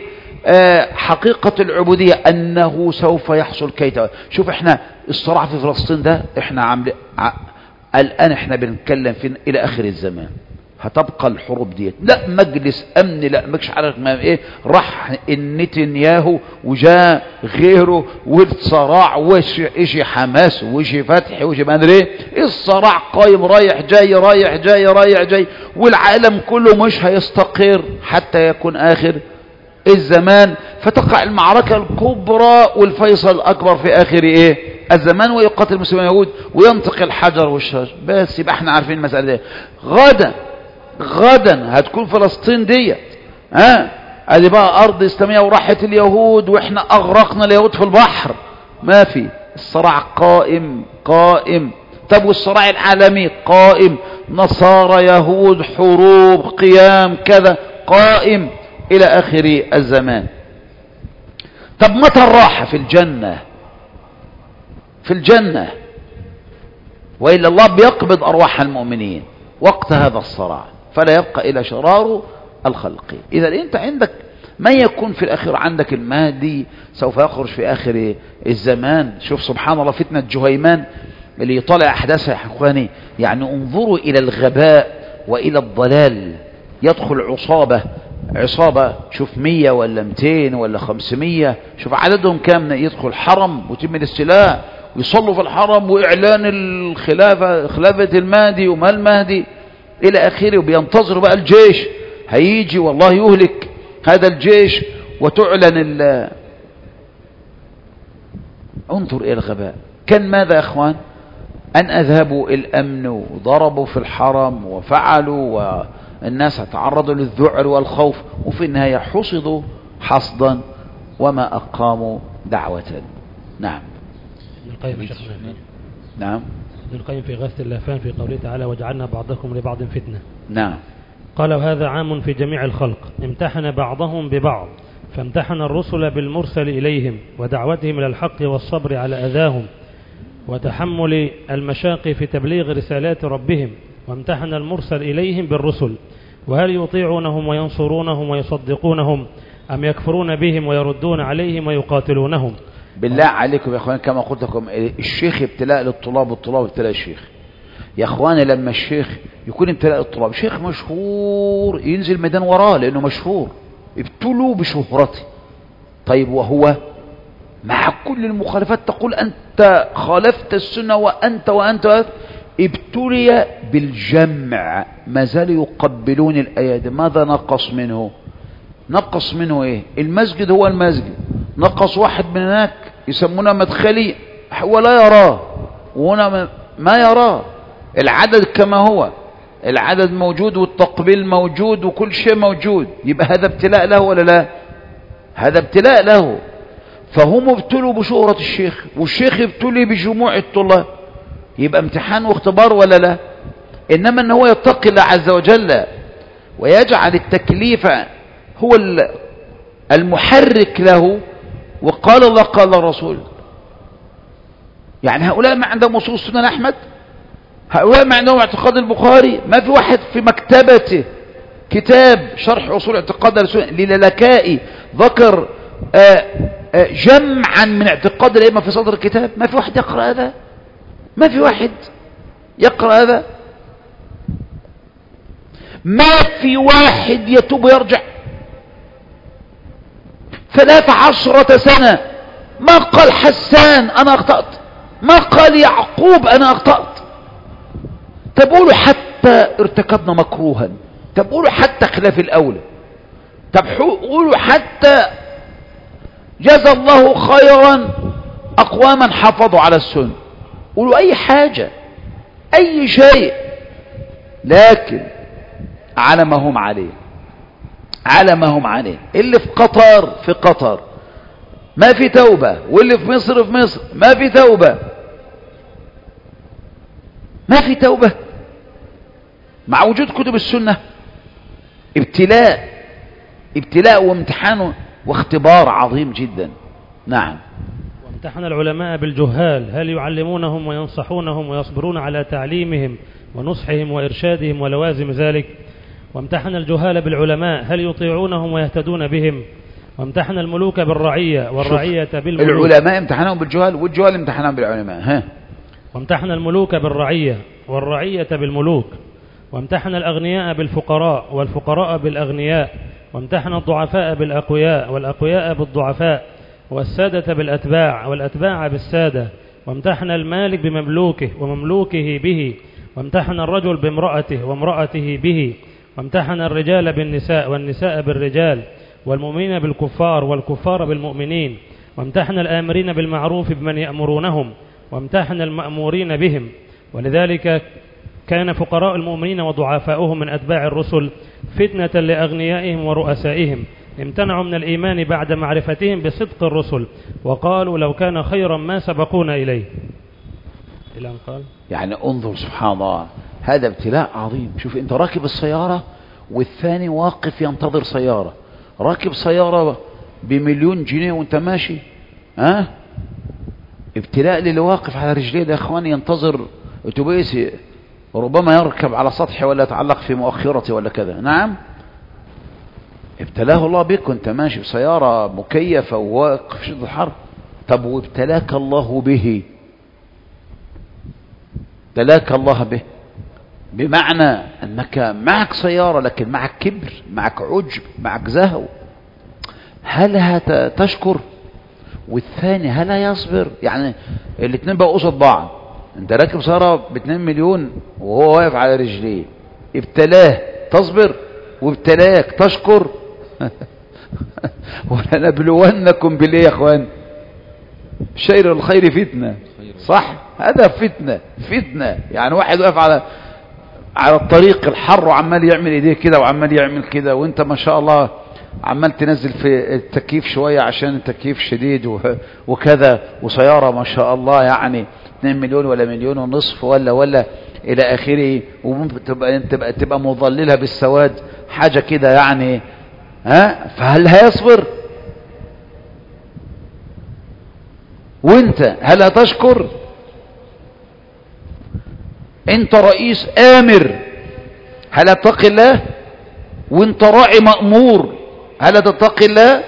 بحقيقة العبودية أنه سوف يحصل كيتا. شوف إحنا الصراع في فلسطين ده إحنا عامل الآن إحنا بنتكلم في إلى آخر الزمان هتبقى الحروب ديت، لا مجلس امن لا مش عارف ما ايه، راح النتنياهو وجاء غيره والصراع وشي حماس وشي فتح وشي ما ادري ايه، الصراع قايم رايح جاي رايح جاي رايح جاي، والعالم كله مش هيستقر حتى يكون اخر الزمان، فتقع المعركة الكبرى والفيصل الاكبر في اخر ايه الزمان، ويقاتل المسلمين واليهود وينطق الحجر والشجر. بس يبقى احنا عارفين المسألة دي. غدا غدا هتكون فلسطين ديت ها ادي بقى ارض اسلاميه وراحت اليهود واحنا اغرقنا اليهود في البحر، ما في، الصراع قائم قائم. طب والصراع العالمي قائم، نصارى يهود حروب قيام كذا قائم الى اخر الزمان. طب متى الراحه؟ في الجنه، في الجنه، والا الله بيقبض ارواح المؤمنين وقت هذا الصراع فلا يبقى إلى شرار الخلق. إذا أنت عندك ما يكون في الآخر، عندك المهدي سوف يخرج في آخر الزمان. شوف سبحان الله فتنة جهيمان اللي يطالع أحداثها يا أخواني، يعني انظروا إلى الغباء وإلى الضلال. يدخل عصابة عصابة شوف مية ولا متين ولا خمسمية، شوف عددهم كام، يدخل حرم وتم السلاح ويصلوا في الحرم وإعلان الخلافة خلافة المهدي وما المهدي إلى آخره، وبينتظروا بقى الجيش هيجي والله يهلك هذا الجيش وتعلن ال انظر إلى الغباء. كان ماذا يا أخوان؟ أن أذهبوا الأمن وضربوا في الحرم وفعلوا والناس تعرضوا للذعر والخوف، وفي النهاية حصدوا حصدا وما أقاموا دعوة. نعم. ابن القيم شيخنا. نعم. ابن القيم في غاث اللافان في قوله تعالى وجعلنا بعضكم لبعض فتنة. نعم. قال وهذا عام في جميع الخلق، امتحن بعضهم ببعض، فامتحن الرسل بالمرسل إليهم ودعوتهم إلى الحق والصبر على أذاهم وتحمل المشاق في تبليغ رسالات ربهم، وامتحن المرسل إليهم بالرسل، وهل يطيعونهم وينصرونهم ويصدقونهم أم يكفرون بهم ويردون عليهم ويقاتلونهم. بالله عليكم يا اخوان، كما قلت لكم الشيخ ابتلاء للطلاب والطلاب ابتلاء الشيخ. يا اخواني لما الشيخ يكون ابتلاء الطلاب، شيخ مشهور ينزل ميدان وراه لانه مشهور، ابتلوا بشهرته. طيب وهو مع كل المخالفات تقول انت خالفت السنة وانت وانت، ابتلي بالجمع، ما زالوا يقبلون الايادي. ماذا نقص منه؟ نقص منه ايه؟ المسجد هو المسجد، نقص واحد من هناك يسمونه مدخلي ولا يراه، وهنا ما يراه. العدد كما هو، العدد موجود والتقبيل موجود وكل شيء موجود، يبقى هذا ابتلاء له ولا لا؟ هذا ابتلاء له. فهم ابتلوا بشهرة الشيخ والشيخ ابتلي بجموع الطلاب، يبقى امتحان واختبار ولا لا؟ انما ان هو يتقي الله عز وجل ويجعل التكليف هو المحرك له، وقال الله قال الرسول. يعني هؤلاء ما عندهم أصول سنن أحمد، هؤلاء ما عندهم اعتقاد البخاري، ما في واحد في مكتبته كتاب شرح أصول اعتقاد للالكائي ذكر آآ آآ جمعا من اعتقاد الأئمة في صدر الكتاب. ما في واحد يقرأ هذا، ما في واحد يقرأ هذا، ما في واحد يتوب ويرجع ثلاث عشرة سنة. ما قال حسان أنا أخطأت، ما قال يعقوب أنا أخطأت. تقولوا حتى ارتكبنا مكروها، تقولوا حتى خلاف الأولى، تقولوا حتى جزى الله خيرا أقواما حافظوا على السنة، قولوا أي حاجة أي شيء، لكن على ما هم عليه، على ما هم عليه. اللي في قطر في قطر ما في توبة، واللي في مصر في مصر ما في توبة. ما في توبة مع وجود كتب السنة. ابتلاء ابتلاء وامتحان واختبار عظيم جدا. نعم. وامتحن العلماء بالجهال هل يعلمونهم وينصحونهم ويصبرون على تعليمهم ونصحهم وإرشادهم ولوازم ذلك. وامتحن الجهال بالعلماء هل يطيعونهم ويهتدون بهم. وامتحن الملوك بالرعية والرعية بالملوك. العلماء امتحنهم بالجهال والجهال امتحنهم بالعلماء. ها. وامتحن الملوك بالرعية والرعية بالملوك. وامتحن الأغنياء بالفقراء والفقراء بالأغنياء. وامتحن الضعفاء بالأقوياء والأقوياء بالضعفاء. والسادة بالأتباع والأتباع بالسادة. وامتحن المالك بمملوكه ومملوكه به. وامتحن الرجل بامرأته وامرأته به. وامتحن الرجال بالنساء والنساء بالرجال. والمؤمنين بالكفار والكفار بالمؤمنين. وامتحن الآمرين بالمعروف بمن يأمرونهم. وامتحن المأمورين بهم. ولذلك كان فقراء المؤمنين وضعفاؤهم من أتباع الرسل فتنة لأغنيائهم ورؤسائهم، امتنعوا من الإيمان بعد معرفتهم بصدق الرسل، وقالوا لو كان خيرا ما سبقونا إليه. إلى أن قال يعني انظر سبحان الله، هذا ابتلاء عظيم. شوف انت راكب السيارة والثاني واقف ينتظر سيارة، راكب سيارة بمليون جنيه وانت ماشي، ها أه؟ ابتلاء للي واقف على رجليه ده يا اخواني، ينتظر اتوبيس ربما يركب على سطح ولا يتعلق في مؤخرته ولا كذا. نعم، ابتلاه الله بك وانت ماشي بسيارة مكيفة وواقف في شدة الحر. طب وابتلاك الله به، ابتلاك الله به بمعنى انك معك سيارة لكن معك كبر، معك عجب، معك زهو، هل هتشكر؟ والثاني هل يصبر؟ يعني الاثنين بقوا قصاد بعض، انت راكب سيارة باتنين مليون وهو واقف على رجليه، ابتلاه تصبر وابتلاك تشكر؟ ولنبلونكم بالايه يا اخوان؟ شير الخير فتنة، صح؟ هذا فتنة فتنة. يعني واحد واقف على على الطريق الحر وعمال يعمل ايديه كده وعمال يعمل كده، وانت ما شاء الله عمال تنزل في التكييف شوية عشان التكييف شديد وكذا، وسيارة ما شاء الله يعني اتنين مليون ولا مليون ونصف ولا ولا الى اخره، وممكن تبقى تبقى تبقى مظللها بالسواد حاجة كده يعني، ها؟ فهل هيصبر؟ وانت هل هتشكر؟ انت رئيس آمر، هل هتتقي الله؟ وانت راعي مأمور، هل هتتقي الله؟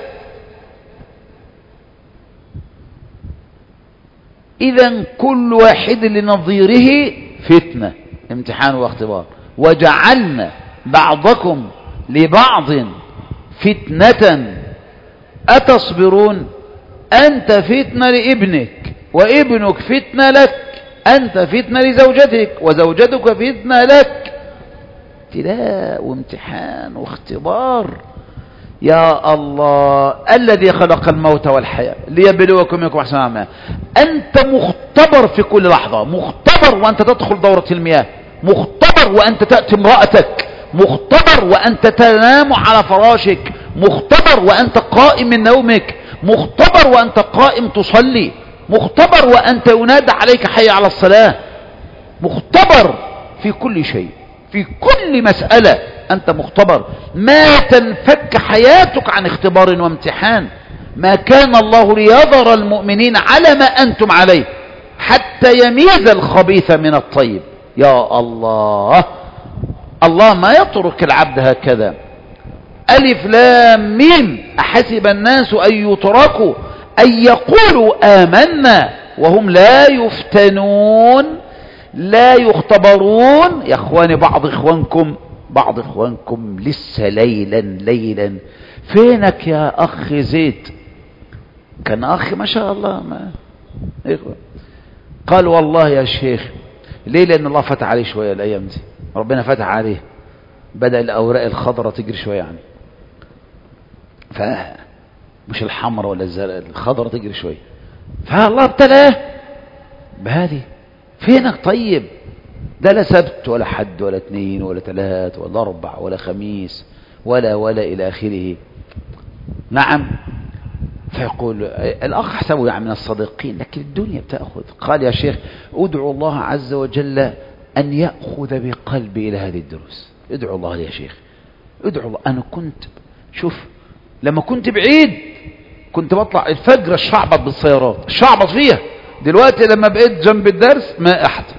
اذا كل واحد لنظيره فتنة، امتحان واختبار. وجعلنا بعضكم لبعض فتنة أتصبرون؟ أنت فتنة لابنك، وابنك فتنة لك، أنت فتنة لزوجتك، وزوجتك فتنة لك. ابتلاء وامتحان واختبار. يا الله، الذي خلق الموت والحياة ليبلوكم أيكم أحسن عملا. أنت مختبر في كل لحظة، مختبر وأنت تدخل دورة المياه، مختبر وأنت تأتي امرأتك، مختبر وأنت تنام على فراشك، مختبر وأنت قائم من نومك، مختبر وأنت قائم تصلي، مختبر وأنت ينادى عليك حي على الصلاة، مختبر في كل شيء، في كل مسألة أنت مختبر. ما تنفك حياتك عن اختبار وامتحان. ما كان الله ليذر المؤمنين على ما أنتم عليه حتى يميز الخبيث من الطيب. يا الله، الله ما يترك العبد هكذا. ألف لام ميم، أحسب الناس أن يتركوا أن يقولوا آمنا وهم لا يفتنون لا يختبرون. يا اخواني، بعض اخوانكم بعض اخوانكم لسه ليلا ليلا فينك يا اخ زيد؟ كان اخ ما شاء الله، ما قال والله يا شيخ ليه؟ لان الله فتح عليه شوية الايام دي، ربنا فتح عليه، بدأ الاوراق الخضراء تجري شوية يعني، ف مش الحمراء ولا الزرقاء، الخضراء تجري شوية، فالله ابتلاه بهذه. فينك طيب؟ ده لا سبت ولا حد ولا اثنين ولا ثلاث ولا اربع ولا خميس ولا ولا الى اخره. نعم. فيقول الاخ حسبه يعني من الصديقين، لكن الدنيا بتاخذ. قال يا شيخ ادعو الله عز وجل أن يأخذ بقلبي إلى هذه الدروس. ادعو الله لي يا شيخ، ادعو الله. أنا كنت شوف لما كنت بعيد كنت بطلع الفجر الشعبط بالسيارات، الشعبط فيها. دلوقتي لما بقيت جنب الدرس ما أحضر.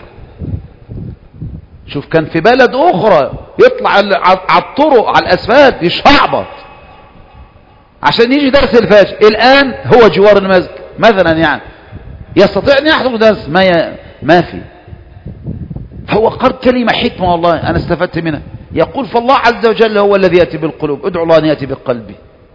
شوف كان في بلد أخرى يطلع على الطرق على الأسفلت يشعبط عشان يجي درس الفجر. الآن هو جوار المسجد مثلا، يعني يستطيع أن يحضر درس ما ي... ما في. هو قال كلمة حكمة والله أنا استفدت منها، يقول فالله عز وجل هو الذي يأتي بالقلوب، ادعو الله أن يأتي بقلبي.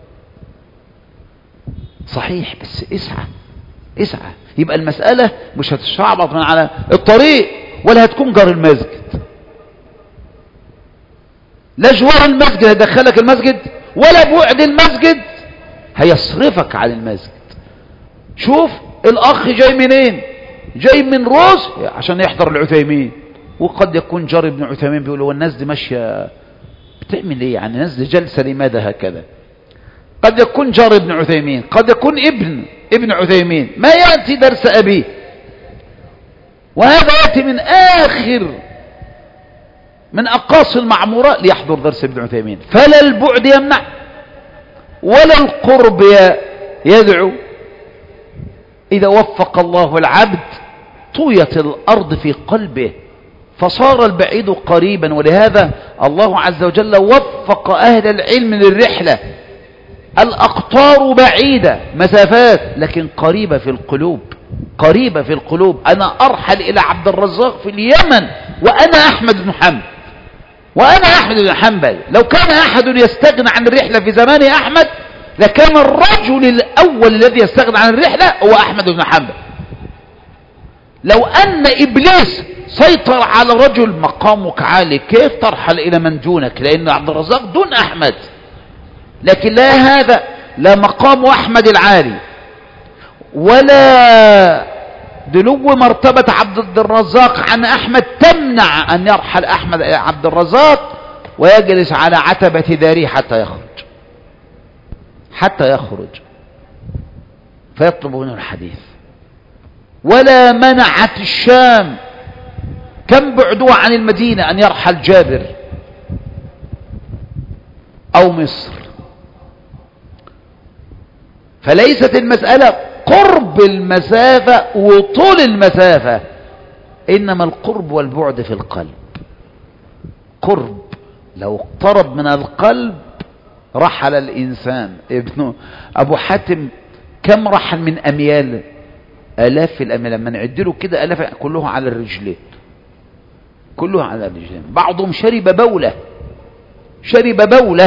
صحيح، بس اسعى اسعى. يبقى المسألة مش هتشعبط من على الطريق ولا هتكون جار المسجد، لا جوار المسجد هيدخلك المسجد ولا بعد المسجد هيصرفك عن المسجد. شوف الأخ جاي منين؟ جاي من روس عشان يحضر العثيمين، وقد يكون جار ابن عثيمين بيقول هو الناس دي ماشية بتعمل ايه؟ يعني الناس دي جلسة لماذا هكذا؟ قد يكون جار ابن عثيمين، قد يكون ابن ابن عثيمين ما يأتي درس أبيه، وهذا يأتي من آخر من أقاصي المعمورة ليحضر درس ابن عثيمين. فلا البعد يمنع ولا القرب يدعو. إذا وفق الله العبد طويت الأرض في قلبه فصار البعيد قريبا. ولهذا الله عز وجل وفق أهل العلم للرحلة. الأقطار بعيدة مسافات لكن قريبة في القلوب، قريبة في القلوب. أنا أرحل إلى عبد الرزاق في اليمن وأنا أحمد بن حنبل، وأنا أحمد بن حنبل. لو كان أحد يستغنى عن الرحلة في زمان أحمد لكان الرجل الأول الذي يستغنى عن الرحلة هو أحمد بن حنبل. لو أن إبليس سيطر على رجل مقامك عالي كيف ترحل إلى من دونك؟ لأن عبد الرزاق دون أحمد، لكن لا هذا لا مقام أحمد العالي ولا دلو مرتبة عبد الرزاق عن أحمد تمنع أن يرحل أحمد عبد الرزاق ويجلس على عتبة داره حتى يخرج حتى يخرج فيطلب منه الحديث. ولا منعت الشام كم بعدوا عن المدينة أن يرحل جابر أو مصر. فليست المسألة قرب المسافة وطول المسافة، إنما القرب والبعد في القلب. قرب لو اقترب من القلب رحل الإنسان. ابنه أبو حاتم كم رحل من أميال؟ آلاف الأميال. لما نعدله كده آلاف كلها على الرجلين، كلها على الرجلين. بعضهم شرب بولة شرب بولة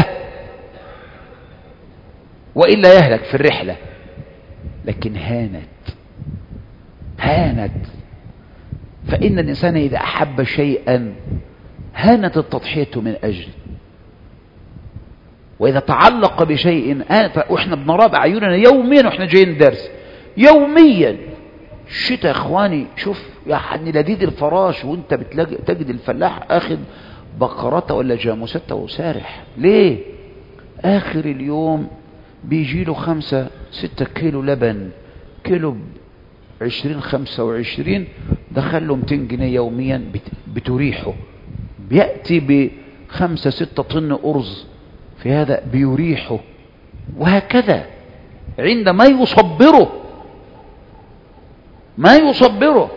وإلا يهلك في الرحلة. لكن هانت هانت فإن الإنسان إذا أحب شيئا هانت التضحية من أجله، وإذا تعلق بشيء هانت. وإحنا بنرى بعيوننا يوميا وإحنا جايين درس يوميا. الشتاء إخواني شوف يعني لذيذ الفراش وإنت بتلاقي تجد الفلاح أخذ بقرته ولا جاموسته وسارح. ليه؟ آخر اليوم بيجي له خمسة ستة كيلو لبن، كيلو عشرين خمسة وعشرين، دخل له مئتين جنيه يوميا بتريحه. بيأتي بخمسة ستة طن أرز في هذا بيريحه. وهكذا عندما يصبره ما يصبره.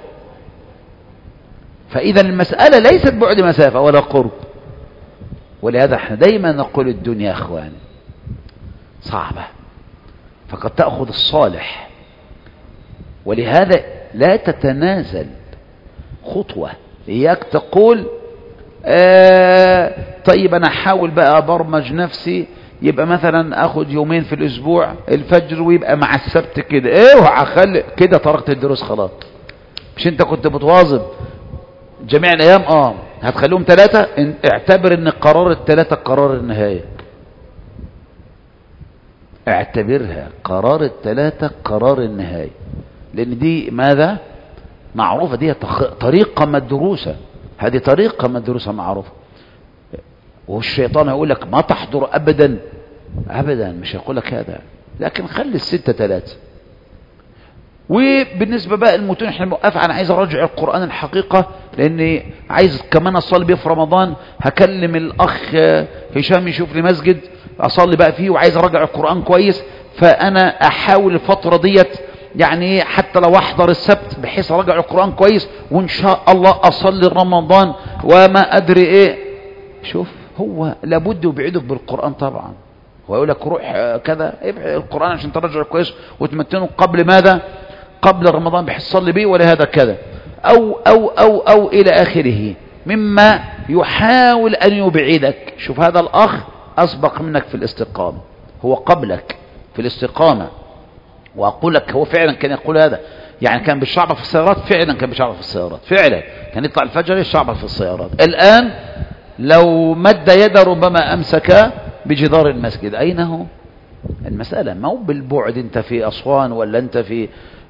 فإذا المسألة ليست بعد مسافة ولا قرب. ولهذا احنا دايما نقول الدنيا اخواني صعبة، فقد تأخذ الصالح. ولهذا لا تتنازل خطوة. إياك تقول آه طيب أنا أحاول بقى أبرمج نفسي يبقى مثلا أخذ يومين في الأسبوع الفجر ويبقى مع السبت كده. إيه وهخلي كده تركت الدروس خلاص. مش أنت كنت بتواظب جميع الأيام؟ آه هتخليهم ثلاثة. اعتبر أن قرار الثلاثة قرار النهاية. اعتبرها قرار الثلاثة قرار النهاية، لأن دي ماذا معروفة، دي طريقة مدروسة. هذه طريقة مدروسة معروفة. والشيطان يقول لك ما تحضر أبدا أبدا، مش هيقول لك هذا، لكن خلي الستة ثلاثة. وبالنسبة بقى المتون احنا موقف، انا عايز اراجع القرآن الحقيقة، لاني عايز كمان اصلي بيه في رمضان. هكلم الاخ هشام يشوف لي مسجد اصلي بقى فيه، وعايز اراجع القرآن كويس. فانا احاول الفترة ديت يعني حتى لو احضر السبت بحيث اراجع القرآن كويس، وان شاء الله اصلي رمضان وما ادري ايه. شوف هو لابد يبعدك بالقرآن طبعا، ويقول لك روح كذا ابعد القرآن عشان ترجع كويس وتمتنه قبل ماذا؟ قبل رمضان بحيث تصلي به، ولهذا كذا أو أو أو أو إلى آخره مما يحاول أن يبعدك. شوف هذا الأخ أسبق منك في الاستقامة، هو قبلك في الاستقامة. وأقول لك هو فعلا كان يقول هذا، يعني كان بالشعب في السيارات، فعلا كان بالشعب في السيارات، فعلا كان يطلع الفجر الشعب في السيارات. الآن لو مد يده ربما أمسك بجدار المسجد. أين هو؟ المسألة ما هو بالبعد، أنت في أسوان ولا أنت في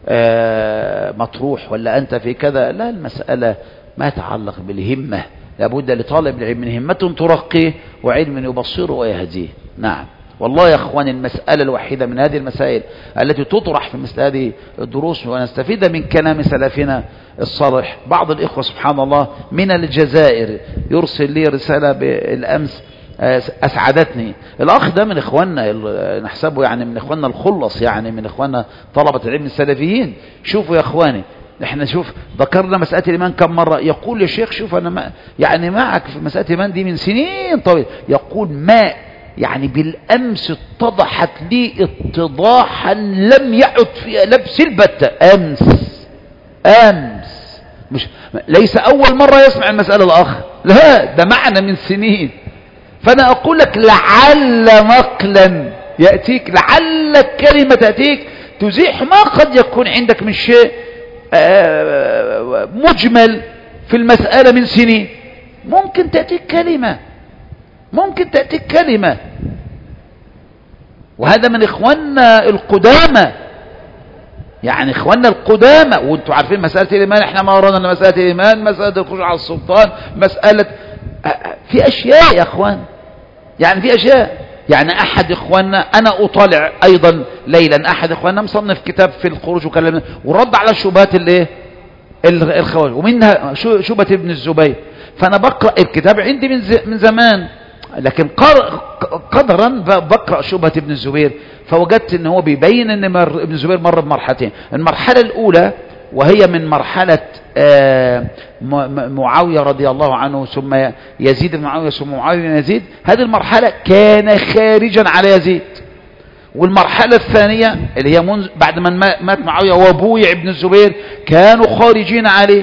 آه مطروح ولا أنت في كذا، لا، المسألة ما يتعلق بالهمة. لابد لطالب العلم من همة ترقيه وعلم يبصره ويهديه. نعم والله يا أخوان، المسألة الوحيدة من هذه المسائل التي تطرح في مثل هذه الدروس ونستفيد من كلام سلفنا الصالح. بعض الإخوة سبحان الله من الجزائر يرسل لي رسالة بالأمس أسعدتني. الأخ ده من إخواننا، نحسبه يعني من إخواننا الخلص، يعني من إخواننا طلبة العلم السلفيين. شوفوا يا إخواني، احنا شوف ذكرنا مسألة الإيمان كم مرة. يقول يا شيخ شوف أنا ما يعني معك في مسألة الإيمان دي من سنين طويل. يقول ما يعني بالأمس اتضحت لي اتضاحا لم يعد فيها لبس البتة. أمس أمس مش ليس أول مرة يسمع المسألة الأخ، لا ده معنى من سنين. فأنا أقول لك لعل نقلا يأتيك، لعل كلمة تأتيك تزيح ما قد يكون عندك من شيء مجمل في المسألة من سنين. ممكن تأتيك كلمة، ممكن تأتيك كلمة. وهذا من إخواننا القدامى، يعني إخواننا القدامى. وانتم عارفين مسألة الإيمان احنا ما ورانا مسألة الإيمان، مسألة الخروج على السلطان، مسألة في أشياء يا أخوان، يعني في أشياء. يعني أحد إخواننا أنا أطالع أيضا ليلا، أحد إخواننا مصنف كتاب في الخروج وكلام ورد على شبهات الايه الخوارج، ومنها شبهة ابن الزبير. فأنا بقرأ الكتاب عندي من من زمان، لكن قدرا بقرأ شبهة ابن الزبير، فوجدت ان هو بيبين ان ابن الزبير مر بمرحلتين. المرحلة الأولى وهي من مرحلة معاوية رضي الله عنه ثم يزيد بن معاوية ثم معاوية بن يزيد، هذه المرحلة كان خارجا على يزيد. والمرحلة الثانية اللي هي منذ بعد ما مات معاوية وابويع ابن الزبير كانوا خارجين عليه.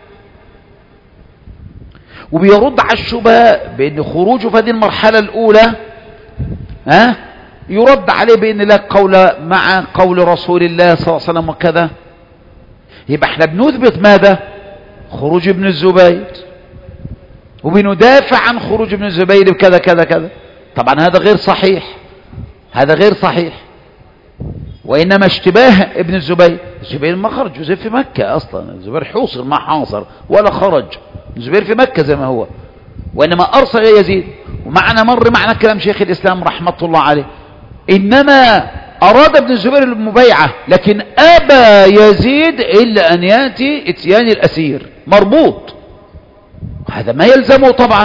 وبيرد على الشبهة بأن خروجه في هذه المرحلة الأولى ها يرد عليه بأن لا قول مع قول رسول الله صلى الله عليه وسلم وكذا. يبقى احنا بنثبت ماذا؟ خروج ابن الزبير، وبندافع عن خروج ابن الزبير بكذا كذا كذا. طبعا هذا غير صحيح، هذا غير صحيح. وإنما اشتباه ابن الزبير. الزبير ما خرج، الزبير في مكة أصلا، الزبير حوصر ما حاصر ولا خرج، الزبير في مكة زي ما هو. وإنما أرسل يزيد. ومعنا مر معنا كلام شيخ الإسلام رحمة الله عليه، إنما أراد ابن الزبير المبايعة، لكن أبى يزيد إلا أن يأتي اتيان الأسير مربوط. هذا ما يلزمه طبعا،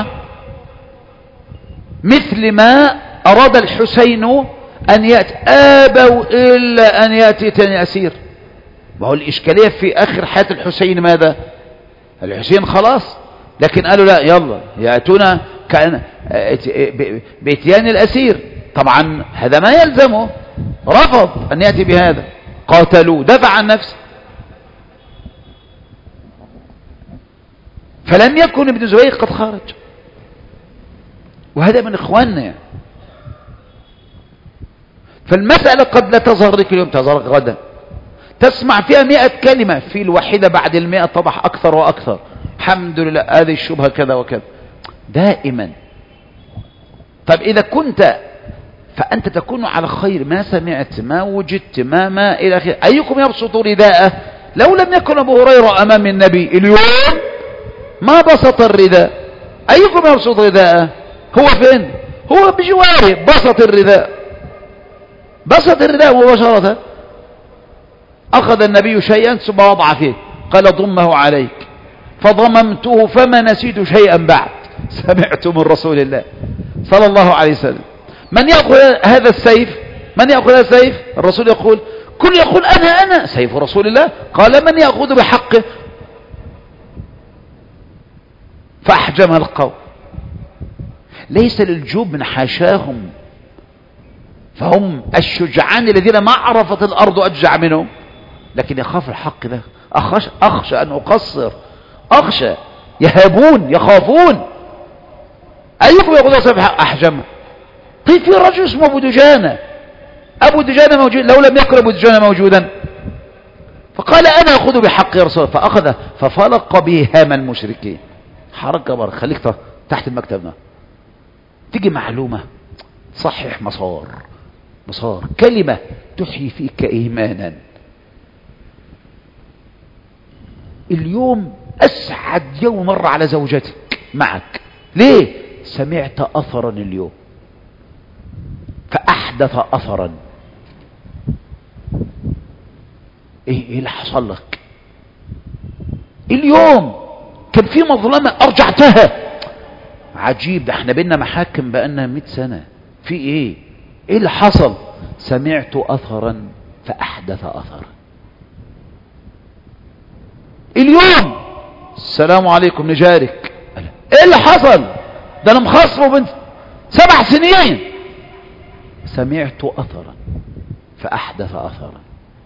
مثل ما أراد الحسين أن يأتي أبوا إلا أن يأتي اتيان الأسير. وهو الإشكالية في آخر حياة الحسين ماذا؟ الحسين خلاص، لكن قالوا لا يلا يأتونا كأن باتيان الأسير. طبعا هذا ما يلزمه، رفض أن يأتي بهذا، قاتلوه، دفع عن نفسه. فلم يكن ابن زبير قد خرج. وهذا من إخواننا يعني. فالمسألة قد لا تظهر لك اليوم، تظهر غدا، تسمع فيها مئة كلمة، في الواحدة بعد المئة تضح أكثر وأكثر. الحمد لله هذه الشبهة كذا وكذا دائما. طب إذا كنت فأنت تكون على خير، ما سمعت ما وجدت ما ما إلى آخره. أيكم يبسط رداءه؟ لو لم يكن أبو هريرة أمام النبي اليوم ما بسط الرداء. أيكم يبسط رداءه؟ هو فين؟ هو بجواره، بسط الرداء، بسط الرداء مباشرة. أخذ النبي شيئا ثم وضع فيه، قال ضمه عليك، فضممته فما نسيت شيئا بعد. سمعت من رسول الله صلى الله عليه وسلم: من يأخذ هذا السيف؟ من يأخذ هذا السيف؟ الرسول يقول، كل يقول أنا أنا سيف رسول الله. قال: من يأخذ بحقه؟ فأحجم القوم. ليس للجبن حاشاهم، فهم الشجعان الذين ما عرفت الأرض أشجع منهم، لكن يخاف الحق ده. أخشى, أخشى أن أقصر، أخشى، يهابون، يخافون. أيكم يقول صاحب حق؟ أحجمه. طيب في رجل اسمه أبو دجانة، أبو دجانة موجود، لو لم يكن أبو دجانة موجودا فقال أنا أخذ بحق يا رسول الله، فأخذه ففلق به هام المشركين. حركة بر، خليك تحت المكتب. تيجي معلومة تصحح مسار، مسار كلمة تحيي فيك إيمانا. اليوم أسعد يوم مر على زوجتك معك، ليه؟ سمعت أثرا اليوم فأحدث أثرا. إيه, إيه اللي حصل لك اليوم؟ كان في مظلمة أرجعتها. عجيب، ده احنا بينا محاكم بقالنا مئة سنة، في ايه؟ ايه اللي حصل؟ سمعت أثرا فأحدث أثرا. اليوم السلام عليكم نجارك، ايه اللي حصل؟ ده انا مخاصمه بنت سبع سنين. سمعت أثرا فأحدث أثرا.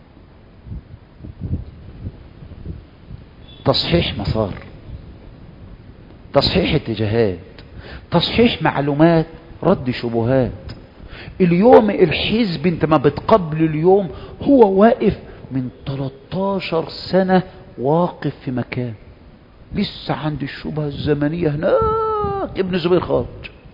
تصحيح مسار، تصحيح اتجاهات، تصحيح معلومات، رد شبهات. اليوم الحزب انت ما بتقبل، اليوم هو واقف من ثلاثة عشر سنة، واقف في مكان لسه عند الشبهة الزمنية هناك. ابن زبير خارج،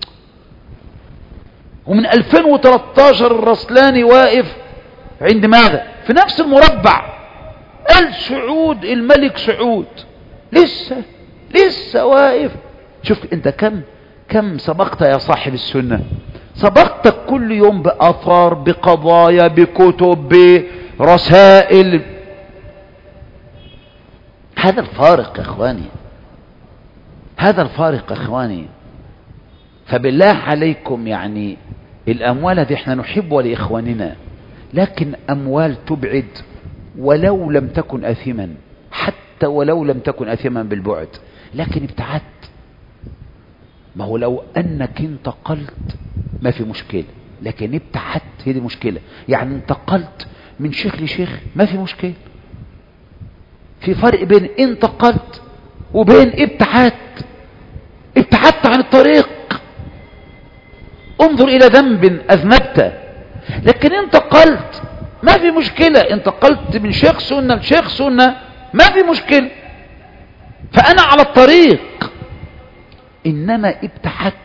ومن ألفين وثلاثة عشر الرسلاني واقف عند ماذا؟ في نفس المربع. السعود، الملك سعود لسه لسه واقف. شوف انت كم كم سبقت يا صاحب السنة، سبقتك كل يوم بآثار، بقضايا، بكتب، برسائل. هذا الفارق يا اخواني، هذا الفارق يا اخواني. فبالله عليكم يعني الاموال دي احنا نحبها لاخواننا، لكن اموال تبعد ولو لم تكن اثما، حتى ولو لم تكن اثما بالبعد، لكن ابتعدت. ما هو لو انك انتقلت ما في مشكلة، لكن ابتعدت هي دي مشكلة. يعني انتقلت من شيخ لشيخ ما في مشكلة. في فرق بين انتقلت وبين ابتعدت. ابتعدت عن الطريق، انظر الى ذنب اذنبته، لكن انتقلت ما في مشكلة. انتقلت من شيخ سنة لشيخ سنة ما في مشكلة، فانا على الطريق. انما ابتعدت،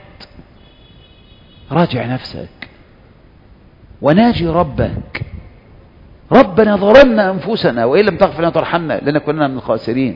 راجع نفسك وناجي ربك. ربنا ظلمنا انفسنا وان لم تغفر لنا وترحمنا لنكونن من الخاسرين.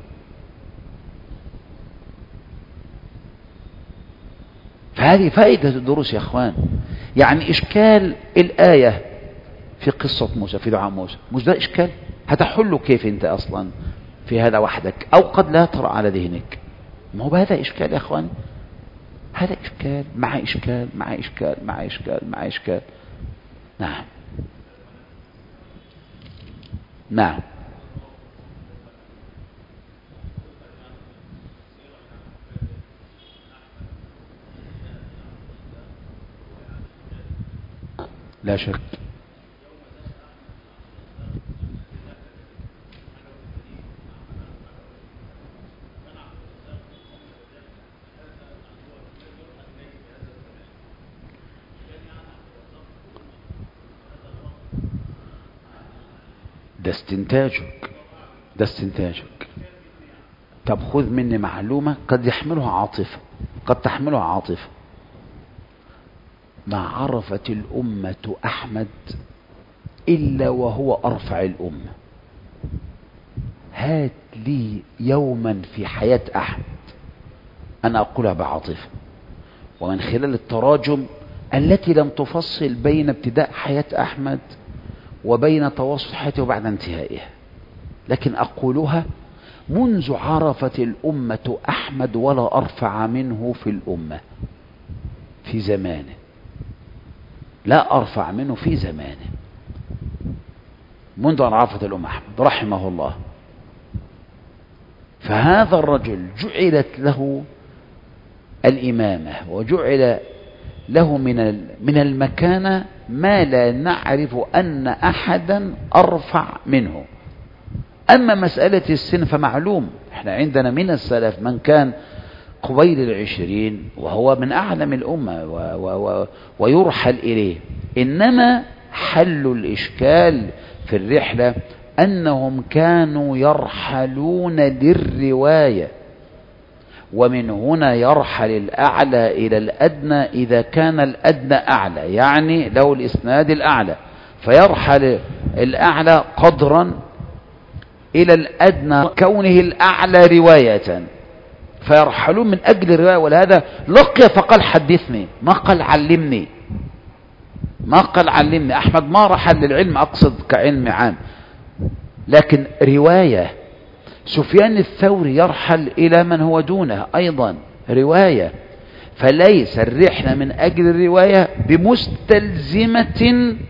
فهذه فائدة الدروس يا اخوان. يعني اشكال الآية في قصة موسى، في دعاء موسى، مش ده اشكال؟ هتحله كيف انت اصلا في هذا وحدك؟ او قد لا ترى على ذهنك. ما هو بهذا اشكال يا اخوان، هذا اشكال مع اشكال مع اشكال مع اشكال مع اشكال. نعم نعم. لا شك. ده استنتاجك، ده استنتاجك. طب خذ مني معلومة قد يحملها عاطفة، قد تحملها عاطفة. ما عرفت الأمة أحمد إلا وهو أرفع الأمة. هات لي يوما في حياة أحمد، أنا أقولها بعاطفة ومن خلال التراجم التي لم تفصل بين ابتداء حياة أحمد وبين توسط حياته وبعد انتهائها، لكن أقولها منذ عرفت الأمة أحمد ولا أرفع منه في الأمة في زمانه، لا أرفع منه في زمانه منذ أن عرفت الأمة أحمد رحمه الله. فهذا الرجل جعلت له الإمامة وجعل له من من المكانة ما لا نعرف أن أحدا أرفع منه. أما مسألة السن فمعلوم، احنا عندنا من السلف من كان قبيل العشرين وهو من أعلم الأمة و و و ويرحل إليه. إنما حل الإشكال في الرحلة أنهم كانوا يرحلون للرواية، ومن هنا يرحل الأعلى إلى الأدنى إذا كان الأدنى أعلى، يعني له الإسناد الأعلى، فيرحل الأعلى قدرا إلى الأدنى كونه الأعلى رواية، فيرحلون من أجل الرواية. ولهذا لقي فقال حدثني، ما قال علمني، ما قال علمني. أحمد ما رحل للعلم أقصد كعلم عام، لكن رواية. سفيان الثوري يرحل إلى من هو دونه أيضا رواية. فليس الرحلة من أجل الرواية بمستلزمة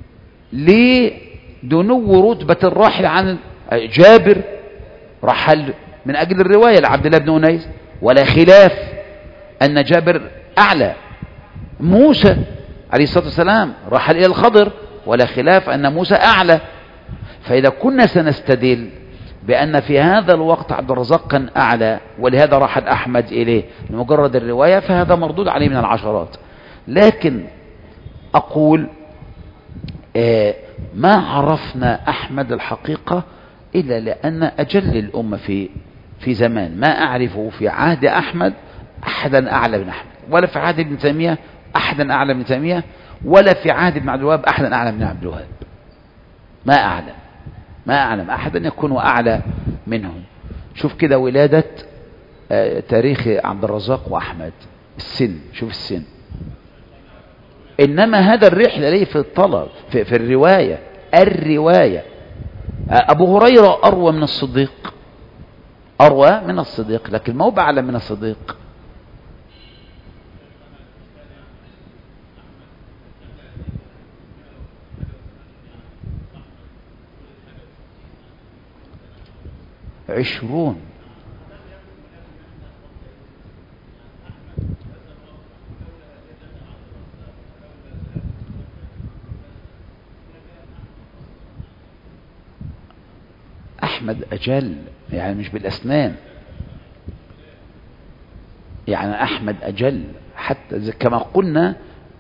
لدنو رتبة الراحل عن جابر، رحل من أجل الرواية لعبد الله بن أنيس، ولا خلاف أن جابر أعلى. موسى عليه الصلاة والسلام رحل إلى الخضر، ولا خلاف أن موسى أعلى. فإذا كنا سنستدل بأن في هذا الوقت عبد الرزاق كان أعلى ولهذا رحل أحمد إليه لمجرد الرواية، فهذا مردود عليه من العشرات. لكن أقول آه ما عرفنا أحمد الحقيقة إلا لأن أجل الأمة في في زمان ما أعرفه في عهد أحمد أحدا أعلى من أحمد، ولا في عهد ابن تيمية أحدا أعلى من تيمية، ولا في عهد ابن عبد الوهاب أحدا أعلى من عبد الوهاب. ما أعلم ما أعلم أحدا يكون أعلى منهم. شوف كده ولادة آه تاريخ عبد الرزاق وأحمد، السن، شوف السن. إنما هذا الرحلة ليه في الطلب في, في الرواية الرواية آه أبو هريرة أروى من الصديق، أروى من الصديق، لكن ما هو أعلى من الصديق. عشرون أحمد أجل، يعني مش بالأسنان، يعني أحمد أجل حتى كما قلنا.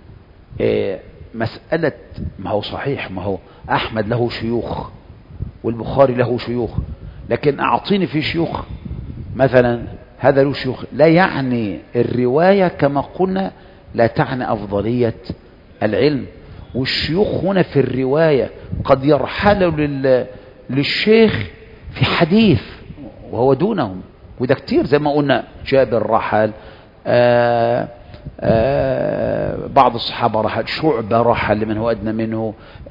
مسألة ما هو صحيح، ما هو أحمد له شيوخ والبخاري له شيوخ، لكن أعطيني في شيوخ مثلا هذا له شيوخ، لا يعني الرواية كما قلنا لا تعني أفضلية العلم. والشيوخ هنا في الرواية قد يرحلوا لل... للشيخ في حديث وهو دونهم، وده كتير زي ما قلنا. جابر رحل، آآ آآ بعض الصحابة رحل، شعبة رحل لمن هو أدنى منه،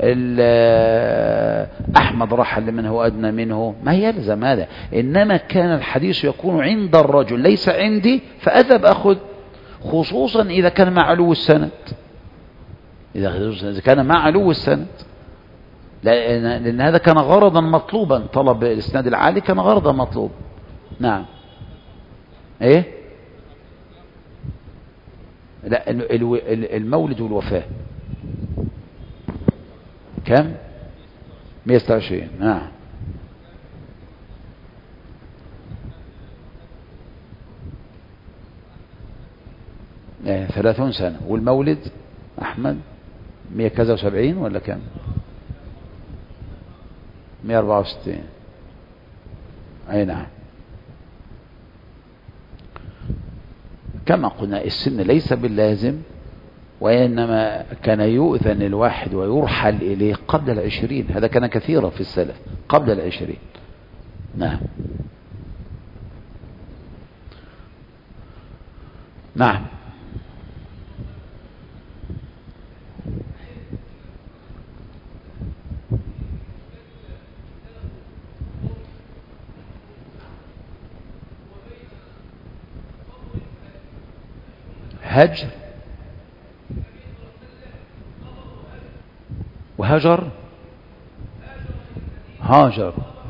أحمد رحل لمن هو أدنى منه، ما يلزم هذا. إنما كان الحديث يكون عند الرجل ليس عندي فأذهب أخذ، خصوصا إذا كان مع علو السند، إذا كان مع علو السند، لأن هذا كان غرضا مطلوبا، طلب الإسناد العالي كان غرضا مطلوب. نعم. إيه؟ لا، المولد والوفاة كم؟ مئة وستة وعشرين. نعم. إيه ثلاثون سنة. والمولد أحمد مئة كذا وسبعين ولا كم؟ مئة وأربعة وستين. أي نعم. كما قلنا السن ليس باللازم، وإنما كان يؤذن الواحد ويرحل إليه قبل العشرين، هذا كان كثيرا في السلف قبل العشرين. نعم. نعم. هجر وهجر هاجر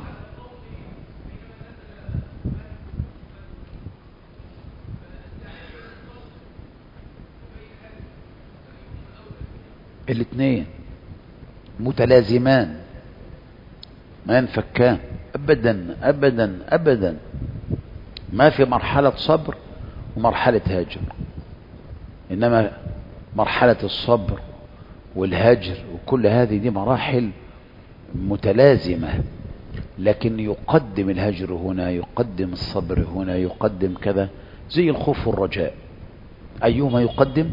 الاثنين متلازمان ما ينفكان ابدا ابدا ابدا. ما في مرحلة صبر ومرحلة هجر، انما مرحلة الصبر والهجر وكل هذه دي مراحل متلازمة، لكن يقدم الهجر هنا، يقدم الصبر هنا، يقدم كذا، زي الخوف والرجاء. أيهما يقدم؟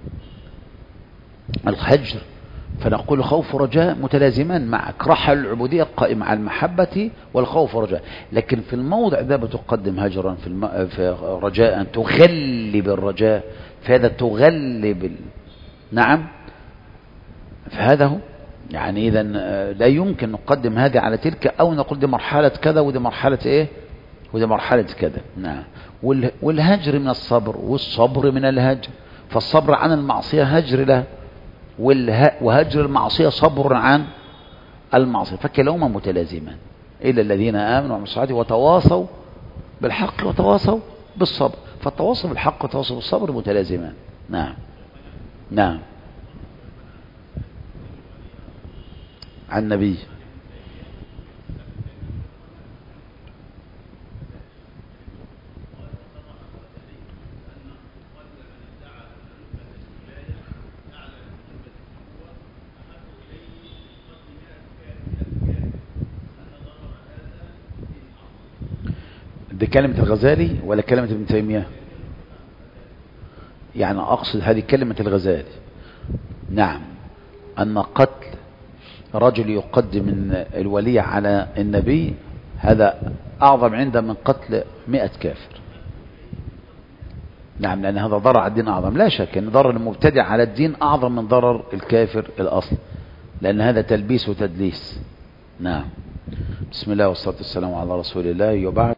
الهجر، فنقول خوف ورجاء متلازمان معك، رحل العبودية قائم على المحبة والخوف والرجاء، لكن في الموضع ذا بتقدم هجرا، في, الم... في رجاء تغلب الرجاء، فهذا تغلب ال... نعم، فهذا هو يعني. إذا لا يمكن نقدم هذه على تلك، أو نقول دي مرحلة كذا ودي مرحلة إيه ودي مرحلة كذا. نعم. والهجر من الصبر والصبر من الهجر، فالصبر عن المعصية هجر له، وهجر المعصية صبر عن المعصية، فكلاهما متلازمان. إلا الذين آمنوا وعملوا الصالحات وتواصوا بالحق وتواصوا بالصبر، فالتواصل بالحق وتواصل بالصبر متلازمان. نعم نعم. عن النبي دي كلمة الغزالي ولا كلمة ابن تيمية؟ يعني أقصد هذه كلمة الغزالي. نعم، أن قتل رجل يقدم الولي على النبي هذا أعظم عنده من قتل مئة كافر. نعم، لأن هذا ضرر على الدين أعظم، لا شك أن ضرر المبتدع على الدين أعظم من ضرر الكافر الأصل، لأن هذا تلبيس وتدليس. نعم. بسم الله والصلاة والسلام على رسول الله، وبعد.